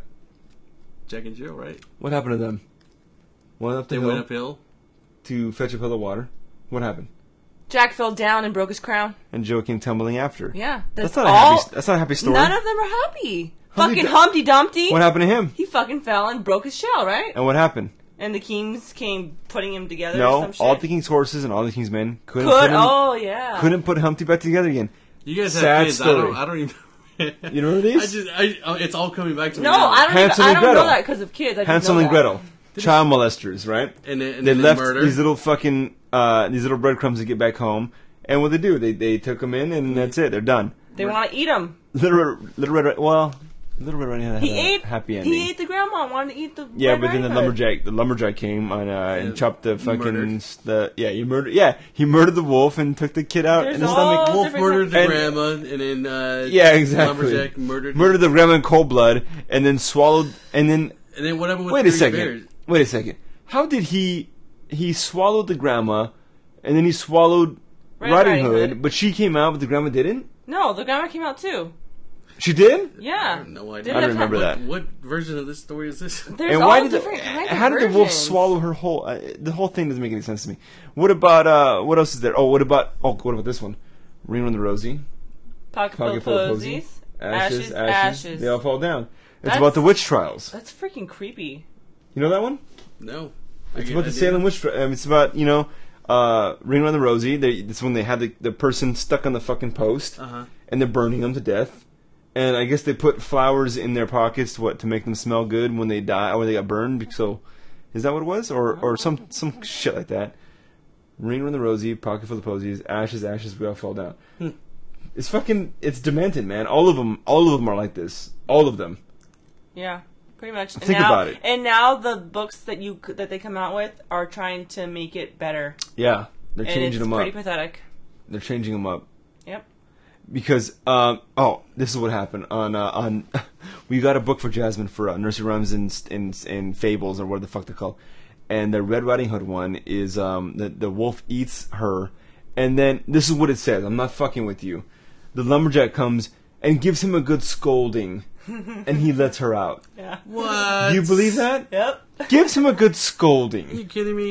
Jack and Jill, right? What happened to them? Went up the They hill went uphill. to fetch a pail of water. What happened? Jack fell down and broke his crown. And Jill came tumbling after. Yeah. That's, That's, not a all. happy. That's not a happy story. None of them are happy. Humpty Fucking Dum- Humpty Dumpty. What happened to him? He fucking fell and broke his shell, right? And what happened? And the kings came putting him together or No, some shit. all the king's horses and all the king's men couldn't Could, put him, oh yeah. couldn't put Humpty back together again. You guys have Sad kids. I story. don't. I don't even. You know what it is? I just. I. oh, It's all coming back to No, me. now. I don't. Hansel even, I and don't Gretel. know that because of kids. I just Hansel know and that. Gretel, child molesters, right? And then, and They then left murder. these little fucking uh, these little breadcrumbs to get back home, and what they do? They they took them in, and that's it. They're done. They want to eat him. Little Red- Little Red, well, Little Red Riding Hood had He a ate. happy ending. He ate the grandma. Wanted to eat the. Yeah, Red but then the Riding Hood. lumberjack, the lumberjack came and, uh, and Yeah, chopped the he fucking murdered. the yeah, he murdered yeah, he murdered the wolf and took the kid out There's in the all- stomach. Wolf different murdered the And- grandma, and then uh, Yeah, exactly. Lumberjack murdered. Murdered the grandma in cold blood and then swallowed and then And then what happened with wait a Three second, Bears? wait a second. How did he he swallowed the grandma and then he swallowed Red Riding Riding Hood, Hood. but she came out, but the grandma didn't. No, the grandma came out too. She did. Yeah. I have no idea. Didn't I have don't remember time- that. What version of this story is this? There's and all why did different the, kinds of how did the wolf versions. swallow her whole? Uh, the whole thing doesn't make any sense to me. What about uh? What else is there? Oh, what about oh? What about this one? Ring on the Rosie. Pocket full Pocket of full of posies. posies. Ashes, ashes. They all fall down. It's That's- about the witch trials. That's freaking creepy. You know that one? No. I It's get- about I the didn't. Salem witch trials. Um, it's about you know, uh, Ring around the Rosie. They, it's when they had the, the person stuck on the fucking post, Uh-huh. and they're burning them to death. And I guess they put flowers in their pockets, what to make them smell good when they die or when they got burned. So, is that what it was, or or some some shit like that? Ring around the Rosie, pocket full of posies, ashes, ashes, we all fall down. Hmm. It's fucking, it's demented, man. All of them, all of them are like this. All of them. Yeah, pretty much. And Think now, about it. And now the books that you that they come out with are trying to make it better. Yeah, they're And changing it's them pretty up. pathetic. They're changing them up. Yep. Because um oh, this is what happened on uh, on we got a book for Jasmine for uh, nursery rhymes and, and and fables or what the fuck they're called, and the Red Riding Hood one is um the the wolf eats her, and then this is what it says. I'm not fucking with you. The lumberjack comes and gives him a good scolding, and he lets her out. Yeah. What? Do you believe that? Yep. Gives him a good Are scolding. you kidding me?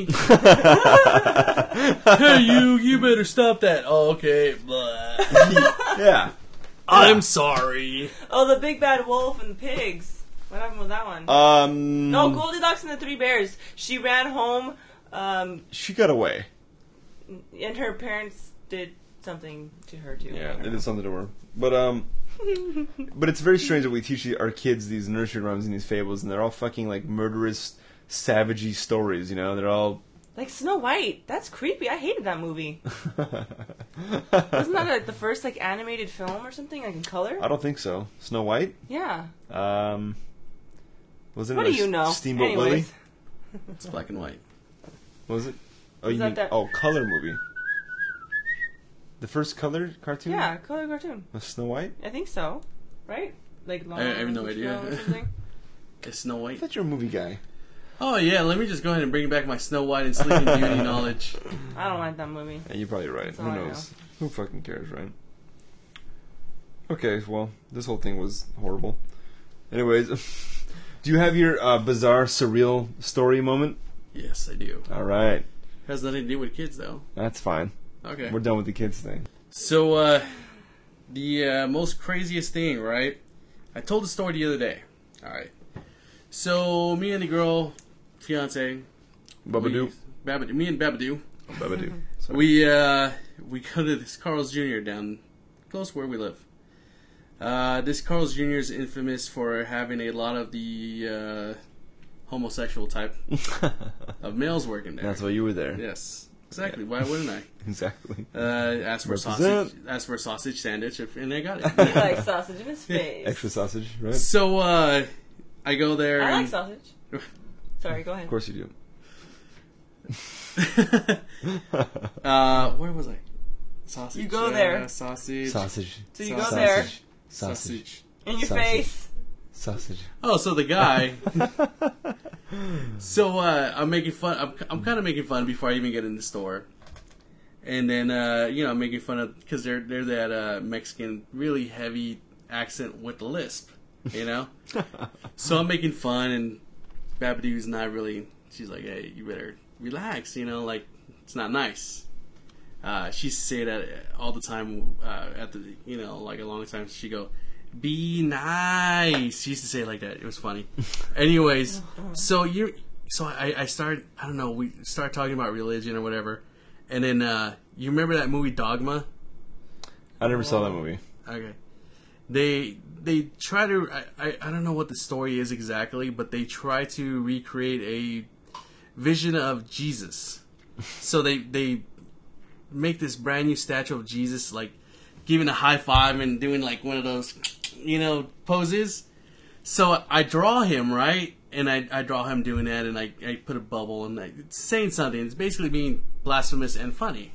Hey, you! You better stop that. Oh, okay. Blah. Yeah. I'm sorry. Oh, the big bad wolf and the pigs. What happened with that one? Um. no, Goldilocks and the Three Bears. She ran home, um, She got away. and her parents did something to her too. Yeah, they did something to her. But um, but it's very strange that we teach our kids these nursery rhymes and these fables, and they're all fucking like murderous, savagey stories. You know, they're all. Like Snow White. That's creepy. I hated that movie. Wasn't that like the first like animated film or something like in color? I don't think so. Snow White. Yeah. Um, wasn't What it do a you know? Steamboat Anyways. Willie? It's black and white. What was it? Oh, Was you that mean that- oh, color movie. The first color cartoon. Yeah, color cartoon. Was Snow White. I think so. Right? Like long I have no Snow idea. or something. It's Snow I White. thought you were a movie guy. Oh yeah, let me just go ahead and bring back my Snow White and Sleeping Beauty knowledge. I don't like that movie. Yeah, you're probably right. That's Who all I knows? Who fucking cares, right? Okay, well, this whole thing was horrible. Anyways, do you have your uh, bizarre, surreal story moment? Yes, I do. All right. Has nothing to do with kids, though. That's fine. Okay. We're done with the kids thing. So, uh, the uh, most craziest thing, right? I told the story the other day. All right. So, me and the girl, fiance, Babadoo. we- Babadoo, me and Babadoo, Babadoo. Sorry. we uh, we go to this Carl's Junior down close where we live. Uh, this Carl's Junior is infamous for having a lot of the uh, homosexual type of males working there. That's why you were there. Yes, exactly. Why wouldn't I? Exactly. Uh, asked for a Represent. sausage, asked for a sausage sandwich, if- and I got He it. likes sausage in his face. Extra sausage, right? So uh, I go there. I like and- sausage. Sorry, go ahead. Of course you do. uh, where was I? Sausage. You go uh, there. Sausage. Sausage. So you go Sausage. there Sausage. Sausage. in your Sausage. face. Sausage. Oh, so the guy. so uh, I'm making fun. I'm, I'm kind of making fun before I even get in the store, and then uh, you know I'm making fun of because they're they're that uh, Mexican really heavy accent with the lisp, you know. So I'm making fun, and Babadoo's not really. She's like, "Hey, you better relax," you know, like it's not nice. Uh, she used to say that all the time uh, at the, you know, like a long time. She go, "Be nice." She used to say it like that. It was funny. Anyways, so you, so I, I started. I don't know. We started talking about religion or whatever, and then uh, you remember that movie Dogma? I never saw that movie. Okay. They they try to. I, I I don't know what the story is exactly, but they try to recreate a vision of Jesus. So they they. make this brand new statue of Jesus, like giving a high five and doing like one of those, you know, poses. So I draw him, right? And I, I draw him doing that, and I, I put a bubble, and I, it's saying something. It's basically being blasphemous and funny.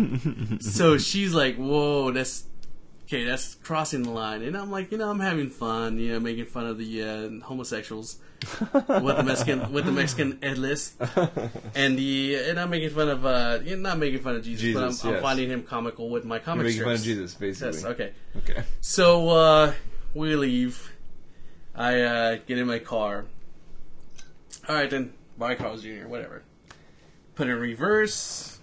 So she's like, whoa, that's, okay, that's crossing the line. And I'm like, you know, I'm having fun, you know, making fun of the uh, homosexuals. with the Mexican with the Mexican Ed list, and the and I'm making fun of uh not making fun of Jesus, Jesus, but I'm, yes. I'm finding him comical with my comic You're making strips. fun of Jesus, basically. Yes, okay. Okay. So uh, we leave. I uh, get in my car. All right, then bye, Carl's Junior Whatever. Put it in reverse.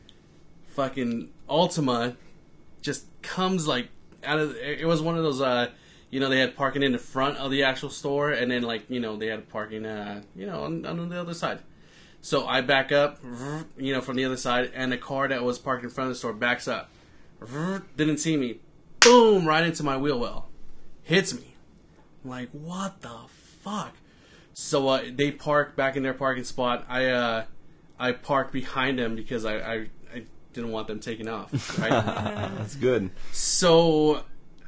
Fucking Altima just comes like out of. It was one of those. Uh, You know, they had parking in the front of the actual store, and then, like, you know, they had parking, uh, you know, on, on the other side. So I back up, you know, from the other side, and the car that was parked in front of the store backs up. Didn't see me. Boom! Right into my wheel well. Hits me. I'm like, what the fuck? So uh, they park back in their parking spot. I uh, I parked behind them because I, I, I didn't want them taking off. Right? That's good. So...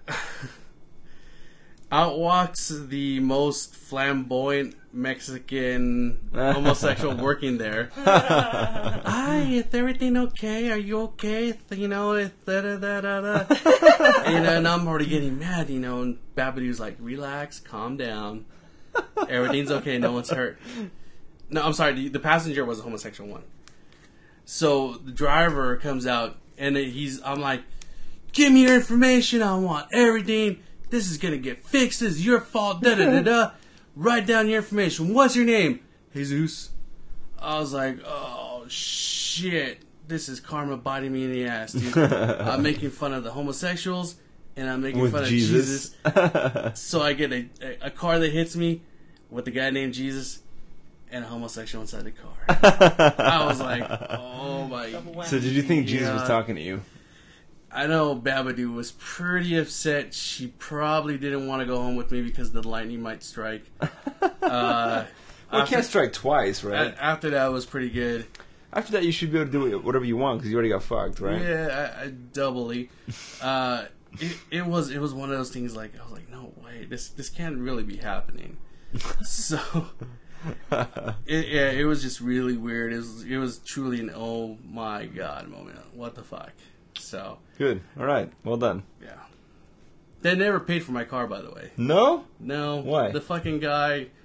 out walks the most flamboyant Mexican homosexual working there. Hi, is everything okay? Are you okay? You know, it's da da da da da. And, and I'm already getting mad, you know, and Babadoo's like, relax, calm down. Everything's okay, no one's hurt. No, I'm sorry, the, the passenger was a homosexual one. So the driver comes out, and he's, I'm like, give me your information, I want everything. This is gonna get fixed. This is your fault. Da da da da. Write down your information. What's your name? Jesus. I was like, oh shit. This is karma biting me in the ass, dude. I'm making fun of the homosexuals, and I'm making With fun Jesus. of Jesus. So I get a, a, a car that hits me with a guy named Jesus and a homosexual inside the car. I was like, oh my. So did you think Jesus was Yeah. talking to you? I know Babadoo was pretty upset. She probably didn't want to go home with me because the lightning might strike. Uh, Well, you after, can't strike twice, right? a- after that was pretty good. After that, you should be able to do whatever you want because you already got fucked, right? Yeah, I, I doubly. Uh, it, it was it was one of those things like I was like, no way, this this can't really be happening. So it, yeah, it was just really weird. It was it was truly an oh my god moment. What the fuck? So Good. All right. Well done. yeah, they never paid for my car, by the way. No? No. Why? The fucking guy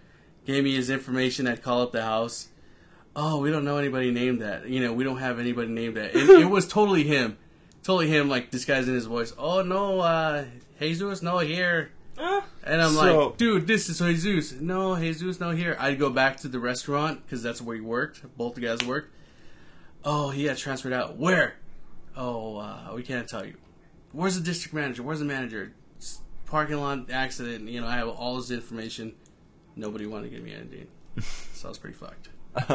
gave me his information. I'd call up the house. Oh, we don't know anybody named that. You know, we don't have anybody named that. It, it was totally him. Totally him, like, disguising his voice. Oh, no, uh, Jesus, no, here. Uh, And I'm So- like, dude, this is Jesus. No, Jesus, no, here. I'd go back to the restaurant, because that's where he worked. Both the guys worked. Oh, he got transferred out. Where? Oh, uh, we can't tell you. Where's the district manager? Where's the manager? S- Parking lot accident. You know, I have all this information. Nobody wanted to give me anything. So I was pretty fucked.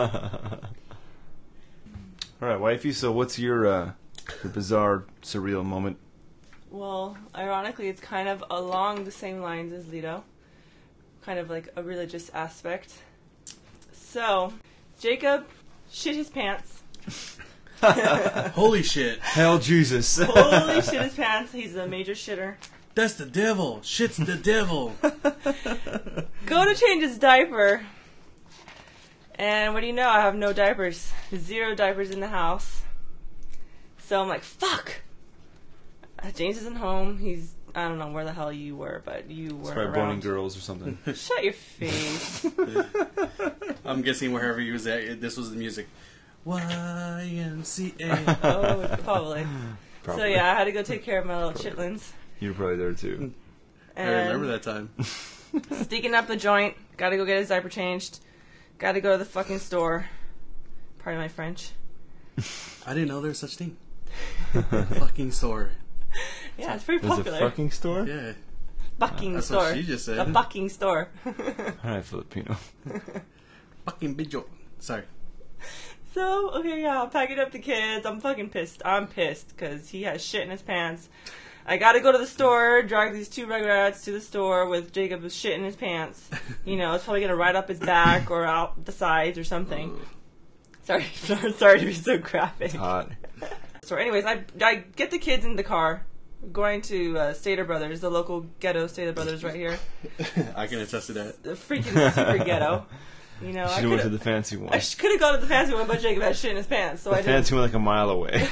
All right, wifey. So, what's your uh, your bizarre, surreal moment? well, ironically, it's kind of along the same lines as Lido. Kind of like a religious aspect. So, Jacob shit his pants. Holy shit. Hell, Jesus! Holy shit his pants. He's a major shitter. That's the devil. Shit's the devil. Go to change his diaper. And what do you know? I have no diapers. Zero diapers in the house. So I'm like, fuck! Uh, James isn't home. He's, I don't know where the hell you were, but you were Probably boning around. girls or something. Shut your face. I'm guessing wherever he was at, this was the music. Y M C A. Oh, probably. Probably. So yeah, I had to go take care of my little chitlins. You were probably there too. I And remember that time. Sneaking up the joint. Gotta go get his diaper changed. Gotta go to the fucking store. Pardon my French. I didn't know there was such thing. Fucking store. Yeah, it's pretty There's popular. a fucking store. Yeah. Bucking That's store. what she just said. A bucking store. All right, Filipino. Fucking bijo. Sorry. So, okay, yeah, I'm packing up the kids. I'm fucking pissed. I'm pissed because he has shit in his pants. I gotta go to the store, drag these two Rugrats to the store with Jacob with shit in his pants. You know, it's probably gonna ride up his back or out the sides or something. Sorry, sorry to be so graphic. Hot. So, anyways, I, I get the kids in the car, going to uh, Stater Brothers, the local ghetto Stater Brothers right here. I can attest to that. The freaking super ghetto. You know, I Should have went to could the fancy one. I could have gone to the fancy one, but Jacob had shit in his pants, so The I didn't. fancy one like a mile away.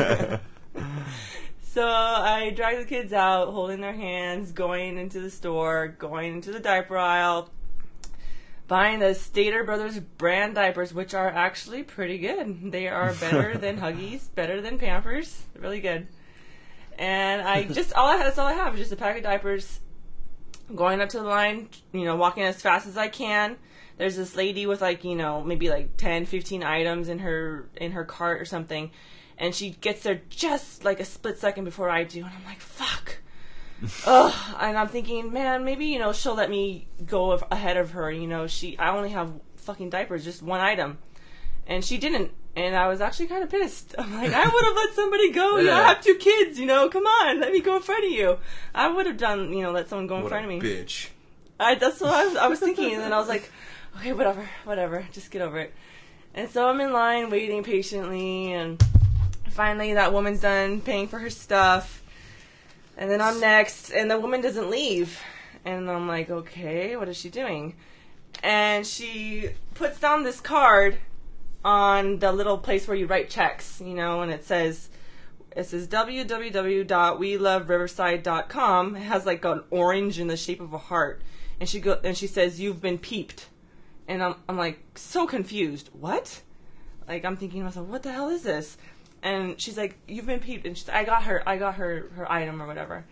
So I drag the kids out, holding their hands, going into the store, going into the diaper aisle, buying the Stater Brothers brand diapers, which are actually pretty good. They are better than Huggies, better than Pampers, really good. And I just all I have, that's all I have, is just a pack of diapers. Going up to the line, you know, walking as fast as I can. There's this lady with like, you know, maybe like ten, fifteen items in her in her cart or something. And she gets there just like a split second before I do. And I'm like, fuck. Ugh. And I'm thinking, man, maybe, you know, she'll let me go of, ahead of her. You know, she, I only have fucking diapers, just one item. And she didn't. And I was actually kind of pissed. I'm like, I would have let somebody go. You know, I Yeah. have two kids, you know, come on, let me go in front of you. I would have done, you know, let someone go in What front a of me. bitch. I, that's what I was, I was thinking, and then I was like, okay, whatever, whatever, just get over it. And so I'm in line waiting patiently, and finally that woman's done paying for her stuff, and then I'm next, and the woman doesn't leave. And I'm like, okay, what is she doing? And she puts down this card on the little place where you write checks, you know, and it says, it says w w w dot we love riverside dot com. It has like an orange in the shape of a heart. And she go and she says, you've been peeped. And I'm I'm like so confused. What? Like I'm thinking to myself, what the hell is this? And she's like, you've been peeped. And she's, I got her I got her her item or whatever.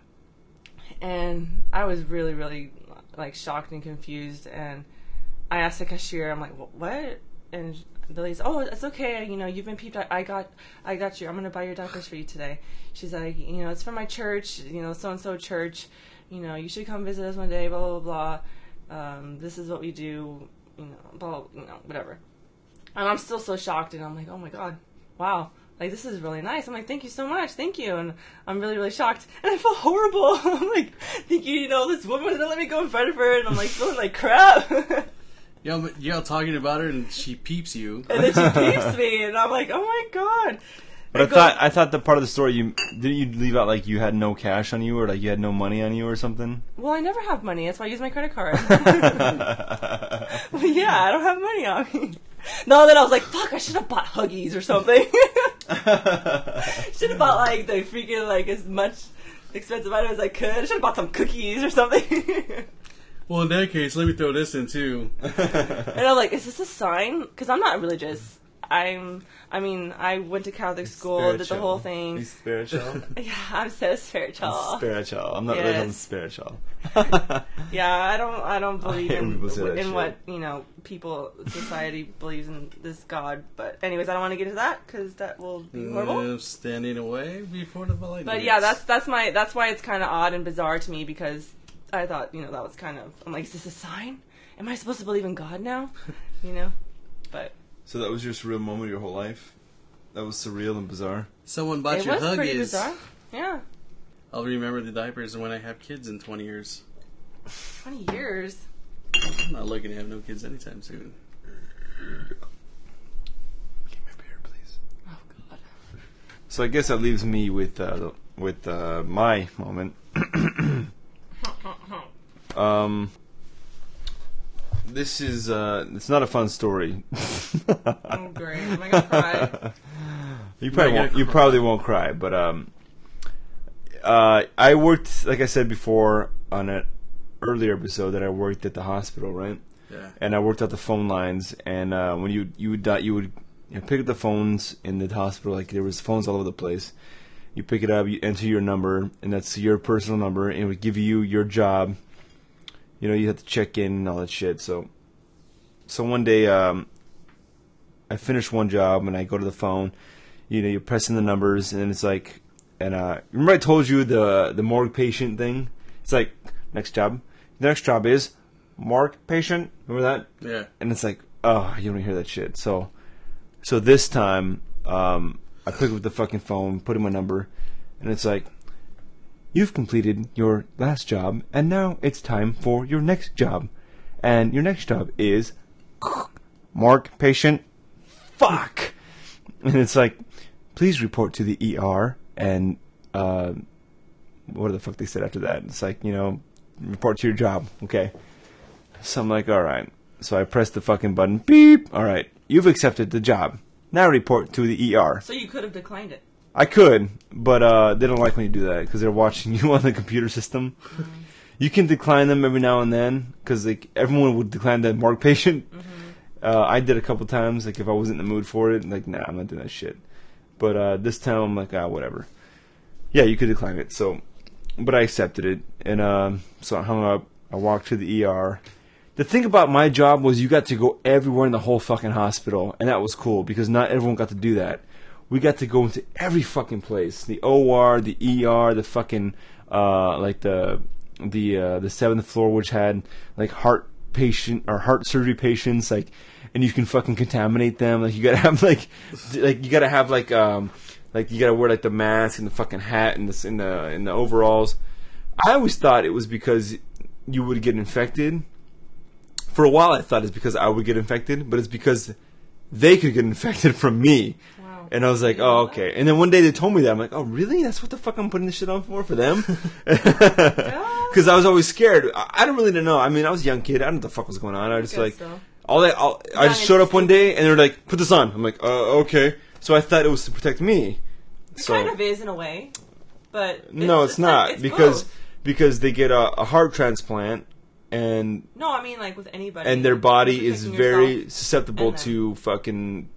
And I was really really like shocked and confused. And I asked the cashier, I'm like, what? And the lady's, oh, it's okay. You know, you've been peeped. I, I got, I got you. I'm gonna buy your diapers for you today. She's like, you know, it's from my church. You know, so and so church. You know, you should come visit us one day. Blah blah blah. Um, this is what we do. You know, blah, blah, you know, whatever. And I'm still so shocked, and I'm like, oh my god, wow. Like, this is really nice. I'm like, thank you so much. Thank you. And I'm really, really shocked. And I feel horrible. I'm like, thinking, you know, this woman didn't let me go in front of her. And I'm like, feeling like crap. Yo, but you're talking about her and she peeps you. And then she peeps me. And I'm like, oh my god. But I, go- thought I thought the part of the story you didn't you leave out like you had no cash on you or like you had no money on you or something. Well, I never have money. That's why I use my credit card. Well, yeah, I don't have money on me. No, then I was like, fuck, I should have bought Huggies or something. Should have bought, like, the freaking, like, as much expensive item as I could. I should have bought some cookies or something. Well, in that case, let me throw this in too. And I'm like, is this a sign? Because I'm not religious. I'm, I mean, I went to Catholic school, Spiritual. did the whole thing. He's spiritual. Yeah, I'm so spiritual. He's spiritual. I'm not Yes. religious, I'm spiritual. Yeah, I don't, I don't believe hate when in people say that in shit. what you know people, society believes in this God. But anyways, I don't want to get into that because that will be horrible. Uh, standing away before the lightning. But yeah, that's that's my that's why it's kind of odd and bizarre to me because I thought you know that was kind of I'm like, is this a sign? Am I supposed to believe in God now? You know, but. So that was your surreal moment of your whole life? That was surreal and bizarre? Someone bought It your was Huggies. pretty bizarre. Yeah. I'll remember the diapers when I have kids in twenty years. twenty years. I'm not looking to have no kids anytime soon. Give me a beer, please. Oh God. So I guess that leaves me with uh, with uh, my moment. um, this is uh, it's not a fun story. Oh great. Am I gonna cry? You probably Am I won't. gonna You cry? probably won't cry, but um, uh, I worked, like I said before, on an earlier episode that I worked at the hospital, right? Yeah. And I worked out the phone lines, and uh, when you you would di- you would you know, pick up the phones in the hospital, like there was phones all over the place. You pick it up, you enter your number, and that's your personal number, and it would give you your job. You know, you have to check in and all that shit. So, so one day, um, I finished one job, and I go to the phone. You know, you're pressing the numbers, and it's like, and uh, remember I told you the the morgue patient thing? It's like, next job. The next job is morgue patient. Remember that? Yeah. And it's like, oh, you don't hear that shit. So, so this time, um, I pick up the fucking phone, put in my number, and it's like, you've completed your last job, and now it's time for your next job. And your next job is morgue patient. Fuck! And it's like, please report to the E R, and, uh, what the fuck they said after that? It's like, you know, report to your job, okay? So I'm like, alright. So I press the fucking button, beep, alright, you've accepted the job. Now report to the E R. So you could have declined it. I could, but uh, they don't like when you do that because they're watching you on the computer system. Mm-hmm. You can decline them every now and then because like everyone would decline that morgue patient. Mm-hmm. Uh, I did a couple times, like if I wasn't in the mood for it, like nah, I'm not doing that shit. But uh, this time I'm like, ah, whatever. Yeah, you could decline it. So, but I accepted it, and uh, so I hung up. I walked to the E R. The thing about my job was you got to go everywhere in the whole fucking hospital, and that was cool because not everyone got to do that. We got to go into every fucking place. The O R, the E R, the fucking, uh, like the, the, uh, the seventh floor, which had, like, heart patient, or heart surgery patients, like, and you can fucking contaminate them. Like, you gotta have, like, like, you gotta have, like, um, like, you gotta wear, like, the mask and the fucking hat and the, in the, in the overalls. I always thought it was because you would get infected. For a while I thought it's because I would get infected, but it's because they could get infected from me. Wow. And I was like, oh, okay. And then one day they told me that. I'm like, oh, really? That's what the fuck I'm putting this shit on for? For them? Because I was always scared. I, I don't really know. I mean, I was a young kid. I don't know what the fuck was going on. I just guess like, so. all that, all, I Young just showed up one and day and they were like, put this on. I'm like, uh, okay. So I thought it was to protect me. It So kind of is in a way, but it's, no, it's, it's not like, it's because both. because they get a, a heart transplant and No, I mean like with anybody. and their You're body is protecting very yourself susceptible and them. to fucking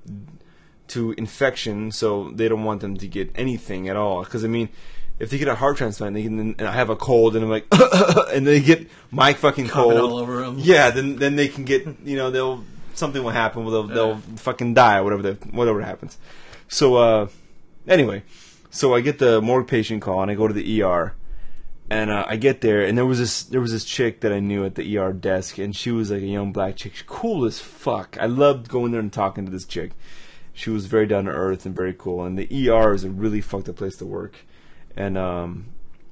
to infection, so they don't want them to get anything at all. Because I mean, if they get a heart transplant, they can, and I have a cold, and I'm like, and they get my fucking Coughing cold all over them. Yeah, then then they can get, you know, they'll something will happen. They'll Yeah. they'll fucking die or whatever the, whatever happens. So uh, anyway, so I get the morgue patient call, and I go to the E R. And uh, I get there, and there was this there was this chick that I knew at the E R desk, and she was like a young black chick, She's cool as fuck. I loved going there and talking to this chick. She was very down to earth and very cool. And the E R is a really fucked up place to work. And um,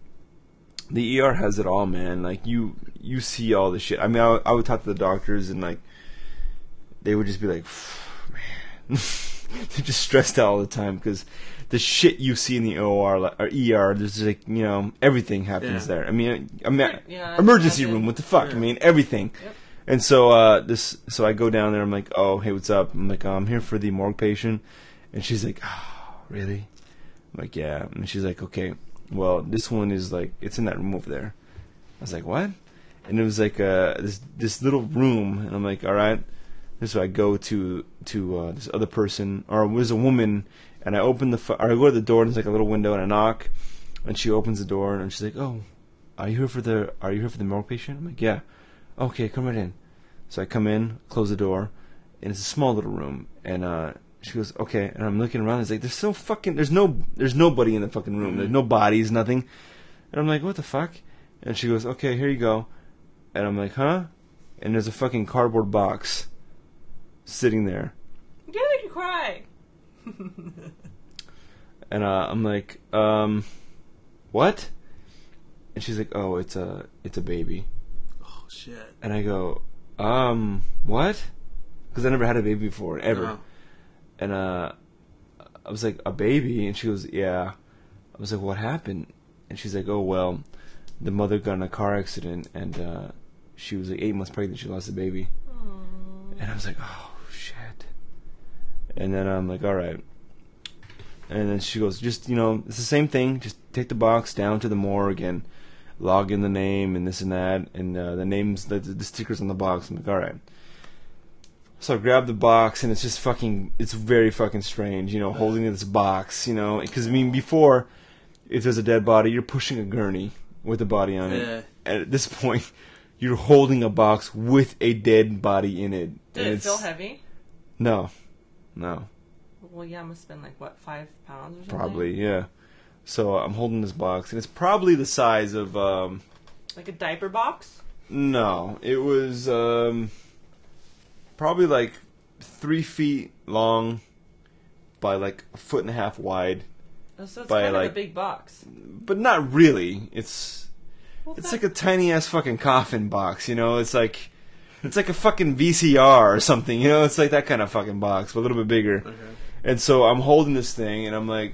the E R has it all, man. Like you you see all the shit. I mean, I, I would talk to the doctors, and like they would just be like, man, they're just stressed out all the time because the shit you see in the O R like, or E R, there's like, you know, everything happens Yeah. there. I mean, I mean, Yeah, emergency imagine. room. What the fuck? Yeah. I mean, everything. Yep. And so uh, this, so I go down there. I'm like, oh, hey, what's up? I'm like, oh, I'm here for the morgue patient, and she's like, oh, really? I'm like, yeah. And she's like, okay, well, this one is like, it's in that room over there. I was like, what? and it was like uh, this this little room, and I'm like, all right. And so I go to to uh, this other person, or it was a woman, and I open the fu- or I go to the door, and there's like a little window, and I knock, and she opens the door, and she's like, "Oh, are you here for the Are you here for the milk patient?" I'm like, "Yeah." Okay, come right in. So I come in, close the door, and it's a small little room, and uh, she goes, "Okay," and I'm looking around, it's like there's so fucking there's no there's nobody in the fucking room, there's no bodies, nothing, and I'm like, "What the fuck?" And she goes, "Okay, here you go," and I'm like, "Huh?" And there's a fucking cardboard box sitting there. You're gonna make me cry. And uh, I'm like, um, what? And she's like, oh, it's a, it's a baby. Oh shit. And I go, um, what? Because I never had a baby before, ever. No. And uh, I was like, a baby? And she goes, yeah. I was like, what happened? And she's like, oh, well, the mother got in a car accident, and uh, she was like eight months pregnant. She lost the baby. Aww. And I was like, oh, shit. And then I'm like, all right. And then she goes, just, you know, it's the same thing. Just take the box down to the morgue and log in the name and this and that. And uh, the names, the, the stickers on the box. I'm like, all right. So I grab the box, and it's just fucking, it's very fucking strange, you know, holding this box, you know. Because, I mean, before, if there's a dead body, you're pushing a gurney with a body on it. Yeah. And at this point, you're holding a box with a dead body in it. Did And it feel it's- heavy? No. No. Well, yeah, it must have been like, what, five pounds or something? Probably, yeah. So I'm holding this box, and it's probably the size of, um... Like a diaper box? No, it was, um... probably like three feet long by like a foot and a half wide. Oh, so it's By, kind like- of a big box. But not really. It's... Well, It's that- like a tiny-ass fucking coffin box, you know? It's like... It's like a fucking V C R or something, you know? It's like that kind of fucking box, but a little bit bigger. Okay. And so I'm holding this thing, and I'm like...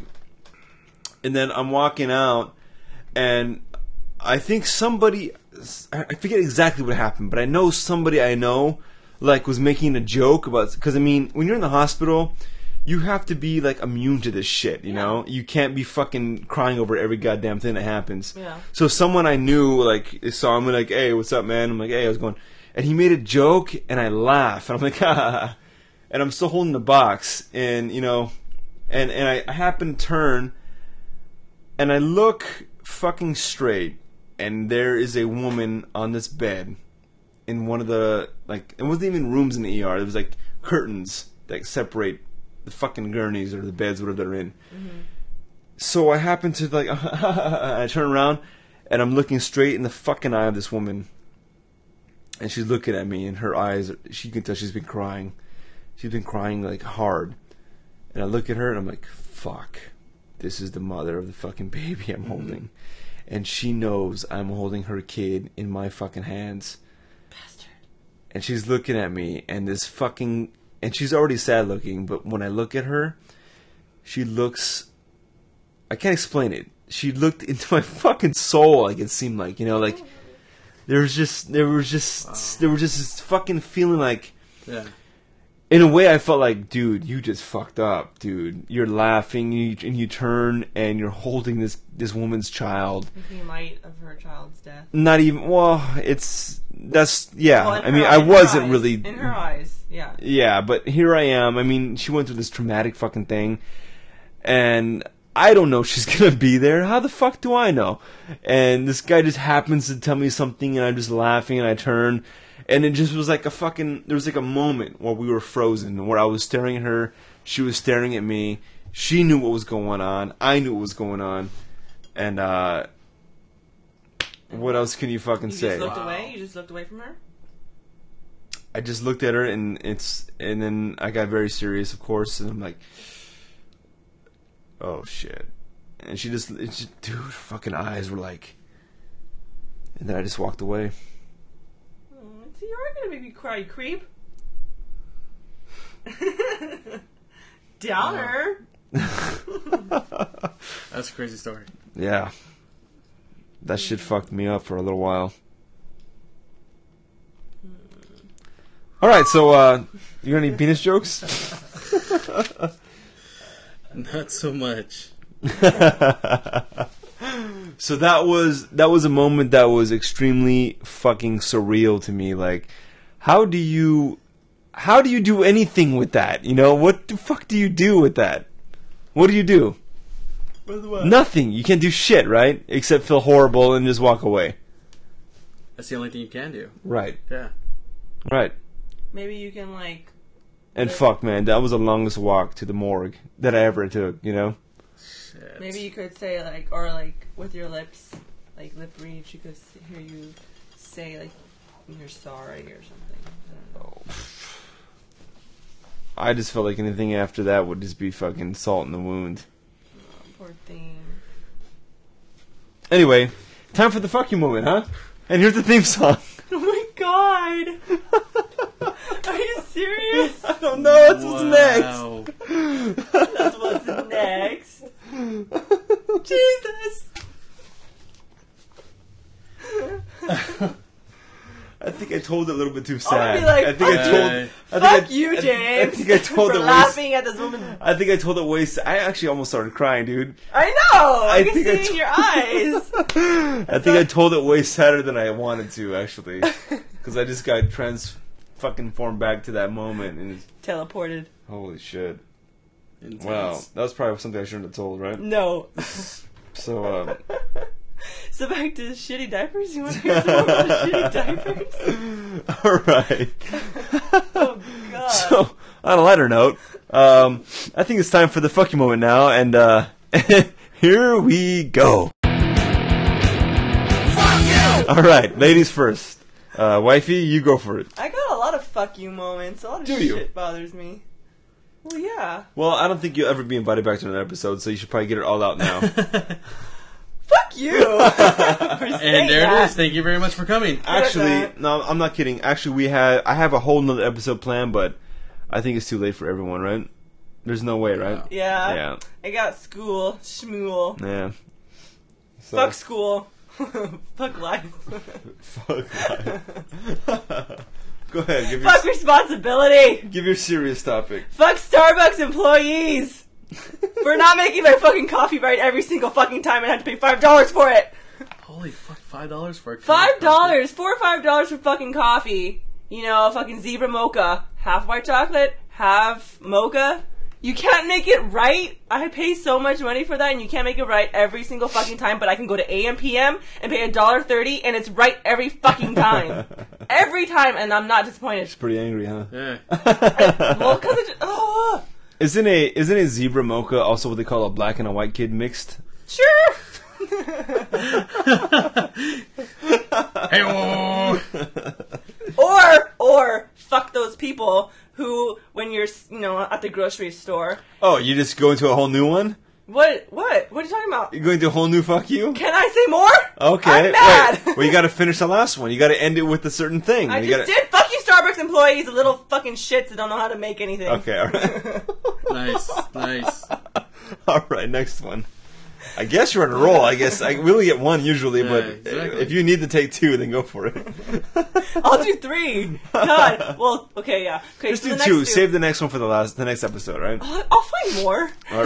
And then I'm walking out, and I think somebody... I forget exactly what happened, but I know somebody I know, like, was making a joke about... Because, I mean, when you're in the hospital, you have to be, like, immune to this shit, you Yeah. know? You can't be fucking crying over every goddamn thing that happens. Yeah. So someone I knew, like, saw him, and like, hey, what's up, man? I'm like, hey, I was going... And he made a joke, and I laugh, and I'm like, ha, and I'm still holding the box, and, you know, and, and I, I happen to turn, and I look fucking straight, and there is a woman on this bed in one of the, like, it wasn't even rooms in the E R, it was like curtains that separate the fucking gurneys or the beds, whatever they're in. Mm-hmm. So I happen to, like, I turn around, and I'm looking straight in the fucking eye of this woman. And she's looking at me, and her eyes, she can tell she's been crying. She's been crying, like, hard. And I look at her, and I'm like, fuck. This is the mother of the fucking baby I'm holding. And she knows I'm holding her kid in my fucking hands. Bastard. And she's looking at me, and this fucking... And she's already sad looking, but when I look at her, she looks... I can't explain it. She looked into my fucking soul, like it seemed like, you know, like... There was just, there was just, Wow. there was just this fucking feeling like, Yeah. in a way I felt like, dude, you just fucked up, dude. You're laughing, and you, and you turn, and you're holding this, this woman's child. Making light of her child's death. Not even, well, it's, that's, yeah. Well, in I mean, her- I in her wasn't eyes. really, In her eyes, yeah. yeah, but here I am. I mean, she went through this traumatic fucking thing, and I don't know if she's gonna be there. How the fuck do I know? And this guy just happens to tell me something, and I'm just laughing, and I turn, and it just was like a fucking, there was like a moment where we were frozen, where I was staring at her, she was staring at me, she knew what was going on, I knew what was going on, and uh, what else can you fucking You say? just looked Wow. away? You just looked away from her? I just looked at her, and it's, and then I got very serious, of course, and I'm like, oh shit. And she just, it's just, dude, her fucking eyes were like, and then I just walked away. Oh, so you are gonna make me cry, you creep. Downer. That's a crazy story. Yeah. That shit fucked me up for a little while. Alright, so, uh, you got any penis jokes? Not so much. So that was that was a moment that was extremely fucking surreal to me. Like, how do you how do you do anything with that? You know, what the fuck do you do with that? What do you do? Nothing. You can't do shit, right? Except feel horrible and just walk away. That's the only thing you can do. Right. Yeah. Right. Maybe you can like. And fuck, man, that was the longest walk to the morgue that I ever took. You know. Shit. Maybe you could say like, or like with your lips, like lip read. You could s- hear you say like, "You're sorry" or something. I don't know. I just felt like anything after that would just be fucking salt in the wound. Oh, poor thing. Anyway, time for the fuck you moment, huh? And here's the theme song. Oh my god! Are you serious? I don't know. That's what's Wow. next. That's what's next. Jesus. I think I told it a little bit too I'm sad. gonna be like, I think I fuck told. you. I think Fuck I, you, I- James. I, think I told for it way. laughing at this woman. I think I told it way. s- I actually almost started crying, dude. I know. I, I can think see I it in t- your eyes. I think I told it way sadder than I wanted to, actually, because I just got trans fucking formed back to that moment, and it's, Teleported. holy shit! Intense. Wow, that was probably something I shouldn't have told, right? No. So, um, So back to shitty diapers. You want to hear some more about the shitty diapers? all right. Oh god. So, on a lighter note, um, I think it's time for the fuck you moment now, and uh, here we go. Fuck you! All right, ladies first. Uh, wifey, you go for it. I got a lot of fuck you moments. A lot of Do shit you? bothers me. Well, yeah. Well, I don't think you'll ever be invited back to another episode, so you should probably get it all out now. Fuck you. For saying And there that. it is. Thank you very much for coming. Actually, no, I'm not kidding. Actually, we have I have a whole nother episode planned, but I think it's too late for everyone, right? There's no way, right? Yeah. Yeah. I got school. Schmool. Yeah. So- Fuck school. Fuck life. Fuck life. Go ahead. Give Fuck your, responsibility. give your serious topic. Fuck Starbucks employees. For not making my fucking coffee right every single fucking time and I have to pay five dollars for it. Holy fuck, five dollars for a cup of Five coffee? dollars, four or five dollars for fucking coffee. You know, fucking zebra mocha, half white chocolate, half mocha. You can't make it right. I pay so much money for that, and you can't make it right every single fucking time. But I can go to A M P M and pay a dollar thirty, and it's right every fucking time, every time, and I'm not disappointed. Pretty angry, huh? Yeah. Well, because it just, oh, Isn't a isn't a zebra mocha also what they call a black and a white kid mixed? sure. Hey, whoa. Or, or fuck those people who, when you're, you know, at the grocery store. Oh, you just go into a whole new one? What? What? What are you talking about? You're going to a whole new fuck you? Can I say more? Okay. I'm mad. Wait, well, you got to finish the last one. You got to end it with a certain thing. I you just gotta... did. Fuck you, Starbucks employees, the little fucking shits that don't know how to make anything. Okay, all right. Nice, nice. All right, next one. I guess you're on a roll. I guess I we only get one usually, Yeah, but exactly. if you need to take two, then go for it. I'll do three. God. Well, okay, yeah. Okay, Just so do the two. next Save the next one for the last, the next episode, right? I'll, I'll find more. All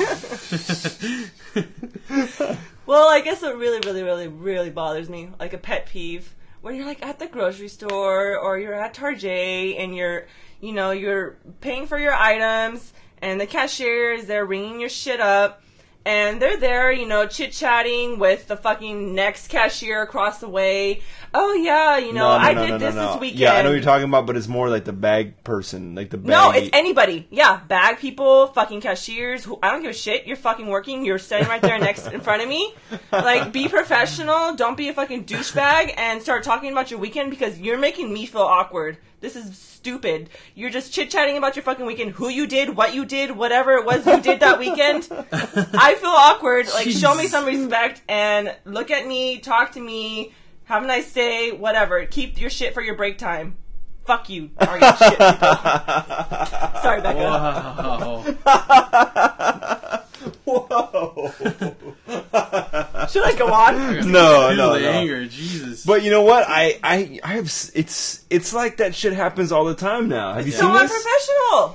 right. Well, I guess what really, really, really, really bothers me, like a pet peeve, when you're like at the grocery store or you're at Target and you're, you know, you're paying for your items and the cashier is there ringing your shit up. And they're there, you know, chit-chatting with the fucking next cashier across the way. Oh, yeah, you know, No, no, I no, did no, this no, no. this weekend. Yeah, I know what you're talking about, but it's more like the bag person, like the bag. No, it's anybody. Yeah, bag people, fucking cashiers. Who, I don't give a shit. You're fucking working. You're sitting right there next in front of me. Like, be professional. Don't be a fucking douchebag and start talking about your weekend because you're making me feel awkward. This is stupid. You're just chit-chatting about your fucking weekend, who you did, what you did, whatever it was you did that weekend. I feel awkward. Like, show me some respect and look at me, talk to me, have a nice day, whatever. Keep your shit for your break time. Fuck you, Target shit people. Sorry, Becca. Wow. Whoa. Should I go on? No, Feel no, the no. anger, Jesus. But you know what? I, I, I have. s- It's, it's like that shit happens all the time now. Have you So seen this? unprofessional.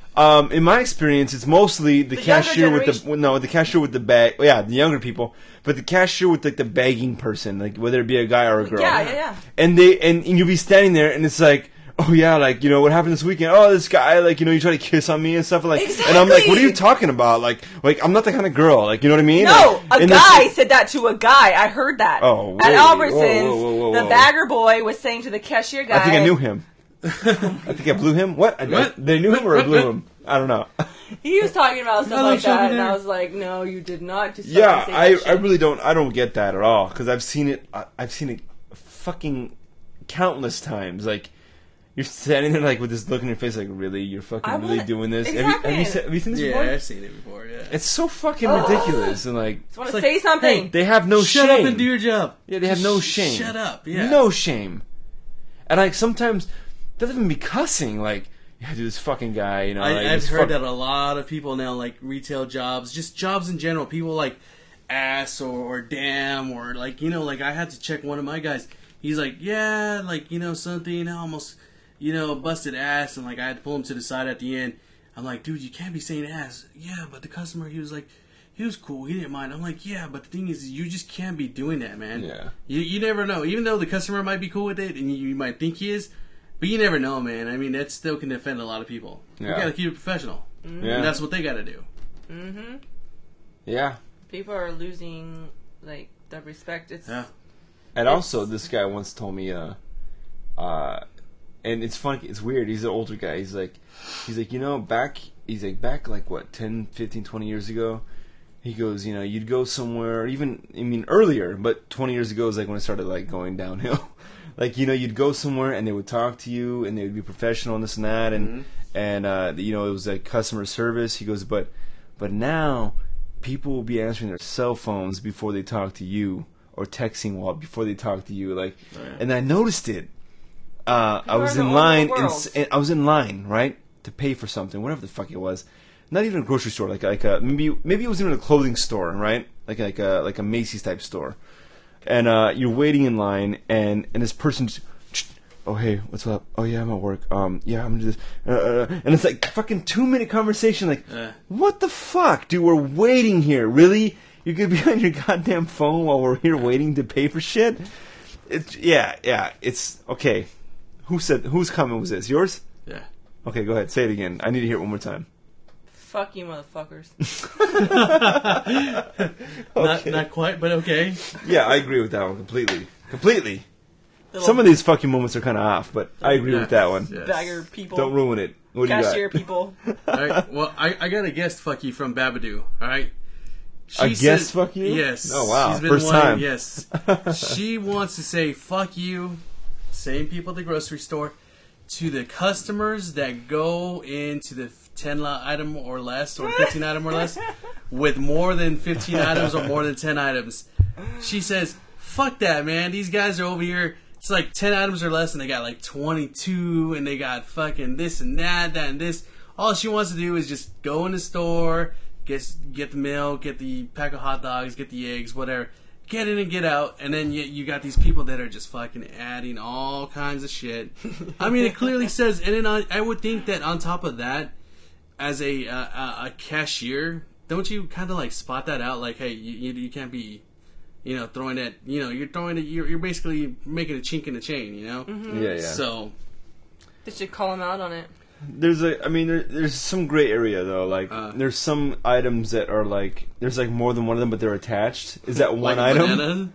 Um, in my experience, it's mostly the, The cashier younger with the generation. no, the cashier with the bag. Yeah, the younger people, but the cashier with like the bagging person, like whether it be a guy or a girl. Yeah, yeah, yeah. And they and, and you'll be standing there, and it's like, oh yeah, like you know what happened this weekend? Oh, this guy, like you know, you try to kiss on me and stuff like. And I'm like, what are you talking about? Like, like I'm not that kind of girl. Like, you know what I mean? No, like, a and guy it's- said that to a guy. I heard that. Oh, At wait. Albertsons, Whoa, whoa, whoa, whoa, the whoa. bagger boy was saying to the cashier guy. I think I knew him. I think I blew him. What? I, What? they knew him or I blew him? I don't know. He was talking about stuff Hello, like show me that, and there. I was like, "No, you did not." Just Yeah, say I, that I shit. really don't I don't get that at all because I've seen it I, I've seen it fucking countless times. Like you're standing there like with this look on your face, like really, you're fucking I really wanna- doing this? Exactly. Have you have you, se- have you seen this Yeah, before? I've seen it before. Yeah. It's so fucking Ugh. ridiculous and like Just want It's to like, say something. hey, they have no Shut shame. up and do your job. Yeah, they have Just no sh- shame. Shut up. Yeah. No shame. And like sometimes they don't even be cussing. Like yeah, dude, this fucking guy. You know, I, like, I've this heard fuck- that a lot of people now, like retail jobs, just jobs in general. People like ass or, or damn or like you know, like I had to check one of my guys. He's like, yeah, like you know something. I almost you know busted ass, and like I had to pull him to the side at the end. I'm like, dude, you can't be saying ass. Yeah, but the customer, he was like, he was cool. He didn't mind. I'm like, yeah, but the thing is, you just can't be doing that, man. Yeah. You you never know. Even though the customer might be cool with it, and you, you might think he is. But you never know, man. I mean, that still can offend a lot of people. You Yeah. gotta keep it professional. Yeah. And that's what they gotta do. Mm-hmm. Yeah. People are losing like the respect. It's Yeah. And also, this guy once told me, uh, uh, and it's funny, it's weird. He's an older guy. He's like, he's like, you know, back, he's like, back like what, ten, fifteen, twenty years ago. He goes, you know, you'd go somewhere, even, I mean, earlier, but twenty years ago is like when it started like going downhill. Like, you know, you'd go somewhere and they would talk to you and they would be professional and this and that. And, Mhm. and, uh, you know, it was like customer service. He goes, but, but now people will be answering their cell phones before they talk to you. Or texting while before they talk to you, like, Oh, yeah. and I noticed it. Uh, I People was are in in their own line. little In, world. s- I was in line, right, to pay for something, whatever the fuck it was. Not even a grocery store, like like a maybe maybe it was even a clothing store, right? Like like a like a Macy's type store. And uh, you're waiting in line, and and this person's, oh hey, what's up? Oh yeah, I'm at work. Um, yeah, I'm gonna do this. Uh, uh, and it's like fucking two minute conversation. Like, Uh. what the fuck, dude? We're waiting here, really? You could be on your goddamn phone while we're here waiting to pay for shit. It's yeah, yeah. It's okay. Who said? Whose comment was this? Yours? Yeah. Okay, go ahead. Say it again. I need to hear it one more time. fuck you, motherfuckers. Not not quite, but okay. Yeah, I agree with that one completely. Completely. Little Some of these fucking moments are kind of off, but I agree with that one. Yes. bagger people, Don't ruin it. What do you cashier got? people. All right. Well, I, I got a guest fuck you from Babadoo. All right. She A guest fuck you? Yes. Oh, wow. She's been First wanting- time. Yes. She wants to say fuck you, same people at the grocery store, to the customers that go into the ten item or less or fifteen item or less with more than fifteen items or more than ten items. She says, fuck that, man. These guys are over here. It's like ten items or less and they got like twenty-two and they got fucking this and that, that and this. All she wants to do is just go in the store, get get the milk, get the pack of hot dogs, get the eggs, whatever. Get in and get out, and then you, you got these people that are just fucking adding all kinds of shit. I mean, it clearly says, and then I, I would think that on top of that, as a uh, a, a cashier, don't you kind of like spot that out? Like, hey, you, you you can't be, you know, throwing that. You know, you're throwing it. You're, you're basically making a chink in the chain. You know. Yeah, yeah. So They should call him out on it. There's a, I mean, there, there's some gray area though. Like, Uh. there's some items that are like, there's like more than one of them, but they're attached. Is that one like item? banana?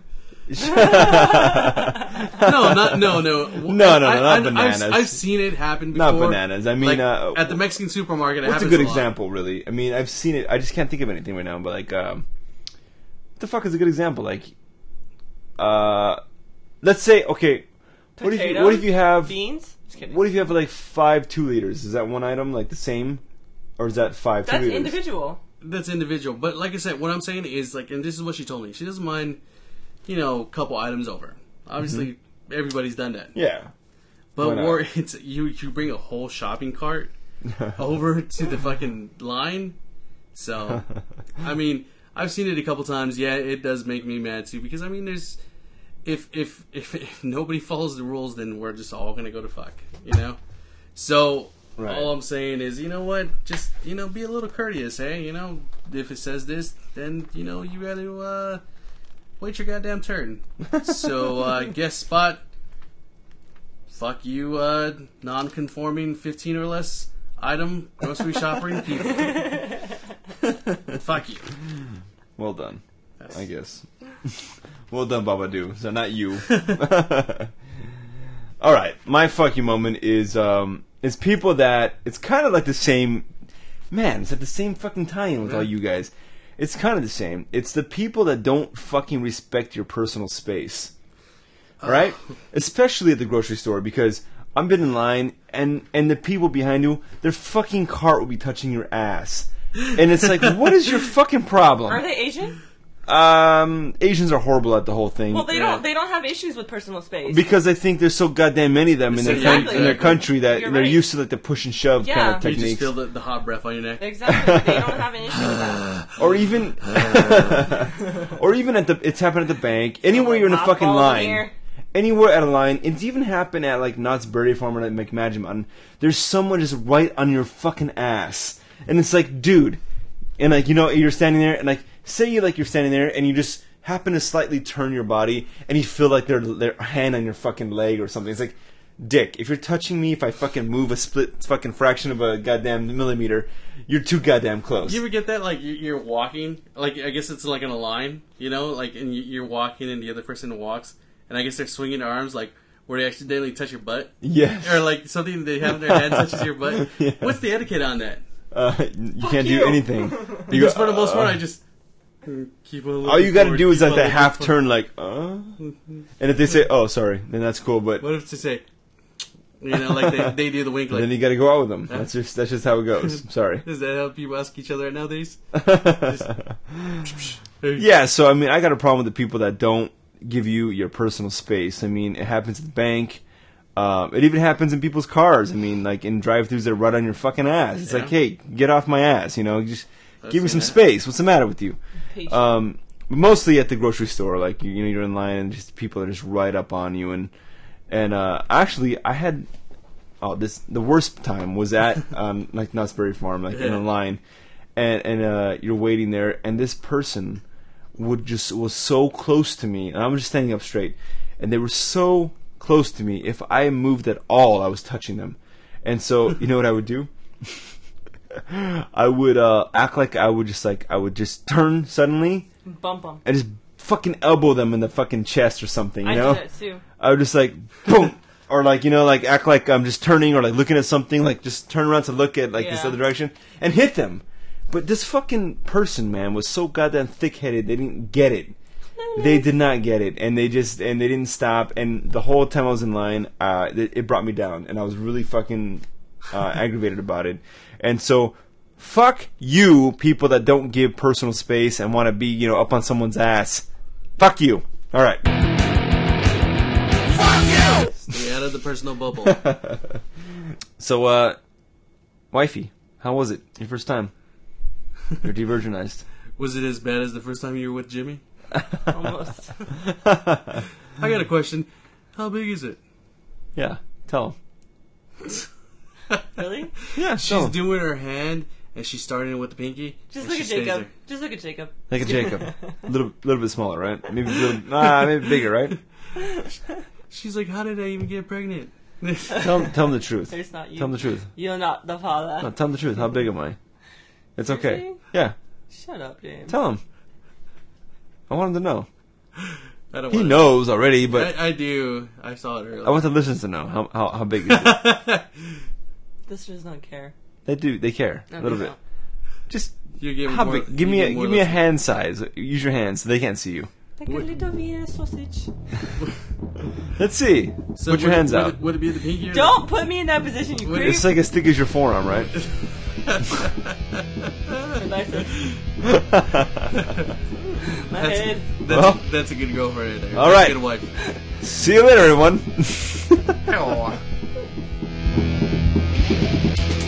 no, not no, no, No, no, no, I, not I, I've- bananas. I've, seen it happen before. Not bananas. I mean, Like, uh, at the Mexican supermarket. It What's a happens good lot. example, really? I mean, I've seen it. I just can't think of anything right now. But like, um, what the fuck is a good example? Like, uh, let's say, okay, what if you what if you have beans? Just kidding. what if you have like five two liters? Is that one item like the same, or is that five That's two liters? individual. That's individual. But like I said, what I'm saying is like, and this is what she told me. She doesn't mind, you know, a couple items over. Obviously, everybody's done that. Yeah. Why But not? where it's you, you bring a whole shopping cart over to the fucking line. So, I mean, I've seen it a couple times. Yeah, it does make me mad too because I mean, there's if if if, if nobody follows the rules, then we're just all gonna go to fuck, you know. So Right. All I'm saying is, you know what? Just, you know, be a little courteous, hey? You know, if it says this, then, you know, you gotta, uh, wait your goddamn turn. So, uh, guest spot, fuck you, uh, non-conforming fifteen or less item grocery shopping people. Fuck you. Well done, Yes. I guess. Well done, Babadoo. So not you. All right, my fuck you moment is um, it's people that it's kind of like the same. Man, it's at the same fucking tie-in with all you guys. It's kind of the same. It's the people that don't fucking respect your personal space, right? Especially at the grocery store, because I've been in line and and the people behind you, their fucking cart will be touching your ass, and it's like, what is your fucking problem? Are they Asian? Um, Asians are horrible at the whole thing. Well, they Yeah. don't. They don't have issues with personal space. Because I think there's so goddamn many of them in their, Exactly. coun- in their country that You're they're right. used to like the push and shove Yeah. kind of You techniques. just feel the, the hot breath on your neck. Exactly. They don't have an issue with that. Or even, or even at the, it's happened at the bank. Anywhere like you're in a hot fucking balls in line, here. anywhere at a line. It's even happened at like Knott's Berry Farm or like McMagic Mountain. There's someone just right on your fucking ass, and it's like, dude, and like you know you're standing there, and like say you like you're standing there, and you just happen to slightly turn your body, and you feel like their their hand on your fucking leg or something. It's like, dick, if you're touching me, if I fucking move a split fucking fraction of a goddamn millimeter, you're too goddamn close. You ever get that? Like, you- you're walking, like, I guess it's like in a line, you know? Like, and you- you're walking and the other person walks, and I guess they're swinging their arms, like, where they accidentally touch your butt. Yes. Or, like, something they have in their hand touches your butt. Yeah. What's the etiquette on that? Uh, you can't do you. anything. You Because go, for the most part, uh, I just keep a little all you got to forward, do is keep like a that little half forward. turn, like, uh, and if they say, "Oh, sorry," then that's cool. But What if to say, you know, like they, they do the wink, like, then you got to go out with them. That's just that's just how it goes. Sorry. does that how people ask each other nowadays? Yeah. So I mean, I got a problem with the people that don't give you your personal space. I mean, it happens at the bank. Um, it even happens in people's cars. I mean, like in drive-thrus, they're right on your fucking ass. It's Yeah. like, hey, get off my ass. You know, just I've give me seen some that. space. What's the matter with you? Patient. Um, but mostly at the grocery store, like you, you know, you're in line and just people are just right up on you. And and uh, actually, I had oh this the worst time was at um, like Knott's Berry Farm, like in Yeah. a line, and and uh, you're waiting there, and this person would just was so close to me, and I'm just standing up straight, and they were so close to me. If I moved at all, I was touching them, and so you know what I would do? I would uh, act like I would just like I would just turn suddenly Bump them. and just fucking elbow them in the fucking chest or something, you I know? do that too. I would just like boom, or like you know, like act like I'm just turning or like looking at something, like just turn around to look at like this Yeah. other direction and hit them. But this fucking person, man, was so goddamn thick-headed. They didn't get it. They did not get it, and they just and they didn't stop. And the whole time I was in line, uh, it, it brought me down, and I was really fucking uh, aggravated about it. And so, fuck you, people that don't give personal space and want to be, you know, up on someone's ass. Fuck you. All right. Stay out of the personal bubble. So, uh, wifey, how was it? Your first time? You're de-virginized. Was it as bad as the first time you were with Jimmy? Almost. I got a question. How big is it? Yeah, tell him. Really? Yeah, She's tell him. doing her hand, and she's starting with the pinky. Just and look she at stays Jacob. there. Just look at Jacob. Like a Jacob. A little, little bit smaller, right? Maybe, a little, ah, maybe bigger, right? She's like, how did I even get pregnant? Tell him, tell him the truth. There's not you. Tell him the truth. You're not the father. No, tell him the truth. How big am I? It's okay. Seriously? Yeah, Shut up, James. tell him. I want him to know. I don't He wanna- knows already, but I, I do. I saw it earlier. I want the listeners to know how how, how big is it. This does not care. They do. They care No, a little they bit. don't. Just You gave how more, big? Give you me a gave more give me a listen- hand size. Use your hands so they can't see you. Like a little Vienna sausage. Let's see. So Put your would it- hands would out. It, would it be the pinky? Or Don't put me in that position, you Would creep. It's like as thick as your forearm, right? My biceps. My That's, head. that's, Well. that's a good girlfriend right there. All That's right. a good wife. See you later, everyone. Ow.